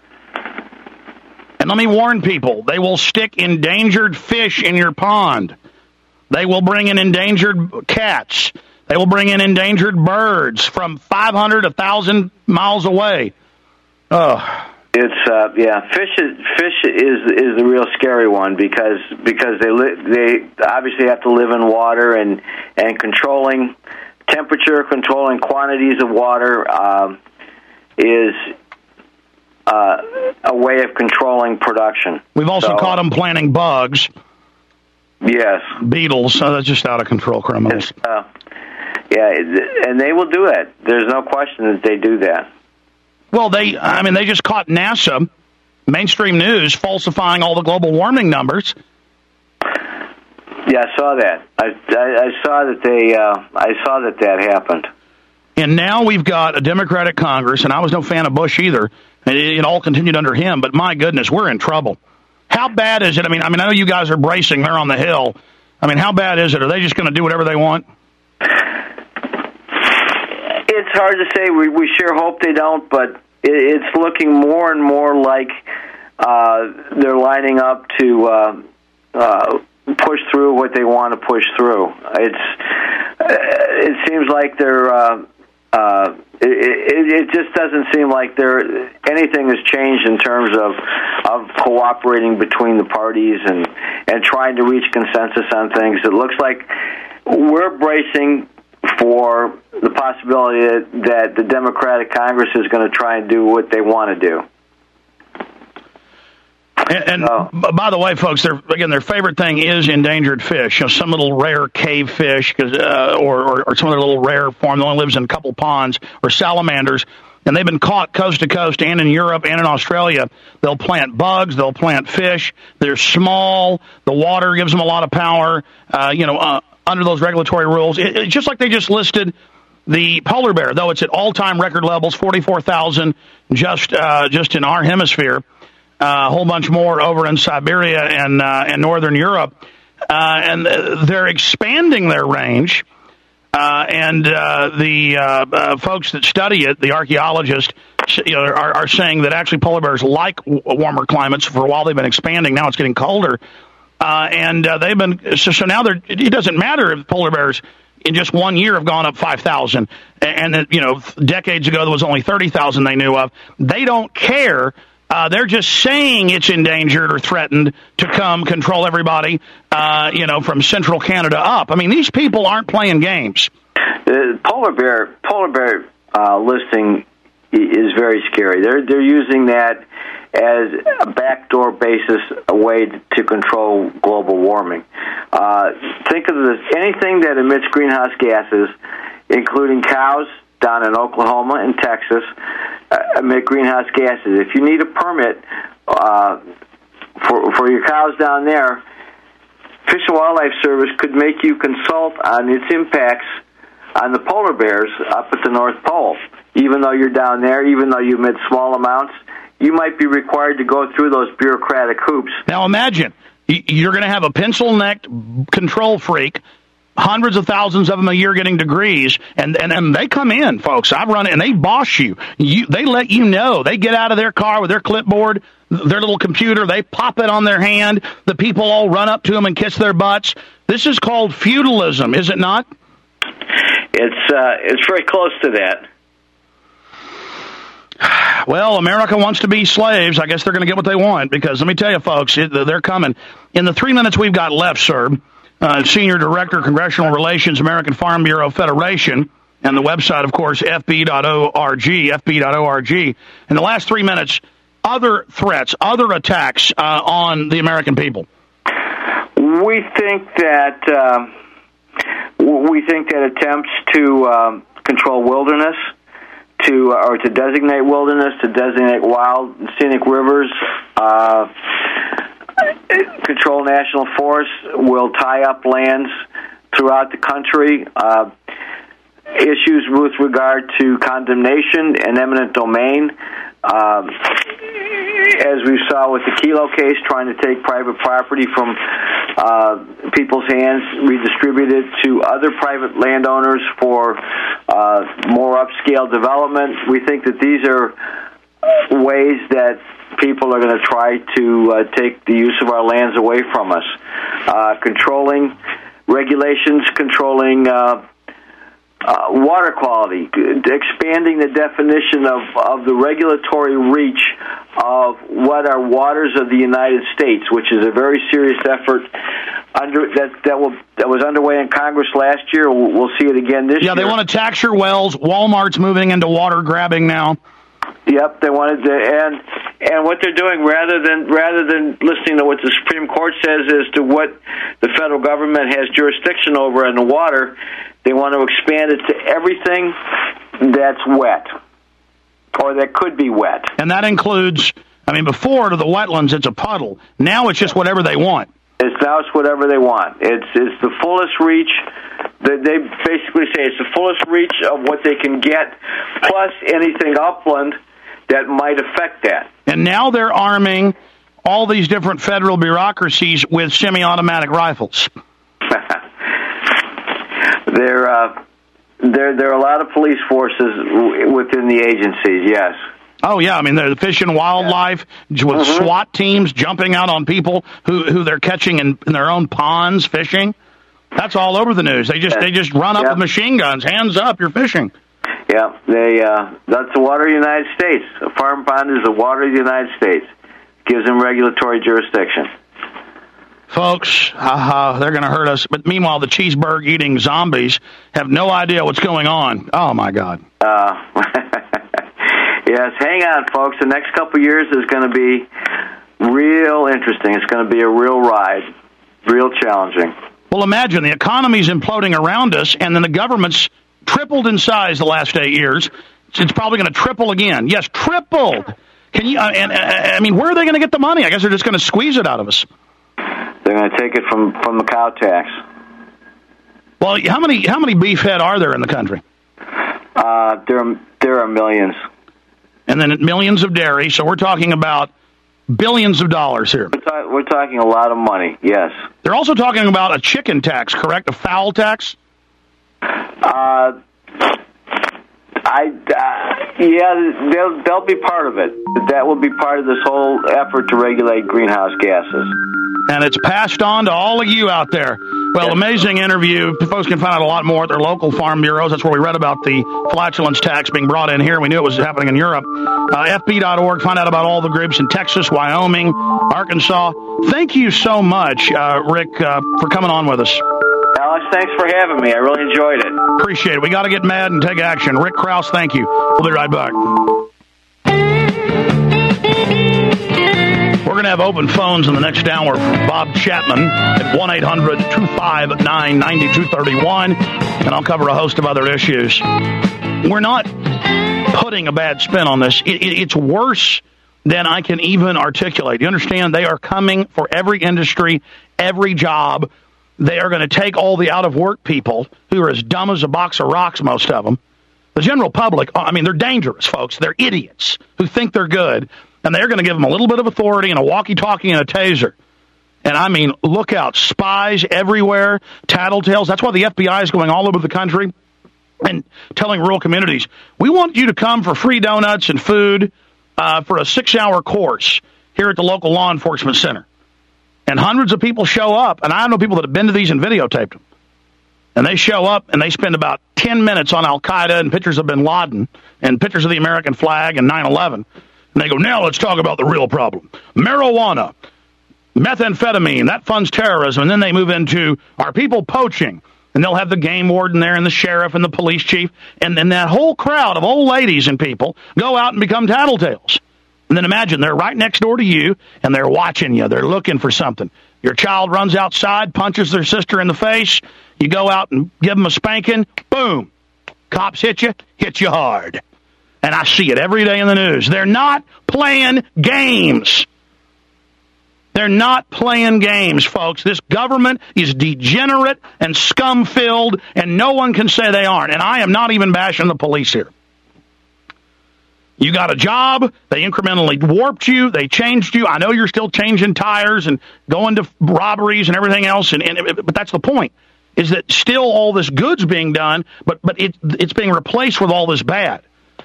And let me warn people: they will stick endangered fish in your pond. They will bring in endangered cats. They will bring in endangered birds from five hundred, one thousand miles away. Oh. It's uh, yeah, fish is fish is is the real scary one because because they li- they obviously have to live in water and and controlling temperature, controlling quantities of water um, is uh, a way of controlling production. We've also so, caught them planting bugs. Yes, beetles. So that's just out of control criminals. Uh, yeah, and they will do it. There's no question that they do that. Well, they, I mean, they just caught NASA, mainstream news, falsifying all the global warming numbers. Yeah, I saw that. I, I, I saw that they, uh, I saw that that happened. And now we've got a Democratic Congress, and I was no fan of Bush either. And it, it all continued under him. But my goodness, we're in trouble. How bad is it? I mean, I mean, I know you guys are bracing. They're on the Hill. I mean, how bad is it? Are they just going to do whatever they want? It's hard to say. We we sure hope they don't, but it, it's looking more and more like uh, they're lining up to uh, uh, push through what they want to push through. It's uh, it seems like they're. Uh, uh, it, it, it just doesn't seem like there anything has changed in terms of of cooperating between the parties and and trying to reach consensus on things. It looks like we're bracing for the possibility that, that the Democratic Congress is going to try and do what they want to do. And, and oh. by the way, folks, their again, their favorite thing is endangered fish. You know, some little rare cave fish, cause, uh, or, or or some other little rare form that only lives in a couple ponds, or salamanders. And they've been caught coast to coast, and in Europe and in Australia. They'll plant bugs, they'll plant fish. They're small. The water gives them a lot of power. Uh, you know, uh, under those regulatory rules, it, it's just like they just listed the polar bear, though it's at all-time record levels, forty-four thousand just uh, just in our hemisphere. Uh, a whole bunch more over in Siberia and uh, and northern Europe, uh, and they're expanding their range. Uh, and uh, the uh, uh, folks that study it, the archaeologists, you know, are, are saying that actually polar bears like w- warmer climates. For a while, they've been expanding. Now it's getting colder, uh, and uh, they've been so, so now they're. It doesn't matter if polar bears in just one year have gone up five thousand, and, and you know, decades ago there was only thirty thousand they knew of. They don't care. Uh, they're just saying it's endangered or threatened to come control everybody, uh, you know, from central Canada up. I mean, these people aren't playing games. The polar bear polar bear uh, listing is very scary. They're they're using that as a backdoor basis, a way to control global warming. Uh, think of this: anything that emits greenhouse gases, including cows down in Oklahoma and Texas, uh, emit greenhouse gases. If you need a permit uh, for for your cows down there, Fish and Wildlife Service could make you consult on its impacts on the polar bears up at the North Pole. Even though you're down there, even though you emit small amounts, you might be required to go through those bureaucratic hoops. Now imagine, you're going to have a pencil-necked control freak hundreds of thousands of them a year getting degrees, and, and, and they come in, folks. I've run it, and they boss you. you. They let you know. They get out of their car with their clipboard, their little computer. They pop it on their hand. The people all run up to them and kiss their butts. This is called feudalism, is it not? It's uh, it's very close to that. Well, America wants to be slaves. I guess they're going to get what they want, because let me tell you, folks, it, they're coming. In the three minutes we've got left, sir, uh, Senior Director, Congressional Relations, American Farm Bureau Federation, and the website, of course, F B dot org, F B dot org. In the last three minutes, other threats, other attacks uh, on the American people. We think that um, we think that attempts to um, control wilderness, to or to designate wilderness, to designate wild and scenic rivers, uh, control national forests, will tie up lands throughout the country. Uh, issues with regard to condemnation and eminent domain. Um, as we saw with the Kelo case, trying to take private property from uh, people's hands, redistribute it to other private landowners for uh, more upscale development. We think that these are ways that people are going to try to uh, take the use of our lands away from us. Uh, controlling regulations, controlling uh, Uh, water quality, expanding the definition of, of the regulatory reach of what are waters of the United States, which is a very serious effort under that that will that was underway in Congress last year. We'll, we'll see it again this yeah, year. Yeah, they want to tax your wells. Walmart's moving into water grabbing now. Yep, they wanted to, and and what they're doing, rather than rather than listening to what the Supreme Court says as to what the federal government has jurisdiction over in the water, they want to expand it to everything that's wet, or that could be wet. And that includes, I mean, before to the wetlands, it's a puddle. Now it's just whatever they want. It's now it's whatever they want. It's it's the fullest reach. They, they basically say it's the fullest reach of what they can get, plus anything upland that might affect that. And now they're arming all these different federal bureaucracies with semi-automatic rifles. There, uh, there, there are a lot of police forces w- within the agencies. Yes. Oh yeah, I mean they're Fish and Wildlife yeah. with mm-hmm. SWAT teams jumping out on people who, who they're catching in, in their own ponds fishing. That's all over the news. They just yeah. they just run up yeah. with machine guns. Hands up, you're fishing. Yeah, they. Uh, that's the water of the United States. A farm pond is the water of the United States. Gives them regulatory jurisdiction. Folks, uh, they're going to hurt us. But meanwhile, the cheeseburger-eating zombies have no idea what's going on. Oh, my God. Uh, yes, hang on, folks. The next couple of years is going to be real interesting. It's going to be a real ride, real challenging. Well, imagine the economy's imploding around us, and then the government's tripled in size the last eight years. It's probably going to triple again. Yes, tripled. Can you? Uh, and uh, I mean, where are they going to get the money? I guess they're just going to squeeze it out of us. They're going to take it from, from the cow tax. Well, how many how many beef head are there in the country? Uh, there there are millions, and then millions of dairy. So we're talking about billions of dollars here. We're, ta- we're talking a lot of money. Yes. They're also talking about a chicken tax, correct? A fowl tax. Uh, I uh, yeah, they'll they'll be part of it. That will be part of this whole effort to regulate greenhouse gases. And it's passed on to all of you out there. Well, amazing interview. Folks can find out a lot more at their local farm bureaus. That's where we read about the flatulence tax being brought in here. We knew it was happening in Europe. Uh, F B dot org. Find out about all the groups in Texas, Wyoming, Arkansas. Thank you so much, uh, Rick, uh, for coming on with us. Alex, thanks for having me. I really enjoyed it. Appreciate it. We got to get mad and take action. Rick Krause, thank you. We'll be right back. We're going to have open phones in the next hour for Bob Chapman at one eight hundred two five nine nine two three one, and I'll cover a host of other issues. We're not putting a bad spin on this. It, it, it's worse than I can even articulate. You understand? They are coming for every industry, every job. They are going to take all the out-of-work people who are as dumb as a box of rocks, most of them. The general public, I mean, they're dangerous, folks. They're idiots who think they're good, and they're going to give them a little bit of authority and a walkie-talkie and a taser. And I mean, look out, spies everywhere, tattletales. That's why the F B I is going all over the country and telling rural communities, we want you to come for free donuts and food uh, for a six-hour course here at the local law enforcement center. And hundreds of people show up, and I know people that have been to these and videotaped them. And they show up, and they spend about ten minutes on Al-Qaeda and pictures of bin Laden and pictures of the American flag and nine eleven. And they go, now let's talk about the real problem. Marijuana, methamphetamine, that funds terrorism. And then they move into, are people poaching? And they'll have the game warden there and the sheriff and the police chief. And then that whole crowd of old ladies and people go out and become tattletales. And then imagine they're right next door to you, and they're watching you. They're looking for something. Your child runs outside, punches their sister in the face. You go out and give them a spanking. Boom. Cops hit you, hit you hard. And I see it every day in the news. They're not playing games. They're not playing games, folks. This government is degenerate and scum-filled, and no one can say they aren't. And I am not even bashing the police here. You got a job, they incrementally warped you, they changed you. I know you're still changing tires and going to robberies and everything else, and, and but that's the point, is that still all this good's being done, but, but it, it's being replaced with all this bad.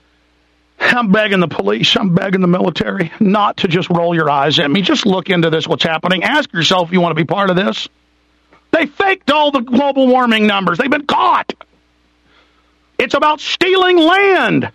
I'm begging the police, I'm begging the military not to just roll your eyes at me. Just look into this, what's happening. Ask yourself if you want to be part of this. They faked all the global warming numbers. They've been caught. It's about stealing land.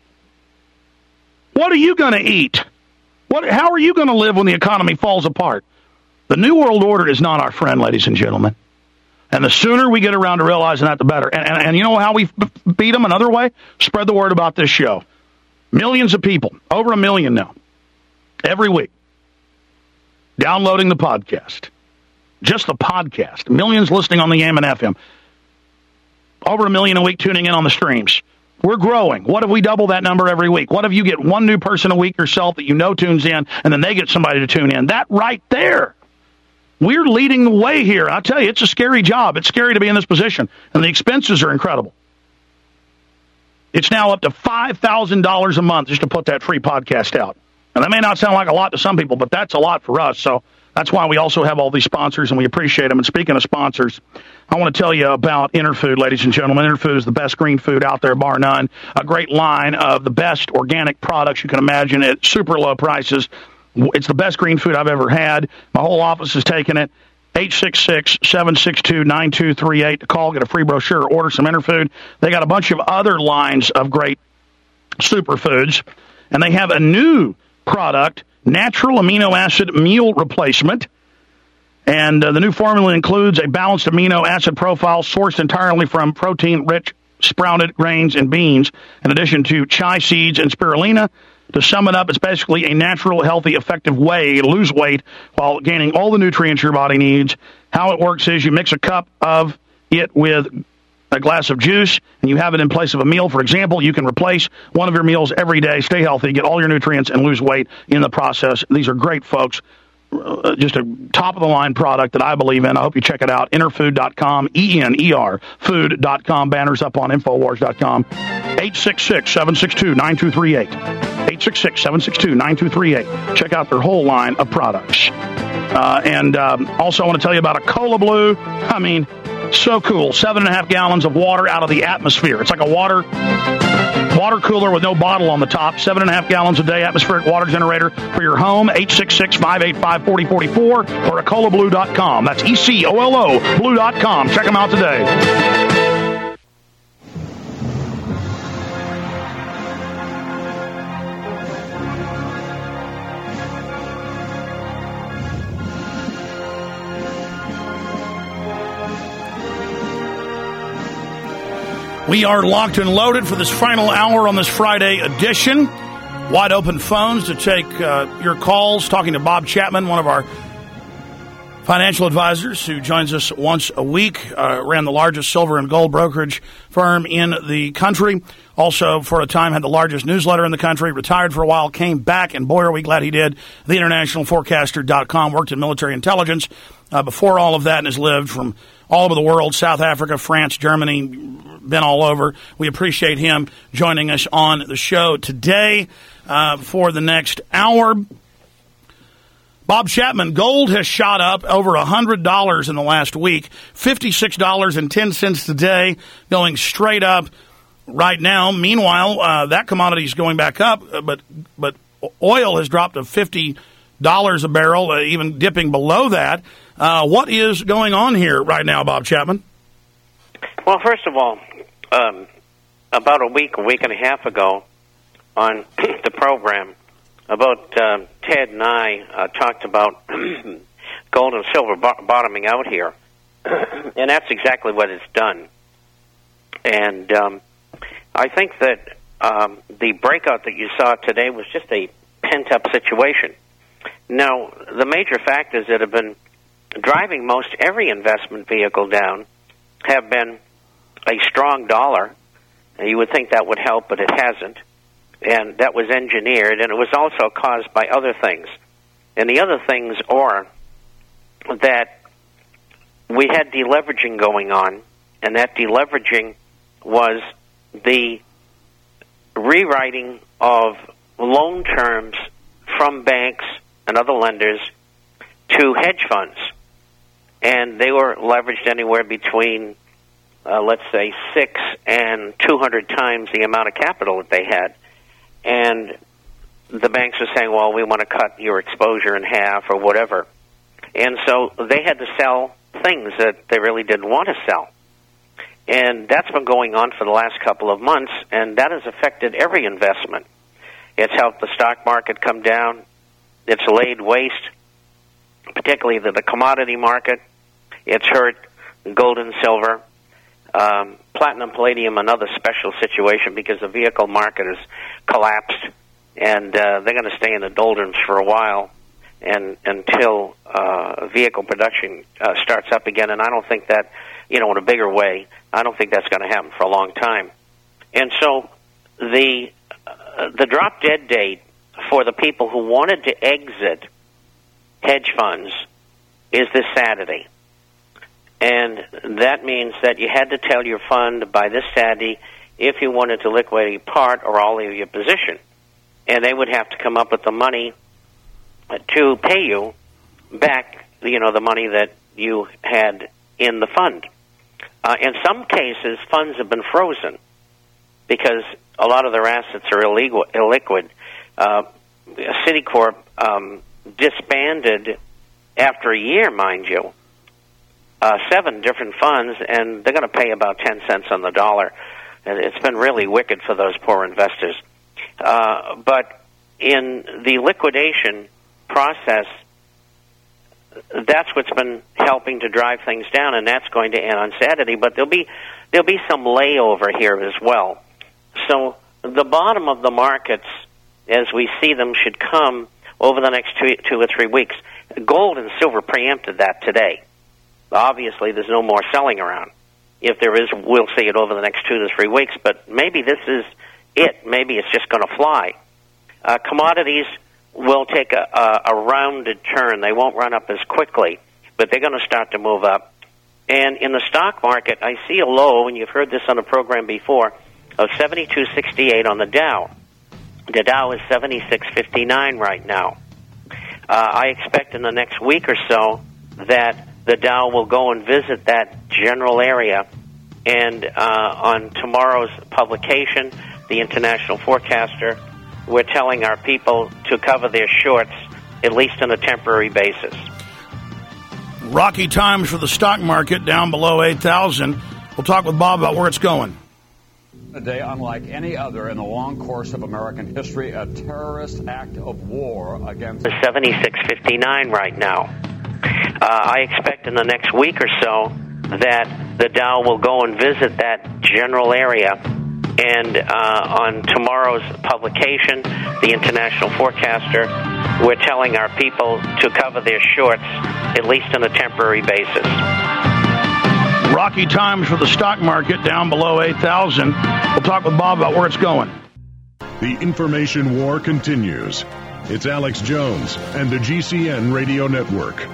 What are you going to eat? What? How are you going to live when the economy falls apart? The New World Order is not our friend, ladies and gentlemen. And the sooner we get around to realizing that, the better. And, and, and you know how we beat them another way? Spread the word about this show. Millions of people, over a million now, every week, downloading the podcast. Just the podcast. Millions listening on the A M and F M. Over a million a week tuning in on the streams. We're growing. What if we double that number every week? What if you get one new person a week yourself that you know tunes in, and then they get somebody to tune in? That right there. We're leading the way here. I tell you, it's a scary job. It's scary to be in this position, and the expenses are incredible. It's now up to five thousand dollars a month just to put that free podcast out. And that may not sound like a lot to some people, but that's a lot for us. So that's why we also have all these sponsors, and we appreciate them. And speaking of sponsors, I want to tell you about Interfood, ladies and gentlemen. Interfood is the best green food out there, bar none. A great line of the best organic products you can imagine at super low prices. It's the best green food I've ever had. My whole office has taken it. eight six six, seven six two, nine two three eight to call, get a free brochure, order some Interfood. They got a bunch of other lines of great superfoods, and they have a new product, natural amino acid meal replacement. And uh, the new formula includes a balanced amino acid profile sourced entirely from protein-rich sprouted grains and beans, in addition to chia seeds and spirulina. To sum it up, it's basically a natural, healthy, effective way to lose weight while gaining all the nutrients your body needs. How it works is you mix a cup of it with a glass of juice, and you have it in place of a meal. For example, you can replace one of your meals every day, stay healthy, get all your nutrients, and lose weight in the process. These are great, folks. Uh, just a top-of-the-line product that I believe in. I hope you check it out. Interfood dot com, E N E R, food dot com. Banners up on Infowars dot com. eight six six, seven six two, nine two three eight. eight six six, seven six two, nine two three eight. Check out their whole line of products. Uh, and um, also I want to tell you about a Cola Blue. I mean, so cool. Seven and a half gallons of water out of the atmosphere. It's like a water... water cooler with no bottle on the top. Seven and a half gallons a day atmospheric water generator for your home. eight six six, five eight five, four oh four four or ecola blue dot com. That's E C O L O blue dot com. Check them out today. We are locked and loaded for this final hour on this Friday edition. Wide open phones to take uh, your calls. Talking to Bob Chapman, one of our financial advisors who joins us once a week. Uh, ran the largest silver and gold brokerage firm in the country. Also, for a time, had the largest newsletter in the country. Retired for a while, came back, and boy, are we glad he did. the international forecaster dot com, worked in military intelligence uh, before all of that, and has lived from all over the world, South Africa, France, Germany, been all over. We appreciate him joining us on the show today uh, for the next hour. Bob Chapman, gold has shot up over one hundred dollars in the last week, fifty-six dollars and ten cents today, going straight up right now. Meanwhile, uh, that commodity is going back up, but but oil has dropped to fifty dollars a barrel, uh, even dipping below that. Uh, what is going on here right now, Bob Chapman? Well, first of all, um, about a week, a week and a half ago on the program, about uh, Ted and I uh, talked about gold and silver bo- bottoming out here, and that's exactly what it's done. And um, I think that um, the breakout that you saw today was just a pent-up situation. Now, the major factors that have been driving most every investment vehicle down have been a strong dollar. You would think that would help, but it hasn't. And that was engineered, and it was also caused by other things. And the other things are that we had deleveraging going on, and that deleveraging was the rewriting of loan terms from banks and other lenders to hedge funds. And they were leveraged anywhere between, uh, let's say, six and two hundred times the amount of capital that they had. And the banks were saying, well, we want to cut your exposure in half or whatever. And so they had to sell things that they really didn't want to sell. And that's been going on for the last couple of months, and that has affected every investment. It's helped the stock market come down. It's laid waste, particularly the, the commodity market. It's hurt gold and silver. Um, platinum, palladium, another special situation because the vehicle market has collapsed, and uh, they're going to stay in the doldrums for a while and until uh, vehicle production uh, starts up again. And I don't think that, you know, in a bigger way, I don't think that's going to happen for a long time. And so the uh, the drop dead date for the people who wanted to exit hedge funds is this Saturday. And that means that you had to tell your fund by this Saturday if you wanted to liquidate part or all of your position. And they would have to come up with the money to pay you back, you know, the money that you had in the fund. Uh, in some cases, funds have been frozen because a lot of their assets are illegal, illiquid. Uh, Citicorp um, disbanded after a year, mind you, Uh, seven different funds, and they're going to pay about ten cents on the dollar. And it's been really wicked for those poor investors. Uh, but in the liquidation process, that's what's been helping to drive things down, and that's going to end on Saturday. But there'll be there'll be some layover here as well. So the bottom of the markets, as we see them, should come over the next two, two or three weeks. Gold and silver preempted that today. Obviously, there's no more selling around. If there is, we'll see it over the next two to three weeks, but maybe this is it. Maybe it's just going to fly. Uh, commodities will take a, a, a rounded turn. They won't run up as quickly, but they're going to start to move up. And in the stock market, I see a low, and you've heard this on the program before, of seventy-two sixty-eight on the Dow. The Dow is seventy-six fifty-nine right now. Uh, I expect in the next week or so that the Dow will go and visit that general area. And uh, on tomorrow's publication, the International Forecaster, we're telling our people to cover their shorts, at least on a temporary basis. Rocky times for the stock market, down below eight thousand. We'll talk with Bob about where it's going. A day unlike any other in the long course of American history, a terrorist act of war against... seventy-six fifty-nine right now. Uh, I expect in the next week or so that the Dow will go and visit that general area. And uh, on tomorrow's publication, the International Forecaster, we're telling our people to cover their shorts, at least on a temporary basis. Rocky times for the stock market, down below eight thousand. We'll talk with Bob about where it's going. The information war continues. It's Alex Jones and the G C N Radio Network.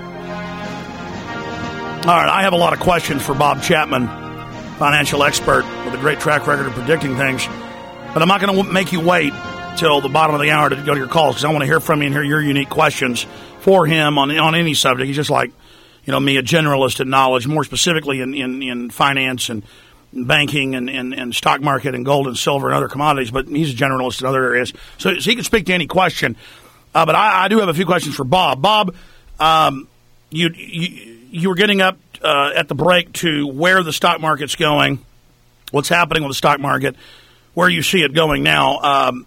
All right, I have a lot of questions for Bob Chapman, financial expert with a great track record of predicting things. But I'm not going to make you wait. till the bottom of the hour to go to your calls because I want to hear from you and hear your unique questions for him on on any subject. He's just like, you know, me, a generalist in knowledge, more specifically in, in, in finance and banking and, and, and stock market and gold and silver and other commodities, but he's a generalist in other areas. So, so he can speak to any question. Uh, but I, I do have a few questions for Bob. Bob, um, you, you you were getting up uh, at the break to where the stock market's going, what's happening with the stock market, where you see it going now. Um,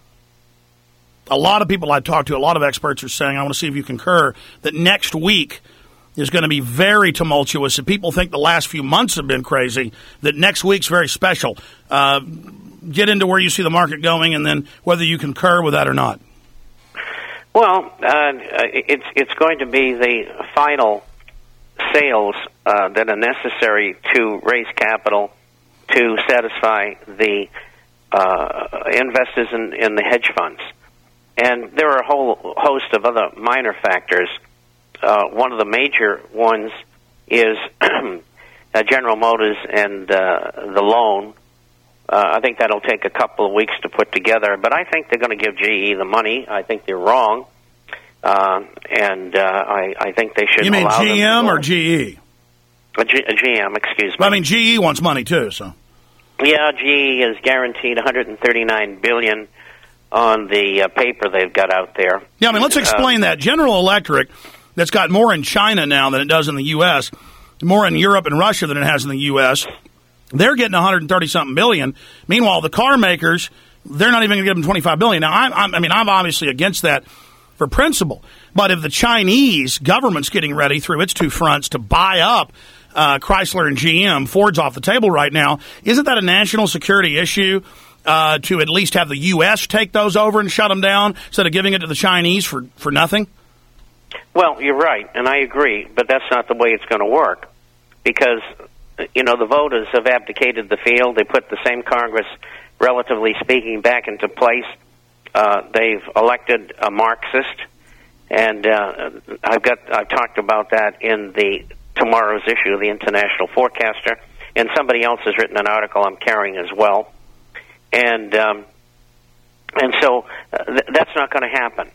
a lot of people I've talked to, a lot of experts are saying, I want to see if you concur, that next week is going to be very tumultuous. If people think the last few months have been crazy, that next week's very special. Uh, get into where you see the market going and then whether you concur with that or not. Well, uh, it's it's going to be the final sales uh, that are necessary to raise capital to satisfy the uh, investors in, in the hedge funds. And there are a whole host of other minor factors. Uh, one of the major ones is uh, General Motors and uh, the loan. Uh, I think that'll take a couple of weeks to put together, but I think they're going to give G E the money. I think they're wrong, uh, and uh, I, I think they should. You mean allow G M them or G E? A, G, a G M, excuse me. Well, I mean, G E wants money too, so. Yeah, G E is guaranteed one hundred thirty-nine billion dollars on the uh, paper they've got out there. Yeah, I mean, let's explain uh, that. General Electric, that's got more in China now than it does in the U S, more in Europe and Russia than it has in the U S, they're getting one hundred thirty something billion. Meanwhile, the car makers, they're not even going to give them twenty-five billion. Now, I'm, I'm, I mean, I'm obviously against that for principle. But if the Chinese government's getting ready through its two fronts to buy up uh, Chrysler and G M, Ford's off the table right now, isn't that a national security issue uh, to at least have the U S take those over and shut them down instead of giving it to the Chinese for, for nothing? Well, you're right, and I agree, but that's not the way it's going to work because, you know, the voters have abdicated the field. They put the same Congress, relatively speaking, back into place. Uh, they've elected a Marxist, and uh, I've got I've talked about that in the tomorrow's issue of the International Forecaster, and somebody else has written an article I'm carrying as well, and um, and so uh, th- that's not going to happen.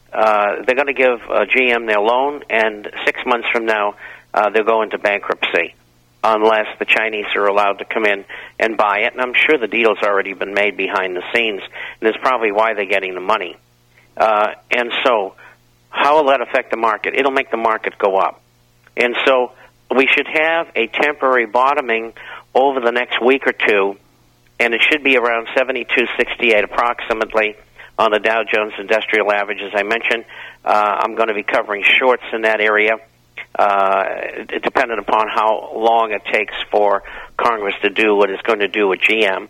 Uh, they're going to give uh, G M their loan, and six months from now, uh, they'll go into bankruptcy unless the Chinese are allowed to come in and buy it. And I'm sure the deal's already been made behind the scenes, and that's probably why they're getting the money. Uh, and so how will that affect the market? It'll make the market go up. And so we should have a temporary bottoming over the next week or two, and it should be around seventy-two sixty-eight approximately on the Dow Jones Industrial Average. As I mentioned, uh, I'm going to be covering shorts in that area, uh, dependent upon how long it takes for Congress to do what it's going to do with G M.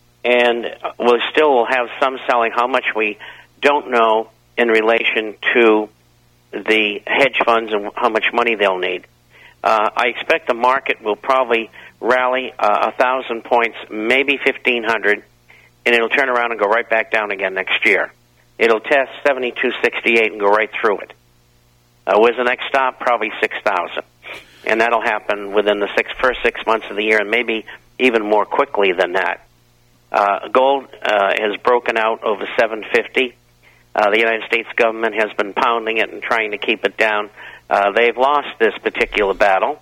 And we'll still have some selling. How much we don't know in relation to the hedge funds and how much money they'll need. Uh, I expect the market will probably rally uh, one thousand points, maybe fifteen hundred, and it'll turn around and go right back down again next year. It'll test seventy-two sixty-eight and go right through it. Uh, where's the next stop? Probably six thousand. And that'll happen within the six, first six months of the year, and maybe even more quickly than that. Uh, gold uh, has broken out over seven fifty. Uh, the United States government has been pounding it and trying to keep it down. Uh, they've lost this particular battle.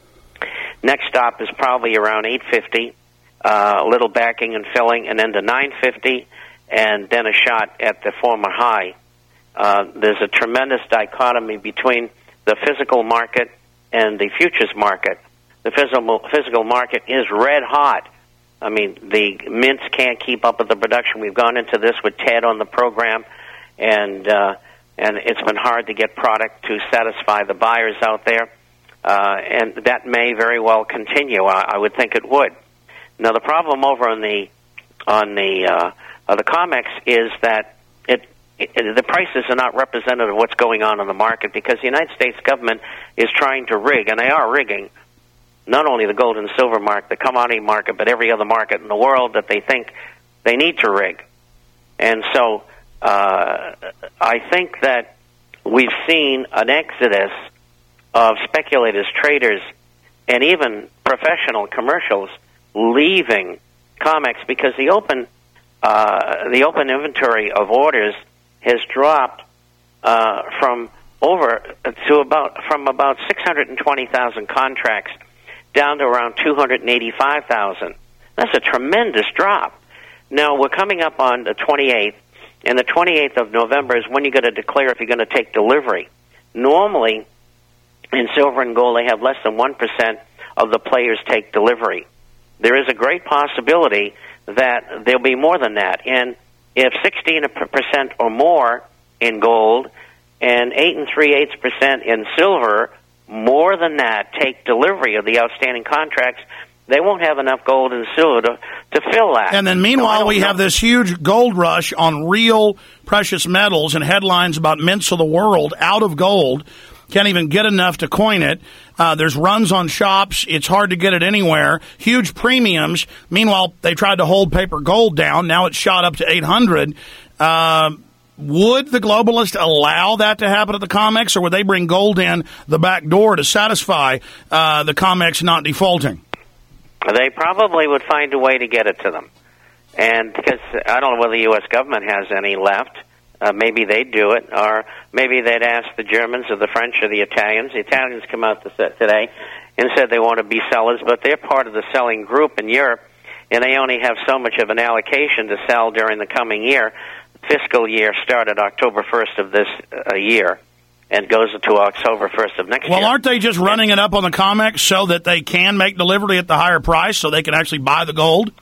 Next stop is probably around eight fifty, uh, a little backing and filling, and then to nine fifty, and then a shot at the former high. Uh, there's a tremendous dichotomy between the physical market and the futures market. The physical physical market is red hot. I mean, the mints can't keep up with the production. We've gone into this with Ted on the program, and uh, and it's been hard to get product to satisfy the buyers out there, uh, and that may very well continue. I, I would think it would. Now, the problem over on the on the uh, uh, the COMEX is that it, it the prices are not representative of what's going on in the market because the United States government is trying to rig, and they are rigging not only the gold and silver market, the commodity market, but every other market in the world that they think they need to rig. And so uh, I think that we've seen an exodus of speculators, traders, and even professional commercials leaving COMEX because the open uh, the open inventory of orders has dropped uh, from over to about from about six hundred twenty thousand contracts down to around two hundred eighty-five thousand. That's a tremendous drop. Now, we're coming up on the twenty-eighth, and the twenty-eighth of November is when you're going to declare if you're going to take delivery. Normally, in silver and gold, they have less than one percent of the players take delivery. There is a great possibility that there'll be more than that. And if sixteen percent or more in gold and eight and three-eighths percent in silver, more than that take delivery of the outstanding contracts, they won't have enough gold and silver to, to fill that. And then meanwhile, we know. have this huge gold rush on real precious metals and headlines about mints of the world out of gold. Can't even get enough to coin it. Uh, there's runs on shops. It's hard to get it anywhere. Huge premiums. Meanwhile, they tried to hold paper gold down. Now it's shot up to eight hundred. Uh, would the globalists allow that to happen at the COMEX, or would they bring gold in the back door to satisfy uh, the COMEX not defaulting? They probably would find a way to get it to them. And because I don't know whether the U S government has any left. Uh, maybe they'd do it, or maybe they'd ask the Germans or the French or the Italians. The Italians come out to set today and said they want to be sellers, but they're part of the selling group in Europe, and they only have so much of an allocation to sell during the coming year. Fiscal year started October first of this uh, year and goes to October first of next well, year. Well, aren't they just running it up on the COMEX so that they can make delivery at the higher price so they can actually buy the gold?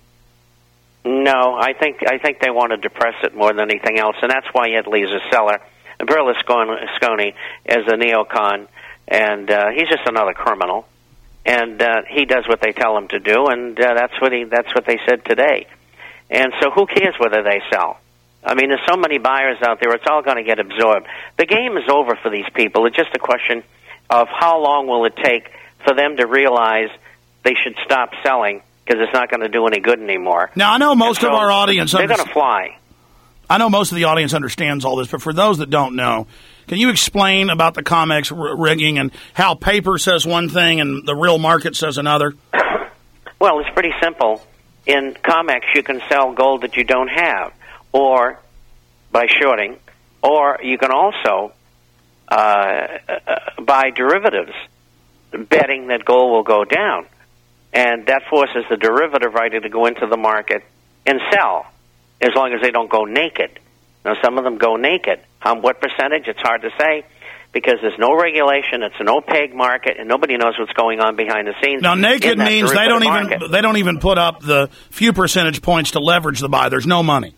No, I think I think they want to depress it more than anything else, and that's why Italy's a seller. Berlusconi is a neocon, and uh, he's just another criminal, and uh, he does what they tell him to do, and uh, that's what he that's what they said today. And so, who cares whether they sell? I mean, there's so many buyers out there; it's all going to get absorbed. The game is over for these people. It's just a question of how long will it take for them to realize they should stop selling, because it's not going to do any good anymore. Now, I know most so of our audience... They're going to fly. I know most of the audience understands all this, but for those that don't know, can you explain about the COMEX r- rigging and how paper says one thing and the real market says another? Well, it's pretty simple. In COMEX, you can sell gold that you don't have, or by shorting, or you can also uh, uh, buy derivatives, betting that gold will go down. And that forces the derivative writer to go into the market and sell, as long as they don't go naked. Now, some of them go naked. Um, what percentage? It's hard to say, because there's no regulation. It's an opaque market, and nobody knows what's going on behind the scenes. Now, naked means they don't even market. they don't even put up the few percentage points to leverage the buy. There's no money.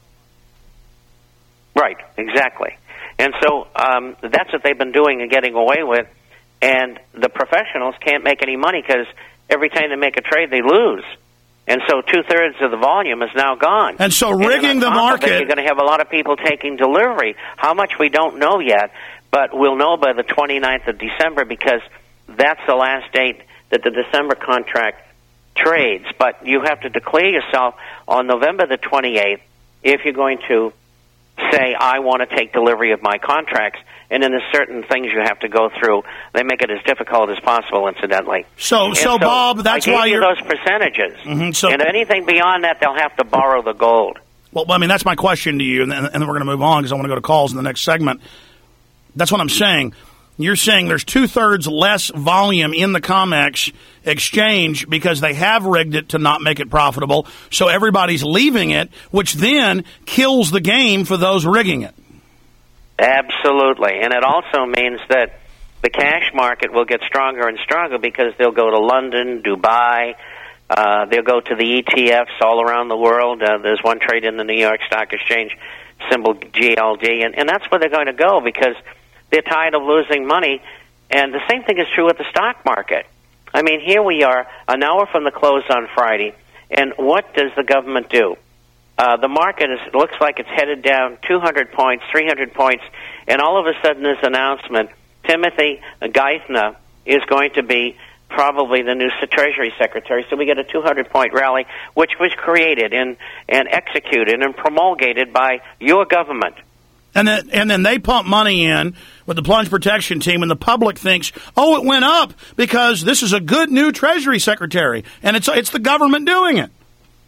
Right, exactly. And so um, that's what they've been doing and getting away with. And the professionals can't make any money because every time they make a trade, they lose. And so two-thirds of the volume is now gone. And so rigging and the market... It, you're going to have a lot of people taking delivery. How much we don't know yet, but we'll know by the twenty-ninth of December, because that's the last date that the December contract trades. But you have to declare yourself on November the twenty-eighth if you're going to say, I want to take delivery of my contracts. And then there's certain things you have to go through. They make it as difficult as possible, incidentally. So, so, so Bob, that's I gave why you you're... those percentages. Mm-hmm, so, and anything beyond that, they'll have to borrow the gold. Well, I mean, that's my question to you, and then, and then we're going to move on because I want to go to calls in the next segment. That's what I'm saying. You're saying there's two-thirds less volume in the COMEX exchange because they have rigged it to not make it profitable, so everybody's leaving it, which then kills the game for those rigging it. Absolutely. And it also means that the cash market will get stronger and stronger because they'll go to London, Dubai, uh, they'll go to the E T Fs all around the world. Uh, there's one trade in the New York Stock Exchange, symbol G L D, and, and that's where they're going to go because they're tired of losing money. And the same thing is true with the stock market. I mean, here we are, an hour from the close on Friday, and what does the government do? Uh, the market is, looks like it's headed down two hundred points, three hundred points, and all of a sudden this announcement, Timothy Geithner is going to be probably the new Treasury Secretary. So we get a two hundred point rally, which was created and, and executed and promulgated by your government. And then, and then they pump money in with the plunge protection team, and the public thinks, oh, it went up because this is a good new Treasury Secretary, and it's it's the government doing it.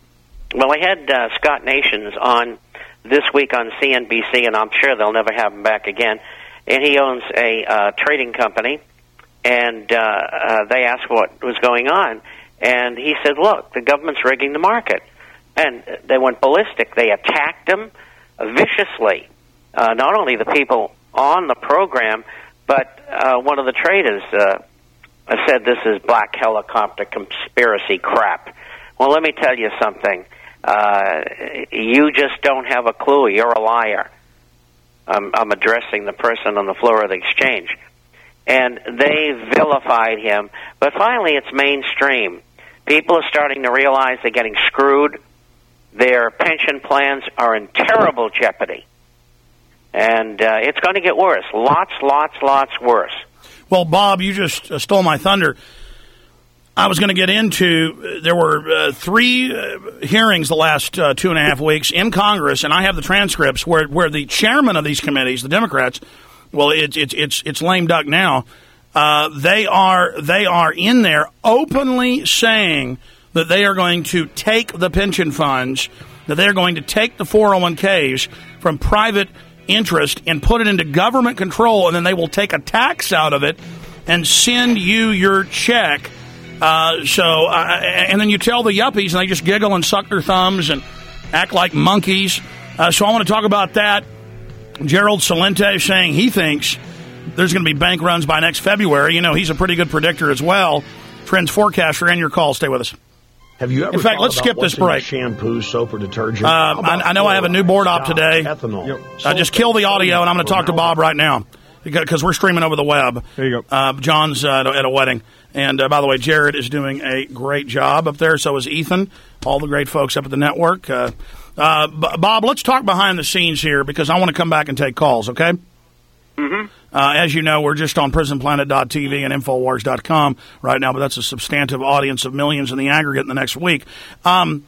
well, I had uh, Scott Nations on this week on C N B C, and I'm sure they'll never have him back again. And he owns a uh, trading company, and uh, uh, they asked what was going on. And he said, look, the government's rigging the market. And they went ballistic. They attacked him viciously, uh, not only the people on the program, but uh, one of the traders uh, said this is black helicopter conspiracy crap. Well, let me tell you something. Uh, you just don't have a clue. You're a liar. I'm, I'm addressing the person on the floor of the exchange. And they vilified him. But finally, it's mainstream. People are starting to realize they're getting screwed. Their pension plans are in terrible jeopardy. And uh, it's going to get worse. Lots, lots, lots worse. Well, Bob, you just uh, stole my thunder. I was going to get into, there were uh, three uh, hearings the last uh, two and a half weeks in Congress, and I have the transcripts where, where the chairman of these committees, the Democrats, well, it's it's it's it's lame duck now. Uh, they are they are in there openly saying that they are going to take the pension funds, that they are going to take the four oh one k's from private interest and put it into government control, and then they will take a tax out of it and send you your check. Uh, so, uh, and then you tell the yuppies, and they just giggle and suck their thumbs and act like monkeys. Uh, so I want to talk about that. Gerald Celente saying he thinks there's going to be bank runs by next February. You know, he's a pretty good predictor as well. Trends forecaster, and your call. Stay with us. Have you ever? In fact, let's skip this break. Shampoo, soap, or detergent. Uh, I, I know I have a new board op today. Ethanol. Uh, just kill the audio, and I'm going to talk to Bob right now because we're streaming over the web. There you go. Uh, John's uh, at a wedding. And, uh, by the way, Jared is doing a great job up there. So is Ethan, all the great folks up at the network. Uh, uh, B- Bob, let's talk behind the scenes here because I want to come back and take calls, okay? Mm-hmm. Uh, as you know, we're just on prison planet dot t v and infowars dot com right now, but that's a substantive audience of millions in the aggregate in the next week. Um,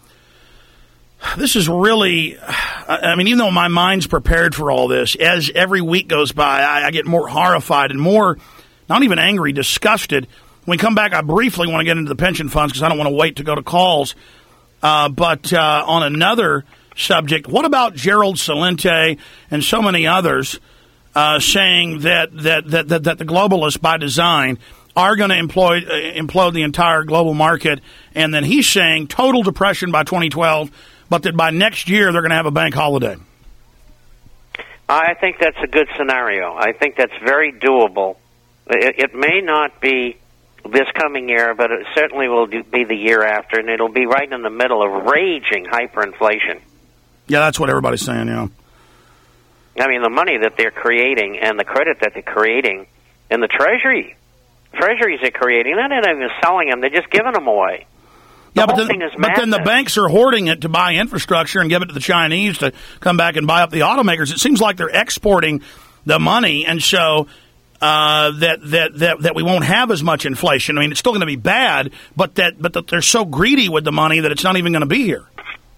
this is really, I mean, even though my mind's prepared for all this, as every week goes by, I, I get more horrified and more, not even angry, disgusted. When we come back, I briefly want to get into the pension funds because I don't want to wait to go to calls. Uh, but uh, on another subject, what about Gerald Celente and so many others uh, saying that, that, that, that, that the globalists, by design, are going to employ, uh, implode the entire global market? And then he's saying total depression by twenty twelve, but that by next year they're going to have a bank holiday. I think that's a good scenario. I think that's very doable. It, it may not be this coming year, but it certainly will do, be the year after, and it'll be right in the middle of raging hyperinflation. Yeah, that's what everybody's saying, yeah. I mean, the money that they're creating and the credit that they're creating, and the Treasury, Treasuries are creating, they're not even selling them, they're just giving them away. The yeah, whole but then, thing is but then the banks are hoarding it to buy infrastructure and give it to the Chinese to come back and buy up the automakers. It seems like they're exporting the money, and so Uh, that, that that that we won't have as much inflation. I mean, it's still going to be bad, but that but that they're so greedy with the money that it's not even going to be here.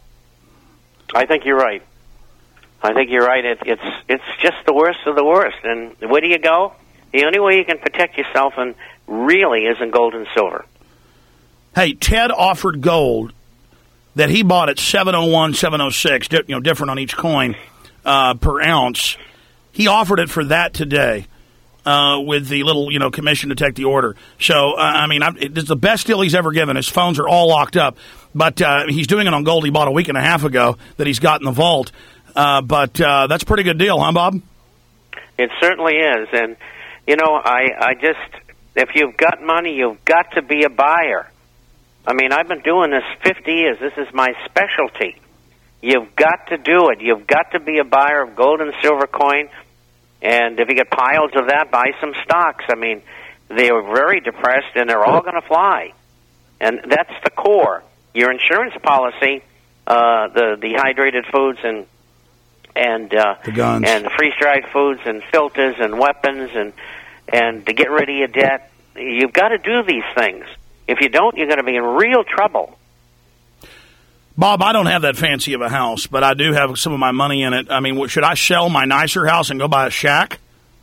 I think you're right. I think you're right. It, it's it's just the worst of the worst. And where do you go? The only way you can protect yourself and really is in gold and silver. Hey, Ted offered gold that he bought at seven oh one, seven oh six, you know, different on each coin uh, per ounce. He offered it for that today. Uh, with the little, you know, commission to take the order. So, uh, I mean, I, it's the best deal he's ever given. His phones are all locked up. But uh, he's doing it on gold he bought a week and a half ago that he's got in the vault. Uh, but uh, that's a pretty good deal, huh, Bob? It certainly is. And, you know, I, I just, if you've got money, you've got to be a buyer. I mean, I've been doing this fifty years. This is my specialty. You've got to do it. You've got to be a buyer of gold and silver coin. And if you get piles of that, buy some stocks. I mean, they are very depressed, and they're all going to fly. And that's the core. Your insurance policy, uh, the dehydrated foods and and uh, the guns. and freeze-dried foods and filters and weapons and and to get rid of your debt, you've got to do these things. If you don't, you're going to be in real trouble. Bob, I don't have that fancy of a house, but I do have some of my money in it. I mean, should I sell my nicer house and go buy a shack?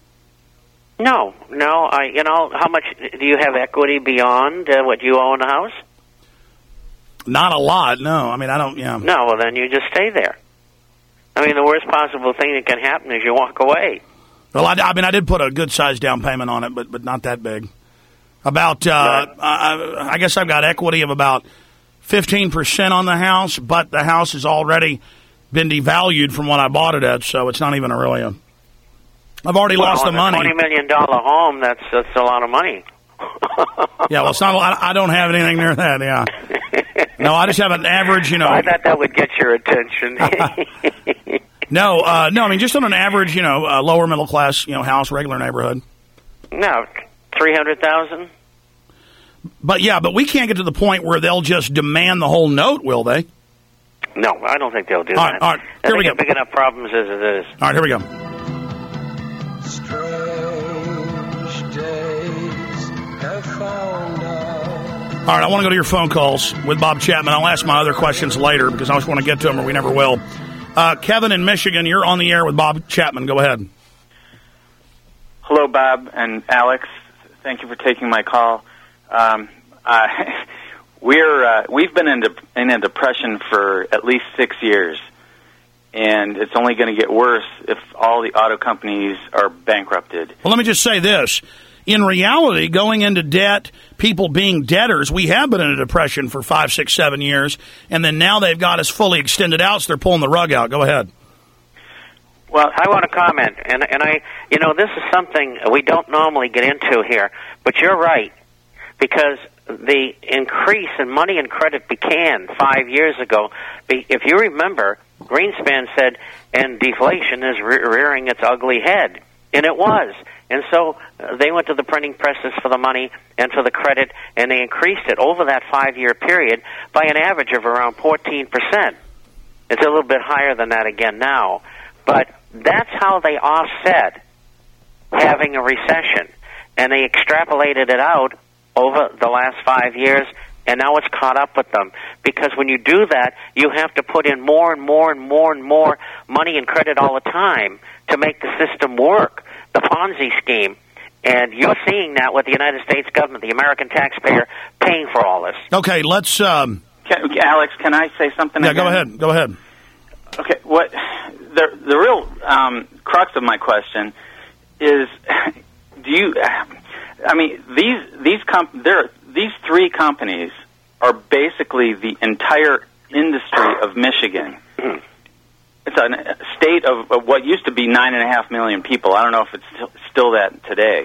No, no. I, you know, how much do you have equity beyond uh, what you own a house? Not a lot, no. I mean, I don't, yeah. No, well, then you just stay there. I mean, the worst possible thing that can happen is you walk away. Well, I, I mean, I did put a good-sized down payment on it, but but not that big. About, uh, I, I guess I've got equity of about fifteen percent on the house, but the house has already been devalued from what I bought it at, so it's not even a really a... I've already well, lost the money. twenty million dollars home, that's, that's a lot of money. Yeah, well, it's not. I, I don't have anything near that. Yeah, no, I just have an average. You know, I thought that would get your attention. no, uh, no. I mean, just on an average, you know, uh, lower middle class, you know, house, regular neighborhood. No, three hundred thousand. But yeah, but we can't get to the point where they'll just demand the whole note, will they? No, I don't think they'll do all that. Right, all right, I here think we go. Big enough problems as it is. All right, here we go. All right, I want to go to your phone calls with Bob Chapman. I'll ask my other questions later because I just want to get to them or we never will. Uh, Kevin in Michigan, you're on the air with Bob Chapman. Go ahead. Hello, Bob and Alex. Thank you for taking my call. Um, uh, we're uh, we've been in, de- in a depression for at least six years, and it's only going to get worse if all the auto companies are bankrupted. Well, let me just say this. In reality, going into debt, people being debtors, we have been in a depression for five, six, seven years, and then now they've got us fully extended out, so they're pulling the rug out. Go ahead. Well, I want to comment, and and I, you know, this is something we don't normally get into here, but you're right, because the increase in money and credit began five years ago. If you remember, Greenspan said, and deflation is re- rearing its ugly head, and it was. And so uh, they went to the printing presses for the money and for the credit, and they increased it over that five-year period by an average of around fourteen percent. It's a little bit higher than that again now. But that's how they offset having a recession. And they extrapolated it out over the last five years, and now it's caught up with them. Because when you do that, you have to put in more and more and more and more money and credit all the time to make the system work. The Ponzi scheme, and you're seeing that with the United States government, the American taxpayer, paying for all this. Okay, let's... Um... Can, Alex, can I say something? Yeah, again? go ahead. Go ahead. Okay, what the the real um, crux of my question is: do you? I mean, these these comp- there these three companies are basically the entire industry of Michigan. Mm-hmm. It's a state of, of what used to be nine and a half million people. I don't know if it's still, still that today,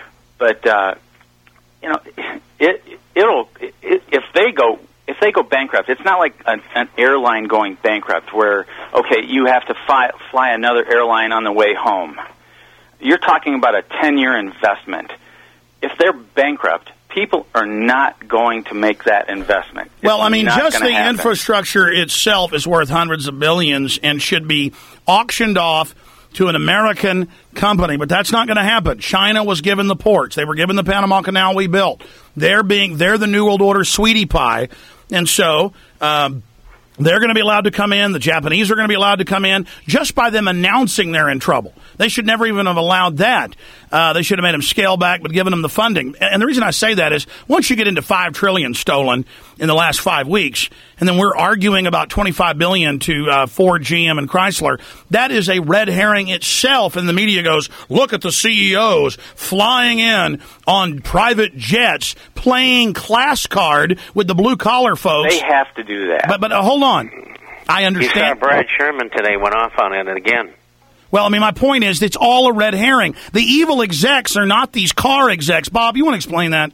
but uh, you know, it it'll it, if they go if they go bankrupt, it's not like an, an airline going bankrupt where okay, you have to fly, fly another airline on the way home. You're talking about a ten-year investment. If they're bankrupt, people are not going to make that investment. It's well, I mean, just the happen. infrastructure itself is worth hundreds of billions and should be auctioned off to an American company, but that's not going to happen. China was given the ports. They were given the Panama Canal we built. They're being they're the New World Order sweetie pie, and so um, they're going to be allowed to come in. The Japanese are going to be allowed to come in just by them announcing they're in trouble. They should never even have allowed that. Uh, they should have made them scale back, but given them the funding. And the reason I say that is once you get into five trillion dollars stolen in the last five weeks, and then we're arguing about twenty-five billion dollars to uh, Ford, G M, and Chrysler, that is a red herring itself. And the media goes, look at the C E Os flying in on private jets, playing class card with the blue-collar folks. They have to do that. But, but uh, hold on. I understand. You saw Brad Sherman today went off on it again. Well, I mean, my point is it's all a red herring. The evil execs are not these car execs. Bob, you want to explain that?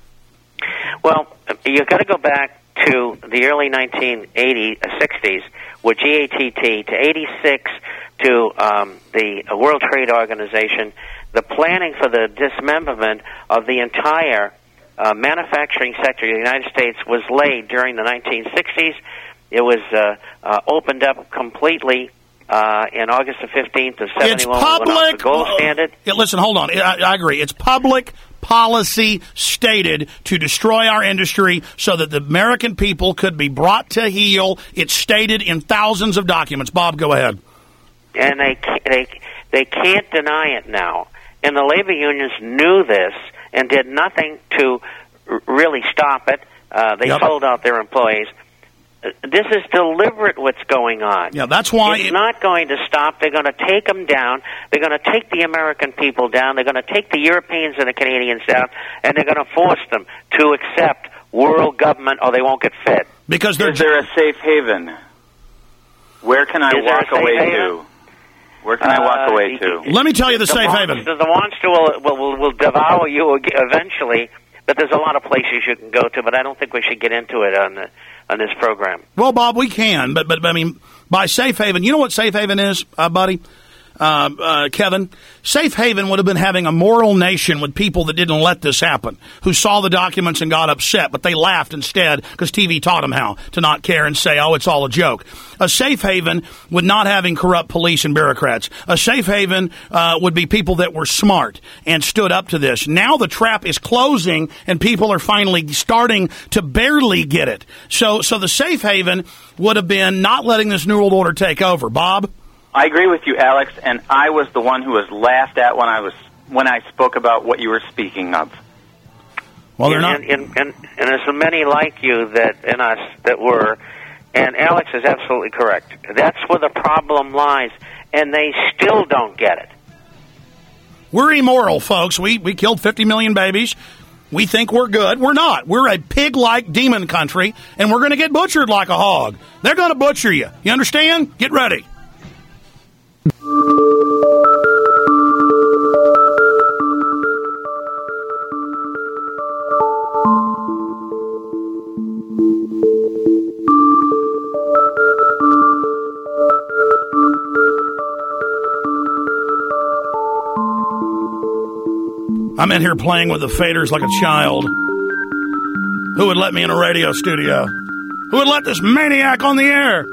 Well, you've got to go back to the early nineteen eighties, sixties with G A T T, to eighty-six to um, the World Trade Organization, the planning for the dismemberment of the entire uh, manufacturing sector of the United States was laid during the nineteen sixties. It was uh, uh, opened up completely Uh, in August the fifteenth of seventy-one, it's public, went off the gold standard. Yeah, listen, hold on. I, I agree. It's public policy stated to destroy our industry so that the American people could be brought to heel. It's stated in thousands of documents. Bob, go ahead. And they they they can't deny it now. And the labor unions knew this and did nothing to r- really stop it. Uh, they yep. sold out their employees. This is deliberate what's going on. Yeah, that's why... It's it, not going to stop. They're going to take them down. They're going to take the American people down. They're going to take the Europeans and the Canadians down, and they're going to force them to accept world government or they won't get fed. Because they're... Is there a safe haven? Where can I Is there walk a safe away haven? to? Where can I walk Uh, away to? Let me tell you the, The safe monster, haven. the monster will, will, will, will devour you eventually, but there's a lot of places you can go to, but I don't think we should get into it on the, on this program. Well, Bob, we can, but, but I mean, by safe haven, you know what safe haven is, uh, buddy? Uh, uh, Kevin, safe haven would have been having a moral nation with people that didn't let this happen, who saw the documents and got upset, but they laughed instead because T V taught them how to not care and say, oh, it's all a joke. A safe haven would not having corrupt police and bureaucrats. A safe haven uh, would be people that were smart and stood up to this. Now the trap is closing and people are finally starting to barely get it. So, so the safe haven would have been not letting this New World Order take over. Bob? I agree with you, Alex, and I was the one who was laughed at when I was when I spoke about what you were speaking of. Well, they're and, not. And, and, and, and there's many like you that in us that were, and Alex is absolutely correct. That's where the problem lies, and they still don't get it. We're immoral, folks. We we killed fifty million babies. We think we're good. We're not. We're a pig-like demon country, and we're going to get butchered like a hog. They're going to butcher you. You understand? Get ready. I'm in here playing with the faders like a child. Who would let me in a radio studio? Who would let this maniac on the air?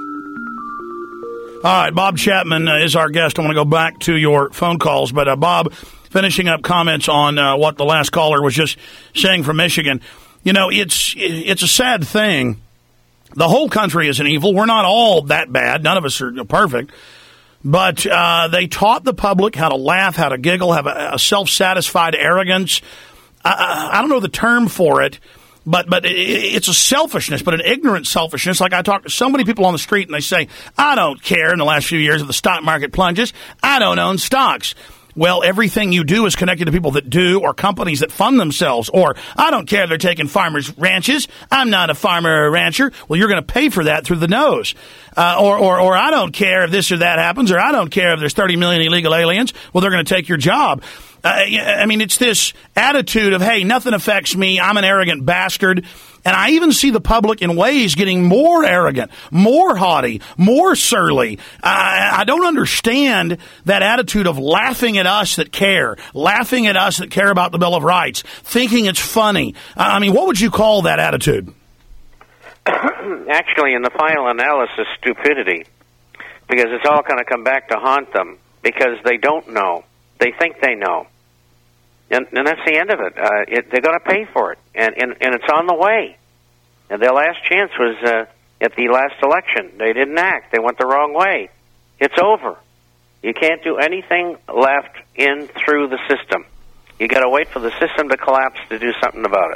All right, Bob Chapman uh, is our guest. I want to go back to your phone calls. But, uh, Bob, finishing up comments on uh, what the last caller was just saying from Michigan. You know, it's it's a sad thing. The whole country is an evil. We're not all that bad. None of us are perfect. But uh, they taught the public how to laugh, how to giggle, have a, a self-satisfied arrogance. I, I don't know the term for it. But but it's a selfishness, but an ignorant selfishness. Like I talk to so many people on the street and they say, I don't care in the last few years if the stock market plunges. I don't own stocks. Well, everything you do is connected to people that do or companies that fund themselves. Or I don't care if they're taking farmers' ranches. I'm not a farmer or rancher. Well, you're going to pay for that through the nose. Uh, or, or, or I don't care if this or that happens. Or I don't care if there's thirty million illegal aliens. Well, they're going to take your job. Uh, I mean, it's this attitude of, hey, nothing affects me. I'm an arrogant bastard. And I even see the public in ways getting more arrogant, more haughty, more surly. I, I don't understand that attitude of laughing at us that care, laughing at us that care about the Bill of Rights, thinking it's funny. I mean, what would you call that attitude? Actually, in the final analysis, stupidity, because it's all going to come back to haunt them because they don't know. They think they know. And, and that's the end of it. Uh, it they're going to pay for it, and, and and it's on the way. And their last chance was uh, at the last election. They didn't act. They went the wrong way. It's over. You can't do anything left in through the system. You got to wait for the system to collapse to do something about it.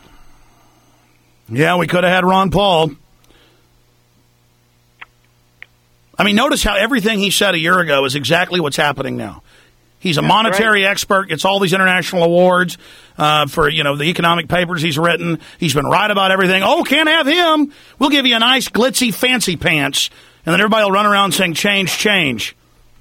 Yeah, we could have had Ron Paul. I mean, notice how everything he said a year ago is exactly what's happening now. He's a That's monetary right. expert, gets all these international awards uh, for, you know, the economic papers he's written. He's been right about everything. Oh, can't have him. We'll give you a nice, glitzy, fancy pants. And then everybody will run around saying, change, change.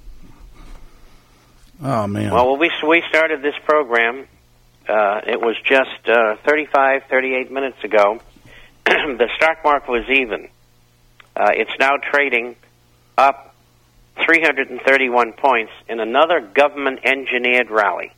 Oh, man. Well, when we, we started this program, uh, it was just uh, thirty-five, thirty-eight minutes ago. The stock market was even. Uh, it's now trading up three hundred thirty-one points in another government-engineered rally.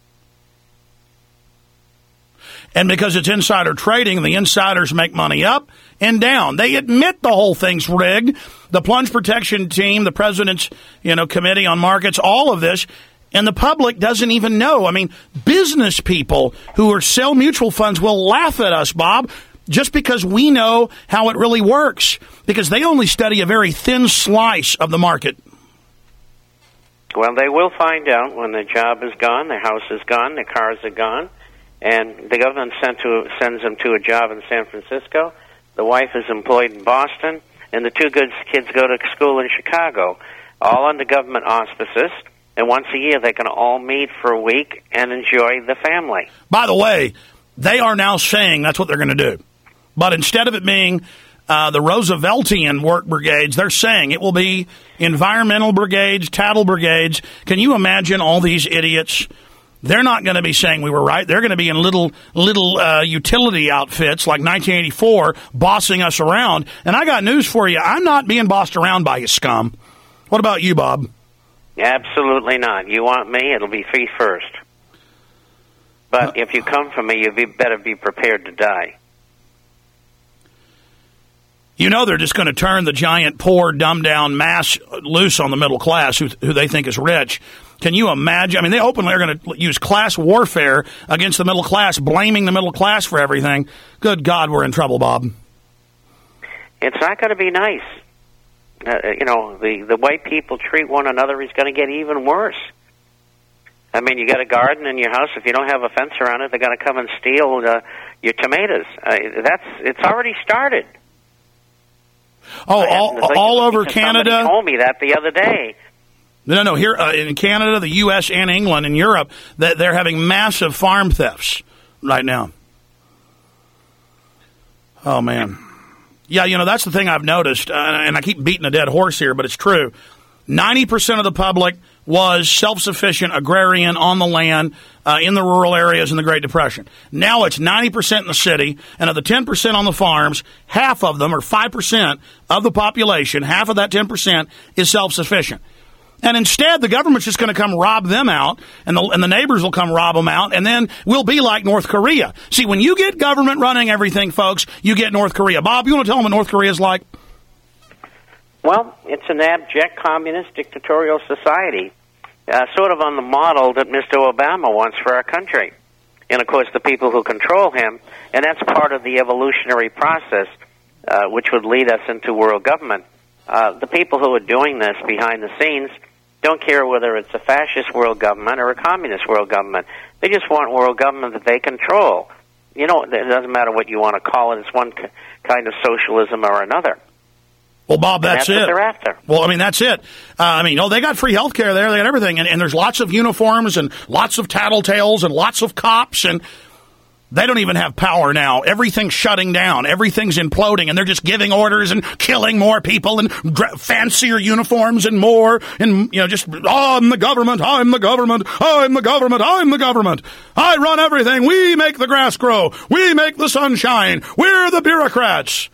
And because it's insider trading, the insiders make money up and down. They admit the whole thing's rigged. The plunge protection team, the president's, you know, committee on markets, all of this, and the public doesn't even know. I mean, business people who are sell mutual funds will laugh at us, Bob, just because we know how it really works, because they only study a very thin slice of the market. Well, they will find out when the job is gone, their house is gone, their cars are gone, and the government sent to, sends them to a job in San Francisco. The wife is employed in Boston, and the two good kids go to school in Chicago, all under government auspices. And once a year, they can all meet for a week and enjoy the family. By the way, they are now saying that's what they're going to do. But instead of it being uh, the Rooseveltian work brigades, they're saying it will be environmental brigades, tattle brigades. Can you imagine all these idiots? They're not going to be saying we were right. They're going to be in little little uh, utility outfits like nineteen eighty-four bossing us around. And I got news for you. I'm not being bossed around by you, scum. What about you, Bob? Absolutely not. You want me, it'll be feet first. But uh, if you come for me, you be, better be prepared to die. You know they're just going to turn the giant, poor, dumbed-down mass loose on the middle class who, who they think is rich. Can you imagine? I mean, they openly are going to use class warfare against the middle class, blaming the middle class for everything. Good God, we're in trouble, Bob. It's not going to be nice. Uh, you know, the, the way people treat one another is going to get even worse. I mean, you got a garden in your house. If you don't have a fence around it, they're going to come and steal uh, your tomatoes. Uh, that's it's already started. Oh, all, like, all over Canada? Somebody told me that the other day. No, no, here uh, in Canada, the U S, and England, and Europe, that they're having massive farm thefts right now. Oh, man. Yeah, you know, that's the thing I've noticed, uh, and I keep beating a dead horse here, but it's true. ninety percent of the public was self-sufficient, agrarian, on the land, uh, in the rural areas in the Great Depression. Now it's ninety percent in the city, and of the ten percent on the farms, half of them, or five percent of the population, half of that ten percent is self-sufficient. And instead, the government's just going to come rob them out, and the, and the neighbors will come rob them out, and then we'll be like North Korea. See, when you get government running everything, folks, you get North Korea. Bob, you want to tell them what North Korea is like? Well, it's an abject communist dictatorial society, uh, sort of on the model that Mister Obama wants for our country. And, of course, the people who control him, and that's part of the evolutionary process, uh, which would lead us into world government. Uh, the people who are doing this behind the scenes don't care whether it's a fascist world government or a communist world government. They just want world government that they control. You know, it doesn't matter what you want to call it. It's one k- kind of socialism or another. Well, Bob, that's, that's it. What they're after. Well, I mean, that's it. Uh, I mean, oh, they got free health care there. They got everything. And, and there's lots of uniforms and lots of tattletales and lots of cops. And they don't even have power now. Everything's shutting down. Everything's imploding. And they're just giving orders and killing more people and dra- fancier uniforms and more. And, you know, just, oh, I'm the government. I'm the government. I'm the government. I'm the government. I run everything. We make the grass grow. We make the sun shine. We're the bureaucrats.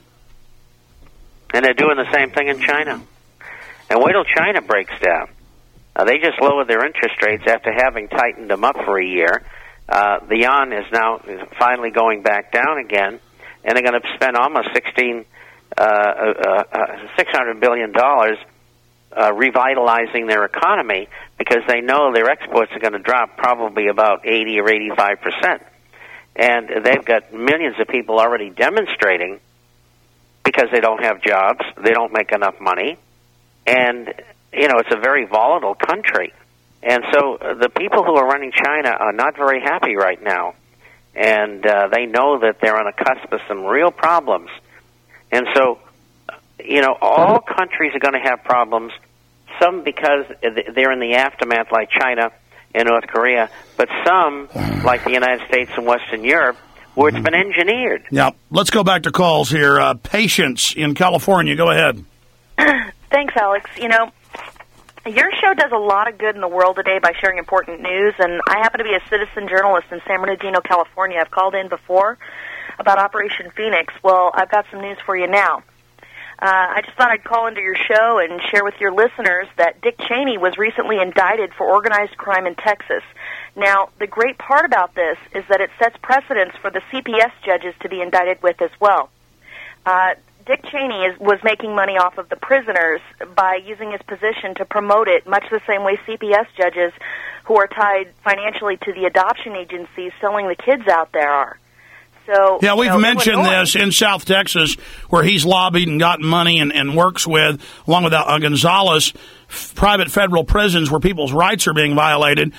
And they're doing the same thing in China. And wait till China breaks down. Uh, they just lowered their interest rates after having tightened them up for a year. Uh, the yuan is now finally going back down again, and they're going to spend almost sixteen, uh, uh, uh, six hundred billion dollars uh, revitalizing their economy because they know their exports are going to drop probably about eighty or eighty-five percent. And they've got millions of people already demonstrating because they don't have jobs, they don't make enough money, and, you know, it's a very volatile country. And so uh, the people who are running China are not very happy right now, and uh, they know that they're on a cusp of some real problems. And so, you know, all countries are going to have problems, some because they're in the aftermath like China and North Korea, but some, like the United States and Western Europe, where it's been engineered. Yeah, let's go back to calls here. Uh, Patience in California, go ahead. Thanks, Alex. You know, your show does a lot of good in the world today by sharing important news, and I happen to be a citizen journalist in San Bernardino, California. I've called in before about Operation Phoenix. Well, I've got some news for you now. Uh, I just thought I'd call into your show and share with your listeners that Dick Cheney was recently indicted for organized crime in Texas. Now, the great part about this is that it sets precedents for the C P S judges to be indicted with as well. Uh, Dick Cheney is, was making money off of the prisoners by using his position to promote it, much the same way C P S judges who are tied financially to the adoption agencies selling the kids out there are. So, yeah, we've you know, mentioned Illinois, this in South Texas, where he's lobbied and gotten money and, and works with, along with uh, Gonzales, f- private federal prisons where people's rights are being violated.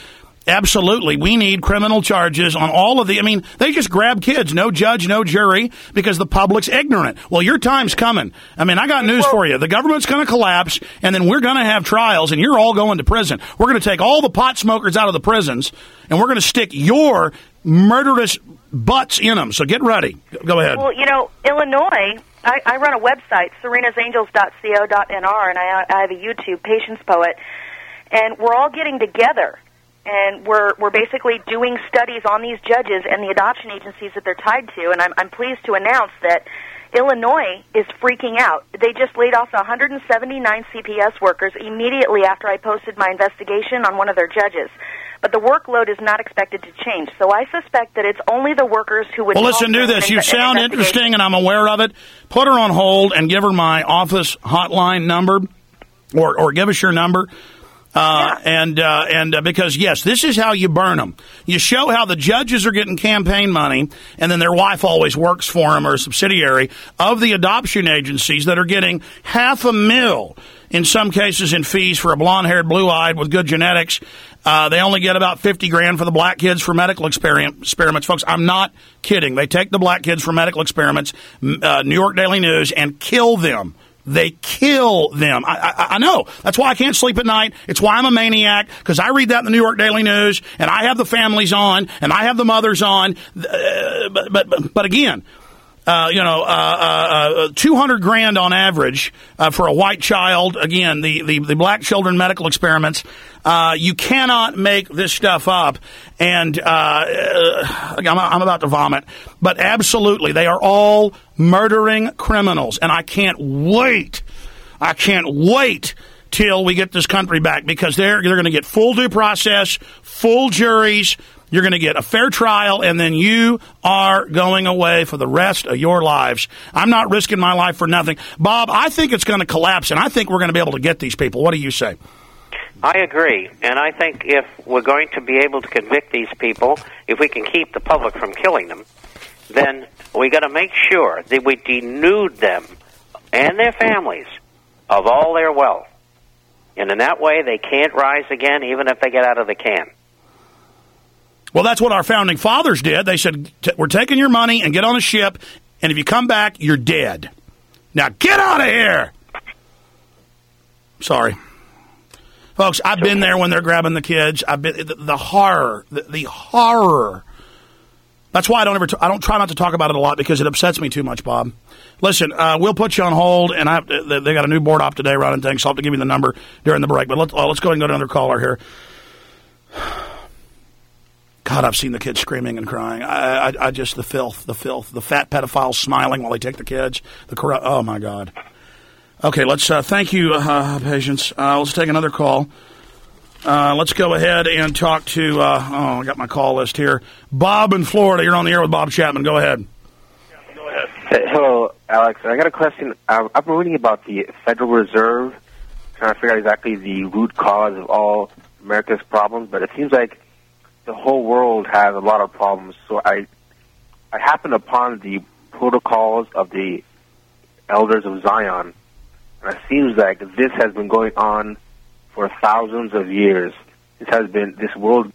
absolutely, we need criminal charges on all of the, I mean, they just grab kids, no judge, no jury, because the public's ignorant. Well, your time's coming. I mean, I got news for you. The government's going to collapse, and then we're going to have trials, and you're all going to prison. We're going to take all the pot smokers out of the prisons, and we're going to stick your murderous butts in them. So get ready. Go ahead. Well, you know, Illinois, I, I run a website, serenas angels dot co dot n r, and I, I have a YouTube, Patience Poet, and we're all getting together, and we're we're basically doing studies on these judges and the adoption agencies that they're tied to, and I'm, I'm pleased to announce that Illinois is freaking out. They just laid off one hundred seventy-nine C P S workers immediately after I posted my investigation on one of their judges. But the workload is not expected to change. So I suspect that it's only the workers who would... Well, listen, do this. You sound interesting, and I'm aware of it. Put her on hold and give her my office hotline number, or, or give us your number. Uh, yeah. And uh, and uh, because, yes, this is how you burn them. You show how the judges are getting campaign money, and then their wife always works for them or a subsidiary of the adoption agencies that are getting half a mil in some cases in fees for a blonde-haired, blue-eyed with good genetics. Uh, they only get about fifty grand for the black kids for medical experiment, experiments. Folks, I'm not kidding. They take the black kids for medical experiments, uh, New York Daily News, and kill them. They kill them. I, I, I know. That's why I can't sleep at night. It's why I'm a maniac, because I read that in the New York Daily News, and I have the families on, and I have the mothers on. Uh, but, but, but again, uh, you know, uh, uh, two hundred grand on average uh, for a white child. Again, the, the, the black children medical experiments. Uh, you cannot make this stuff up. And uh, I'm, I'm about to vomit. But absolutely, they are all murdering criminals. And I can't wait. I can't wait till we get this country back, because they're, they're going to get full due process, full juries. You're going to get a fair trial, and then you are going away for the rest of your lives. I'm not risking my life for nothing. Bob, I think it's going to collapse, and I think we're going to be able to get these people. What do you say? I agree, and I think if we're going to be able to convict these people, if we can keep the public from killing them, then we got to make sure that we denude them and their families of all their wealth. And in that way, they can't rise again, even if they get out of the can. Well, that's what our founding fathers did. They said, we're taking your money and get on a ship, and if you come back, you're dead. Now, get out of here! Sorry. Folks, I've been there when they're grabbing the kids. I've been the, the horror, the, the horror. That's why I don't ever. T- I don't try not to talk about it a lot, because it upsets me too much, Bob. Listen, uh, we'll put you on hold, and I have to, they got a new board op today running things, so I'll have to give you the number during the break. But let's uh, let's go ahead and go to another caller here. God, I've seen the kids screaming and crying. I, I, I just the filth, the filth, the fat pedophiles smiling while they take the kids. The corrupt. Oh my God. Okay, let's uh, thank you, uh, Patience. Uh, let's take another call. Uh, let's go ahead and talk to. Uh, oh, I got my call list here. Bob in Florida. You're on the air with Bob Chapman. Go ahead. Go ahead. Hey, hello, Alex. I got a question. I've been reading about the Federal Reserve, trying to figure out exactly the root cause of all America's problems, but it seems like the whole world has a lot of problems. So I, I happened upon the protocols of the Elders of Zion, and it seems like this has been going on for thousands of years. This has been this world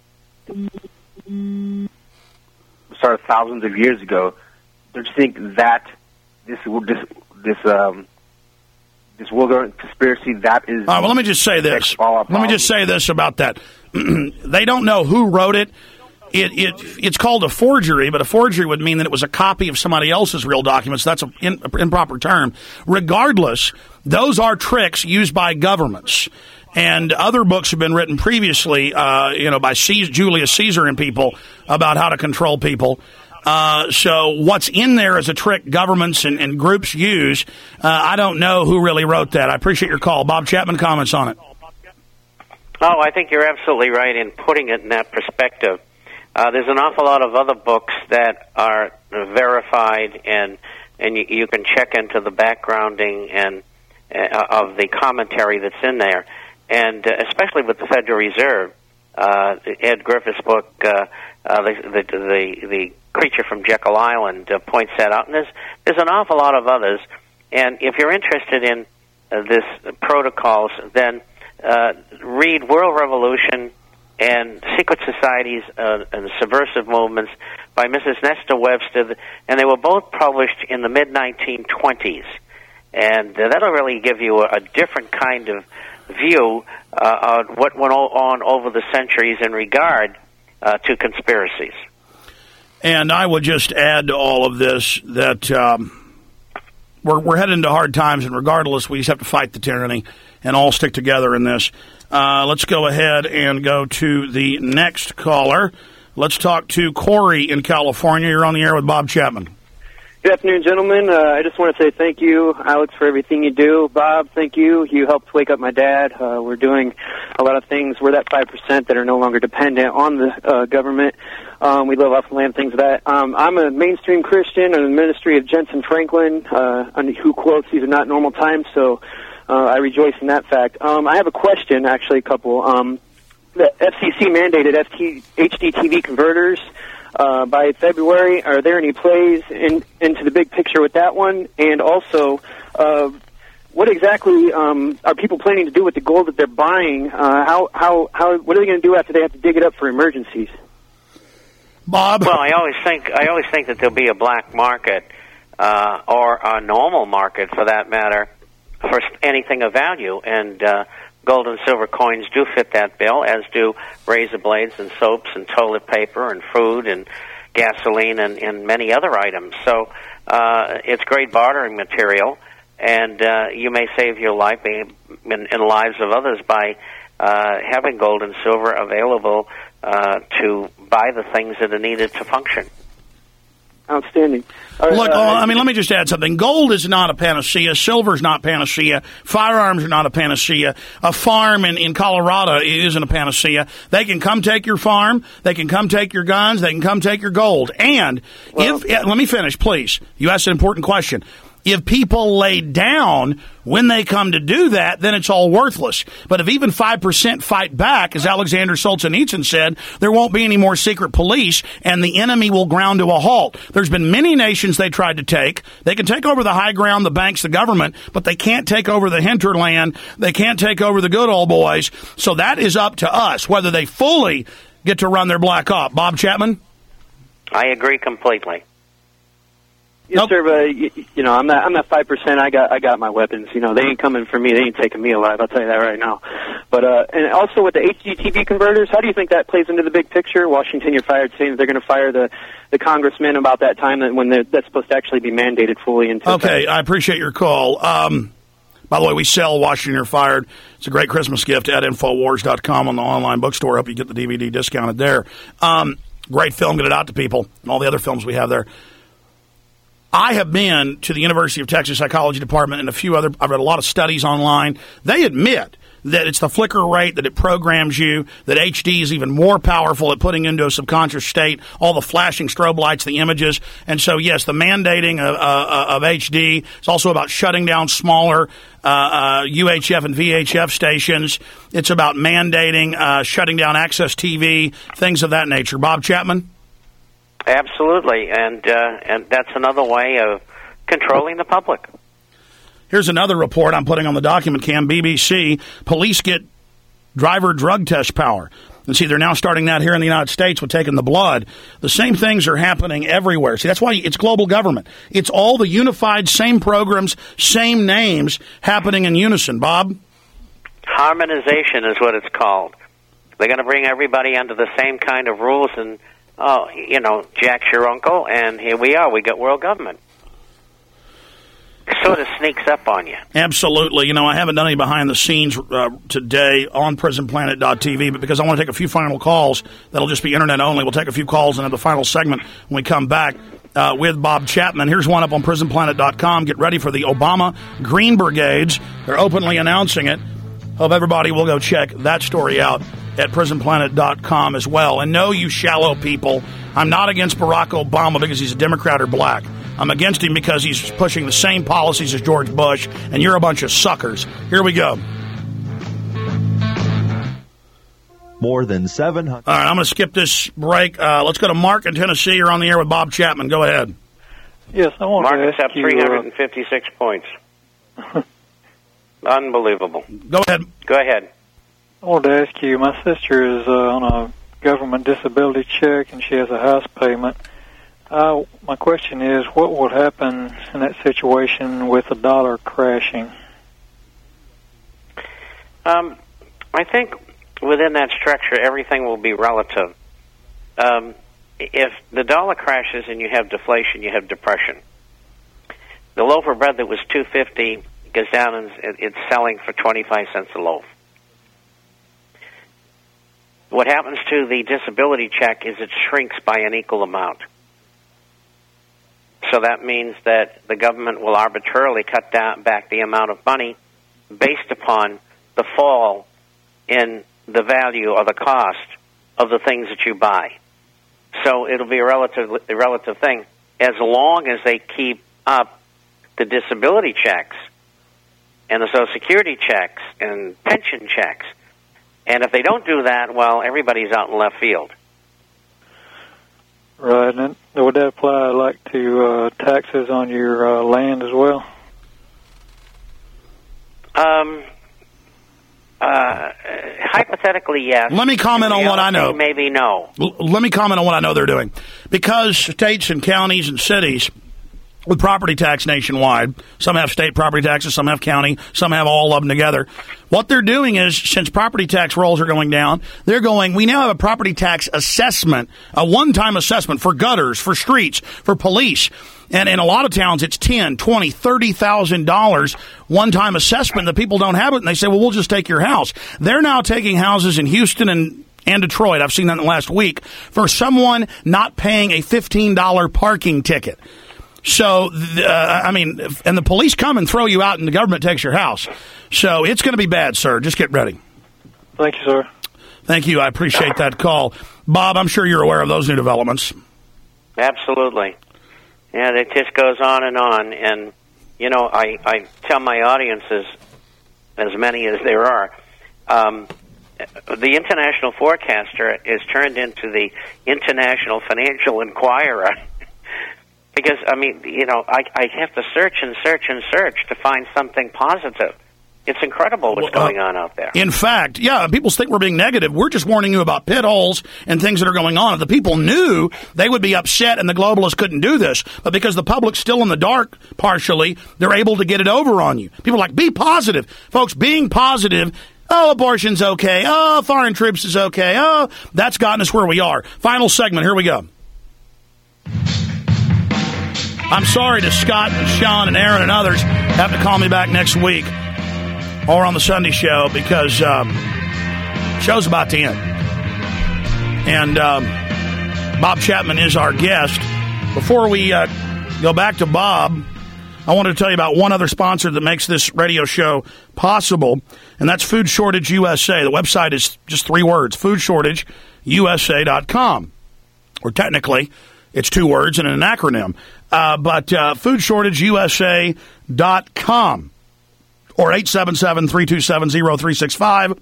started thousands of years ago. Don't you think that this this this um this world conspiracy that is? All right, well, let me just say this. Let me just say this about that. They don't know who wrote it. It, it. It's called a forgery, but a forgery would mean that it was a copy of somebody else's real documents. That's an in, improper term. Regardless, those are tricks used by governments. And other books have been written previously, uh, you know, by C- Julius Caesar and people about how to control people. Uh, so what's in there is a trick governments and, and groups use. Uh, I don't know who really wrote that. I appreciate your call. Bob Chapman, comments on it. Oh, I think you're absolutely right in putting it in that perspective. Uh, there's an awful lot of other books that are verified, and and you, you can check into the backgrounding and uh, of the commentary that's in there, and uh, especially with the Federal Reserve, uh, Ed Griffith's book, uh, uh, the, the the the Creature from Jekyll Island, uh, points that out, and there's there's an awful lot of others. And if you're interested in uh, this protocols, then uh, read World Revolution and Secret Societies uh, and Subversive Movements by Missus Nesta Webster, and they were both published in the mid nineteen twenties. And uh, that'll really give you a, a different kind of view uh, on what went on over the centuries in regard uh, to conspiracies. And I would just add to all of this that um, we're, we're heading into hard times, and regardless, we just have to fight the tyranny and all stick together in this. Uh, let's go ahead and go to the next caller. Let's talk to Corey in California. You're on the air with Bob Chapman. Good afternoon, gentlemen. Uh, I just want to say thank you, Alex, for everything you do. Bob, thank you. You helped wake up my dad. Uh, we're doing a lot of things. We're that five percent that are no longer dependent on the uh, government. Um, we live off the land, things of that. Um, I'm a mainstream Christian in the ministry of Jensen Franklin, uh, who quotes, "These are not normal times," so uh, I rejoice in that fact. Um, I have a question, actually, a couple. Um, the F C C mandated F T, H D T V converters Uh, by February. Are there any plays in, into the big picture with that one? And also, uh, what exactly um, are people planning to do with the gold that they're buying? Uh, how, how, how, what are they going to do after they have to dig it up for emergencies? Bob? Well, I always think I always think that there'll be a black market uh, or a normal market, for that matter, for anything of value, and uh, gold and silver coins do fit that bill, as do razor blades and soaps and toilet paper and food and gasoline and, and many other items. So uh, it's great bartering material, and uh, you may save your life and, and lives of others by uh, having gold and silver available uh, to buy the things that are needed to function. Outstanding. Look, uh, I mean, let me just add something. Gold is not a panacea. Silver is not panacea. Firearms are not a panacea. A farm in, in Colorado isn't a panacea. They can come take your farm. They can come take your guns. They can come take your gold. And well, if, let me finish, please. You asked an important question. If people lay down when they come to do that, then it's all worthless. But if even five percent fight back, as Alexander Solzhenitsyn said, there won't be any more secret police, and the enemy will ground to a halt. There's been many nations they tried to take. They can take over the high ground, the banks, the government, but they can't take over the hinterland. They can't take over the good old boys. So that is up to us, whether they fully get to run their black op. Bob Chapman? I agree completely. Yes, nope. sir. But you, you know, I'm that I'm that five percent. I got I got my weapons. You know, they ain't coming for me. They ain't taking me alive. I'll tell you that right now. But uh, and also with the H D T V converters, how do you think that plays into the big picture? Washington, you're fired, saying that they're going to fire the the congressmen about that time that when that's supposed to actually be mandated fully into. Okay, I appreciate your call. Um, by the way, we sell Washington You're Fired. It's a great Christmas gift at Infowars dot com on the online bookstore. Hope you get the D V D discounted there. Um, great film. Get it out to people and all the other films we have there. I have been to the University of Texas Psychology Department and a few other, I've read a lot of studies online. They admit that it's the flicker rate, that it programs you, that H D is even more powerful at putting into a subconscious state all the flashing strobe lights, the images. And so, yes, the mandating of, uh, of H D is also about shutting down smaller uh, uh, U H F and V H F stations. It's about mandating, uh, shutting down Access T V, things of that nature. Bob Chapman? Absolutely, and uh, and that's another way of controlling the public. Here's another report I'm putting on the document cam. B B C, police get driver drug test power. And see, they're now starting that here in the United States with taking the blood. The same things are happening everywhere. See, that's why it's global government. It's all the unified, same programs, same names happening in unison. Bob? Harmonization is what it's called. They're going to bring everybody under the same kind of rules and oh, you know, Jack's your uncle, and here we are. We got world government. It sort of sneaks up on you. Absolutely. You know, I haven't done any behind the scenes uh, today on prison planet dot t v, but because I want to take a few final calls, that'll just be internet only. We'll take a few calls and have the final segment when we come back uh, with Bob Chapman. Here's one up on prison planet dot com. Get ready for the Obama Green Brigades. They're openly announcing it. Hope everybody will go check that story out at prison planet dot com as well. And no, you shallow people, I'm not against Barack Obama because he's a Democrat or black. I'm against him because he's pushing the same policies as George Bush, and you're a bunch of suckers. Here we go. More than seven hundred. All right, I'm going to skip this break. Uh, let's go to Mark in Tennessee. You're on the air with Bob Chapman. Go ahead. Yes, I want Mark to is up ask you, three hundred fifty-six uh, points. Unbelievable. Go ahead. Go ahead. I wanted to ask you, my sister is uh, on a government disability check, and she has a house payment. Uh, my question is, what would happen in that situation with the dollar crashing? Um, I think within that structure, everything will be relative. Um, if the dollar crashes and you have deflation, you have depression. The loaf of bread that was two fifty goes down and it's selling for twenty-five cents a loaf. What happens to the disability check is it shrinks by an equal amount. So that means that the government will arbitrarily cut down back the amount of money based upon the fall in the value or the cost of the things that you buy. So it'll be a relative, a relative thing. As long as they keep up the disability checks and the Social Security checks and pension checks, and if they don't do that, well, everybody's out in left field. Right, and would that apply like to uh, taxes on your uh, land as well? Um, uh, hypothetically, yes. Let me comment on what I know. Maybe no. L- let me comment on what I know they're doing. Because states and counties and cities with property tax nationwide, some have state property taxes, some have county, some have all of them together. What they're doing is, since property tax rolls are going down, they're going, we now have a property tax assessment, a one-time assessment for gutters, for streets, for police. And in a lot of towns, it's ten, twenty, thirty thousand dollars one-time assessment. The people don't have it, and they say, well, we'll just take your house. They're now taking houses in Houston and and Detroit, I've seen that in the last week, for someone not paying a fifteen dollars parking ticket. So, uh, I mean, and the police come and throw you out and the government takes your house. So it's going to be bad, sir. Just get ready. Thank you, sir. Thank you. I appreciate that call. Bob, I'm sure you're aware of those new developments. Absolutely. And it just goes on and on. And, you know, I, I tell my audiences, as many as there are, um, the International Forecaster is turned into the International Financial Inquirer. Because, I mean, you know, I, I have to search and search and search to find something positive. It's incredible what's well, uh, going on out there. In fact, yeah, people think we're being negative. We're just warning you about pit holes and things that are going on. If the people knew, they would be upset and the globalists couldn't do this. But because the public's still in the dark, partially, they're able to get it over on you. People are like, be positive. Folks, being positive, oh, abortion's okay. Oh, foreign troops is okay. Oh, that's gotten us where we are. Final segment. Here we go. I'm sorry to Scott and Sean and Aaron and others have to call me back next week or on the Sunday show because um, show's about to end. And um, Bob Chapman is our guest. Before we uh, go back to Bob, I wanted to tell you about one other sponsor that makes this radio show possible, and that's Food Shortage U S A. The website is just three words, food shortage U S A dot com. Or technically, it's two words and an acronym. Uh, but uh, food shortage U S A dot com or eight seven seven, three two seven, zero three six five.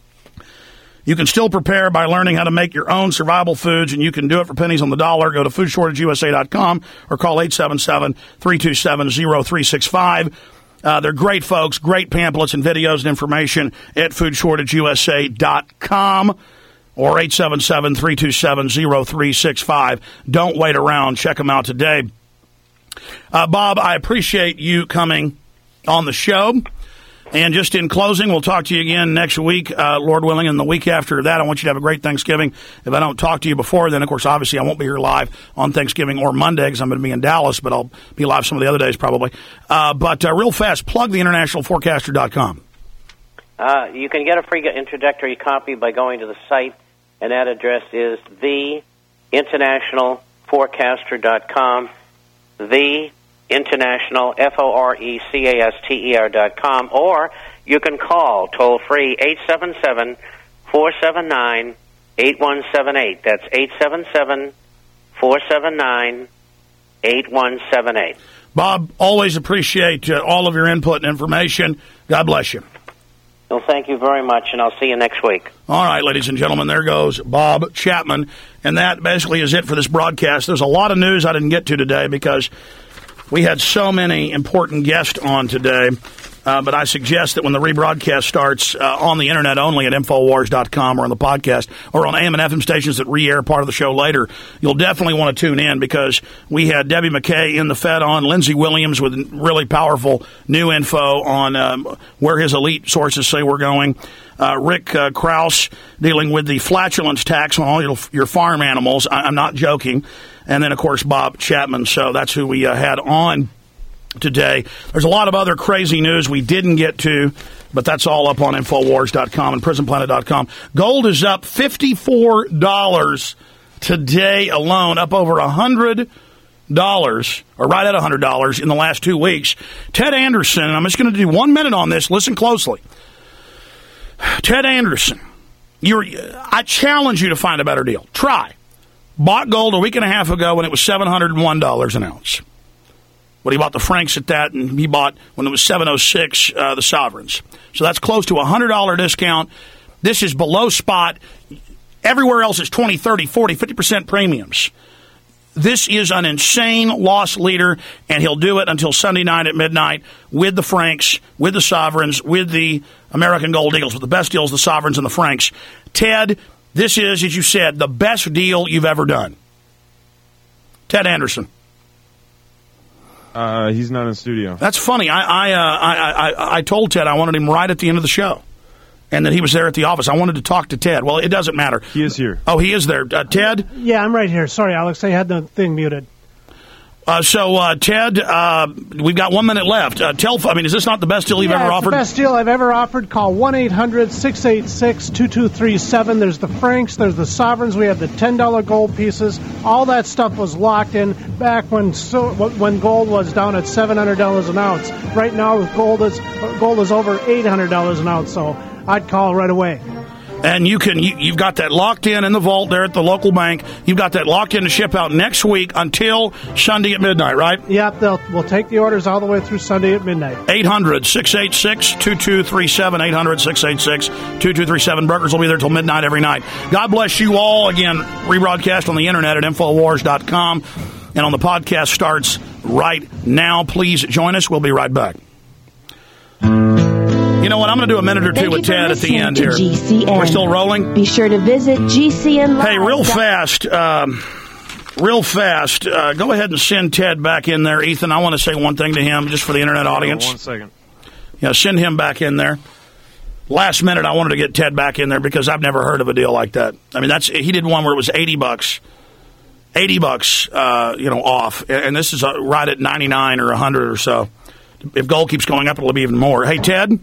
You can still prepare by learning how to make your own survival foods, and you can do it for pennies on the dollar. Go to food shortage U S A dot com or call eight seven seven, three two seven, zero three six five. Uh, they're great folks, great pamphlets and videos and information at food shortage U S A dot com. Or eight seven seven, three two seven, zero three six five. Don't wait around. Check them out today. Uh, Bob, I appreciate you coming on the show. And just in closing, we'll talk to you again next week, uh, Lord willing, and the week after that. I want you to have a great Thanksgiving. If I don't talk to you before, then, of course, obviously I won't be here live on Thanksgiving or Monday because I'm going to be in Dallas, but I'll be live some of the other days probably. Uh, but uh, real fast, plug the international forecaster dot com. Uh, you can get a free introductory copy by going to the site, and that address is the international forecaster dot com, the International, F O R E C A S T E R dot com, or you can call toll-free eight seven seven, four seven nine, eight one seven eight. That's eight seven seven, four seven nine, eight one seven eight. Bob, always appreciate uh, all of your input and information. God bless you. Well, thank you very much, and I'll see you next week. All right, ladies and gentlemen, there goes Bob Chapman, and that basically is it for this broadcast. There's a lot of news I didn't get to today because we had so many important guests on today. Uh, but I suggest that when the rebroadcast starts uh, on the internet only at Infowars dot com or on the podcast or on A M and F M stations that re-air part of the show later, you'll definitely want to tune in because we had Debbie McKay in the Fed on, Lindsey Williams with really powerful new info on um, where his elite sources say we're going. Uh, Rick uh, Krause dealing with the flatulence tax on all your, your farm animals. I, I'm not joking. And then, of course, Bob Chapman. So that's who we uh, had on today. There's a lot of other crazy news we didn't get to, but that's all up on Infowars dot com and Prison Planet dot com. Gold is up fifty-four dollars today alone, up over one hundred dollars, or right at one hundred dollars in the last two weeks. Ted Anderson, and I'm just going to do one minute on this. Listen closely. Ted Anderson, you're, I challenge you to find a better deal. Try. Bought gold a week and a half ago when it was seven hundred one dollars an ounce. When he bought the Franks at that, and he bought, when it was seven oh six, uh, the Sovereigns. So that's close to a one hundred dollars discount. This is below spot. Everywhere else is twenty, thirty, forty, fifty percent premiums. This is an insane loss leader, and he'll do it until Sunday night at midnight with the Franks, with the Sovereigns, with the American Gold Eagles, with the best deals, the Sovereigns and the Franks. Ted, this is, as you said, the best deal you've ever done. Ted Anderson. Uh, he's not in studio. That's funny. I I, uh, I I I told Ted I wanted him right at the end of the show, and that he was there at the office. I wanted to talk to Ted. Well, it doesn't matter. He is here. Oh, he is there. Uh, Ted? Yeah, I'm right here. Sorry, Alex. I had the thing muted. Uh, so, uh, Ted, uh, we've got one minute left. Uh, tell, I mean, is this not the best deal you've yeah, ever it's offered? The best deal I've ever offered. Call one eight hundred six eight six two two three seven. There's the Franks, there's the Sovereigns. We have the ten dollar gold pieces. All that stuff was locked in back when so, when gold was down at seven hundred dollars an ounce. Right now, gold is gold is over eight hundred dollars an ounce. So I'd call right away. And you can, you, you've got that locked in in the vault there at the local bank. You've got that locked in to ship out next week until Sunday at midnight, right? Yep, they'll, we'll take the orders all the way through Sunday at midnight. eight hundred six eight six two two three seven, eight hundred six eight six two two three seven. Brokers will be there till midnight every night. God bless you all. Again, rebroadcast on the internet at Infowars dot com. And on the podcast starts right now. Please join us. We'll be right back. You know what? I'm going to do a minute or two Thank with Ted at the end here. G C N. We're still rolling? Be sure to visit G C N Live. Hey, real fast, um, real fast, uh, go ahead and send Ted back in there. Ethan, I want to say one thing to him just for the internet audience. Uh, one second. Yeah, send him back in there. Last minute, I wanted to get Ted back in there because I've never heard of a deal like that. I mean, that's he did one where it was eighty bucks. eighty bucks, uh, you know, off. And this is uh, right at ninety-nine or one hundred or so. If gold keeps going up, it'll be even more. Hey, Ted?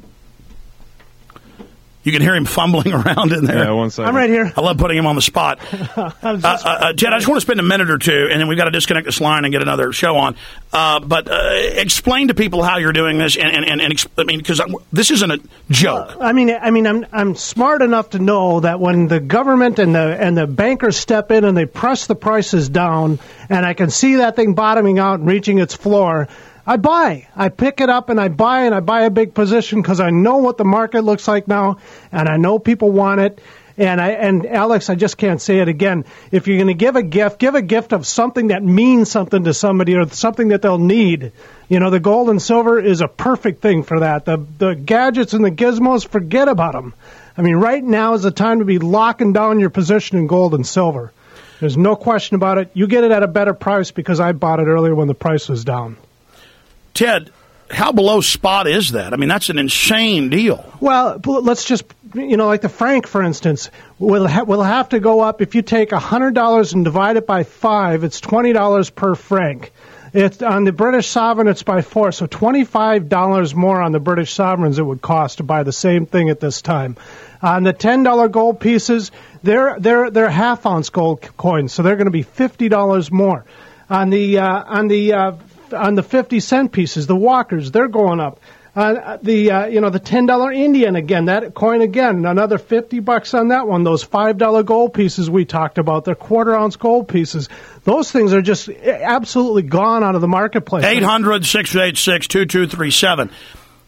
You can hear him fumbling around in there. Yeah, one second. I'm right here. I love putting him on the spot. uh, uh, uh, Ted, I just want to spend a minute or two, and then we've got to disconnect this line and get another show on. Uh, but uh, explain to people how you're doing this, and, and, and, and exp- I mean, because this isn't a joke. I mean, I mean, I'm I'm smart enough to know that when the government and the and the bankers step in and they press the prices down, and I can see that thing bottoming out and reaching its floor, I buy. I pick it up and I buy, and I buy a big position because I know what the market looks like now, and I know people want it. And I and Alex, I just can't say it again. If you're going to give a gift, give a gift of something that means something to somebody or something that they'll need. You know, the gold and silver is a perfect thing for that. The the gadgets and the gizmos, forget about them. I mean, right now is the time to be locking down your position in gold and silver. There's no question about it. You get it at a better price because I bought it earlier when the price was down. Ted, how below spot is that? I mean, that's an insane deal. Well, let's just, you know, like the Frank, for instance, will ha- will have to go up. If you take one hundred dollars and divide it by five, it's twenty dollars per Frank. It's on the British Sovereign, it's by four, so twenty-five dollars more on the British Sovereigns it would cost to buy the same thing at this time. On the ten dollar gold pieces, they're they're they're half ounce gold coins, so they're going to be fifty dollars more. On the uh, on the uh, on the fifty cent pieces, the Walkers, they're going up. Uh, the uh, you know the ten dollar Indian again, that coin again, another fifty bucks on that one. Those five dollar gold pieces we talked about, they're quarter ounce gold pieces. Those things are just absolutely gone out of the marketplace. eight hundred six eight six two two three seven.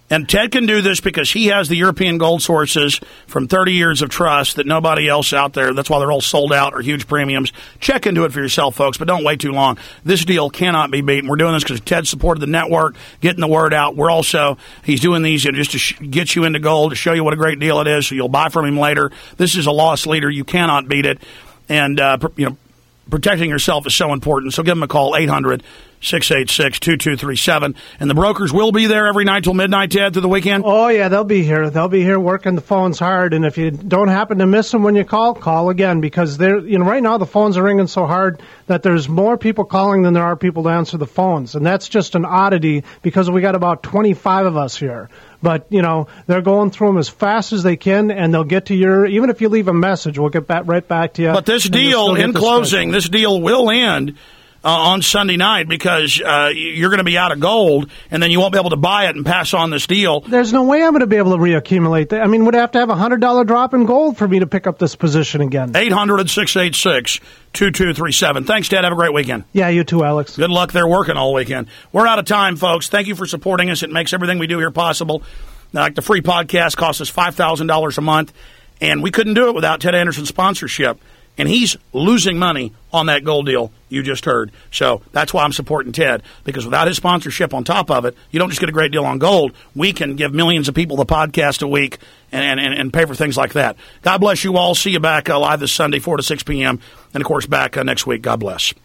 And Ted can do this because he has the European gold sources from thirty years of trust that nobody else out there, that's why they're all sold out or huge premiums. Check into it for yourself, folks, but don't wait too long. This deal cannot be beaten. We're doing this because Ted supported the network, getting the word out. We're also, he's doing these you know, just to sh- get you into gold, to show you what a great deal it is, so you'll buy from him later. This is a loss leader. You cannot beat it. And, uh, you know, protecting yourself is so important. So give them a call, eight hundred, six eight six, two two three seven. And the brokers will be there every night till midnight, Ted, through the weekend? Oh, yeah, they'll be here. They'll be here working the phones hard. And if you don't happen to miss them when you call, call again. Because they're, you know, right now the phones are ringing so hard that there's more people calling than there are people to answer the phones. And that's just an oddity because we got about twenty-five of us here. But, you know, they're going through them as fast as they can, and they'll get to your, even if you leave a message, we'll get back right back to you. But this deal, in closing, this deal will end uh, on Sunday night because uh, you're going to be out of gold, and then you won't be able to buy it and pass on this deal. There's no way I'm going to be able to reaccumulate that. I mean, would I have to have a one hundred dollars drop in gold for me to pick up this position again? eight hundred, six eight six, two two three seven. Thanks, Ted. Have a great weekend. Yeah, you too, Alex. Good luck. They're working all weekend. We're out of time, folks. Thank you for supporting us. It makes everything we do here possible. Like the free podcast costs us five thousand dollars a month, and we couldn't do it without Ted Anderson's sponsorship. And he's losing money on that gold deal you just heard. So that's why I'm supporting Ted, because without his sponsorship on top of it, you don't just get a great deal on gold. We can give millions of people the podcast a week and, and, and pay for things like that. God bless you all. See you back uh, live this Sunday, four to six p.m., and, of course, back uh, next week. God bless.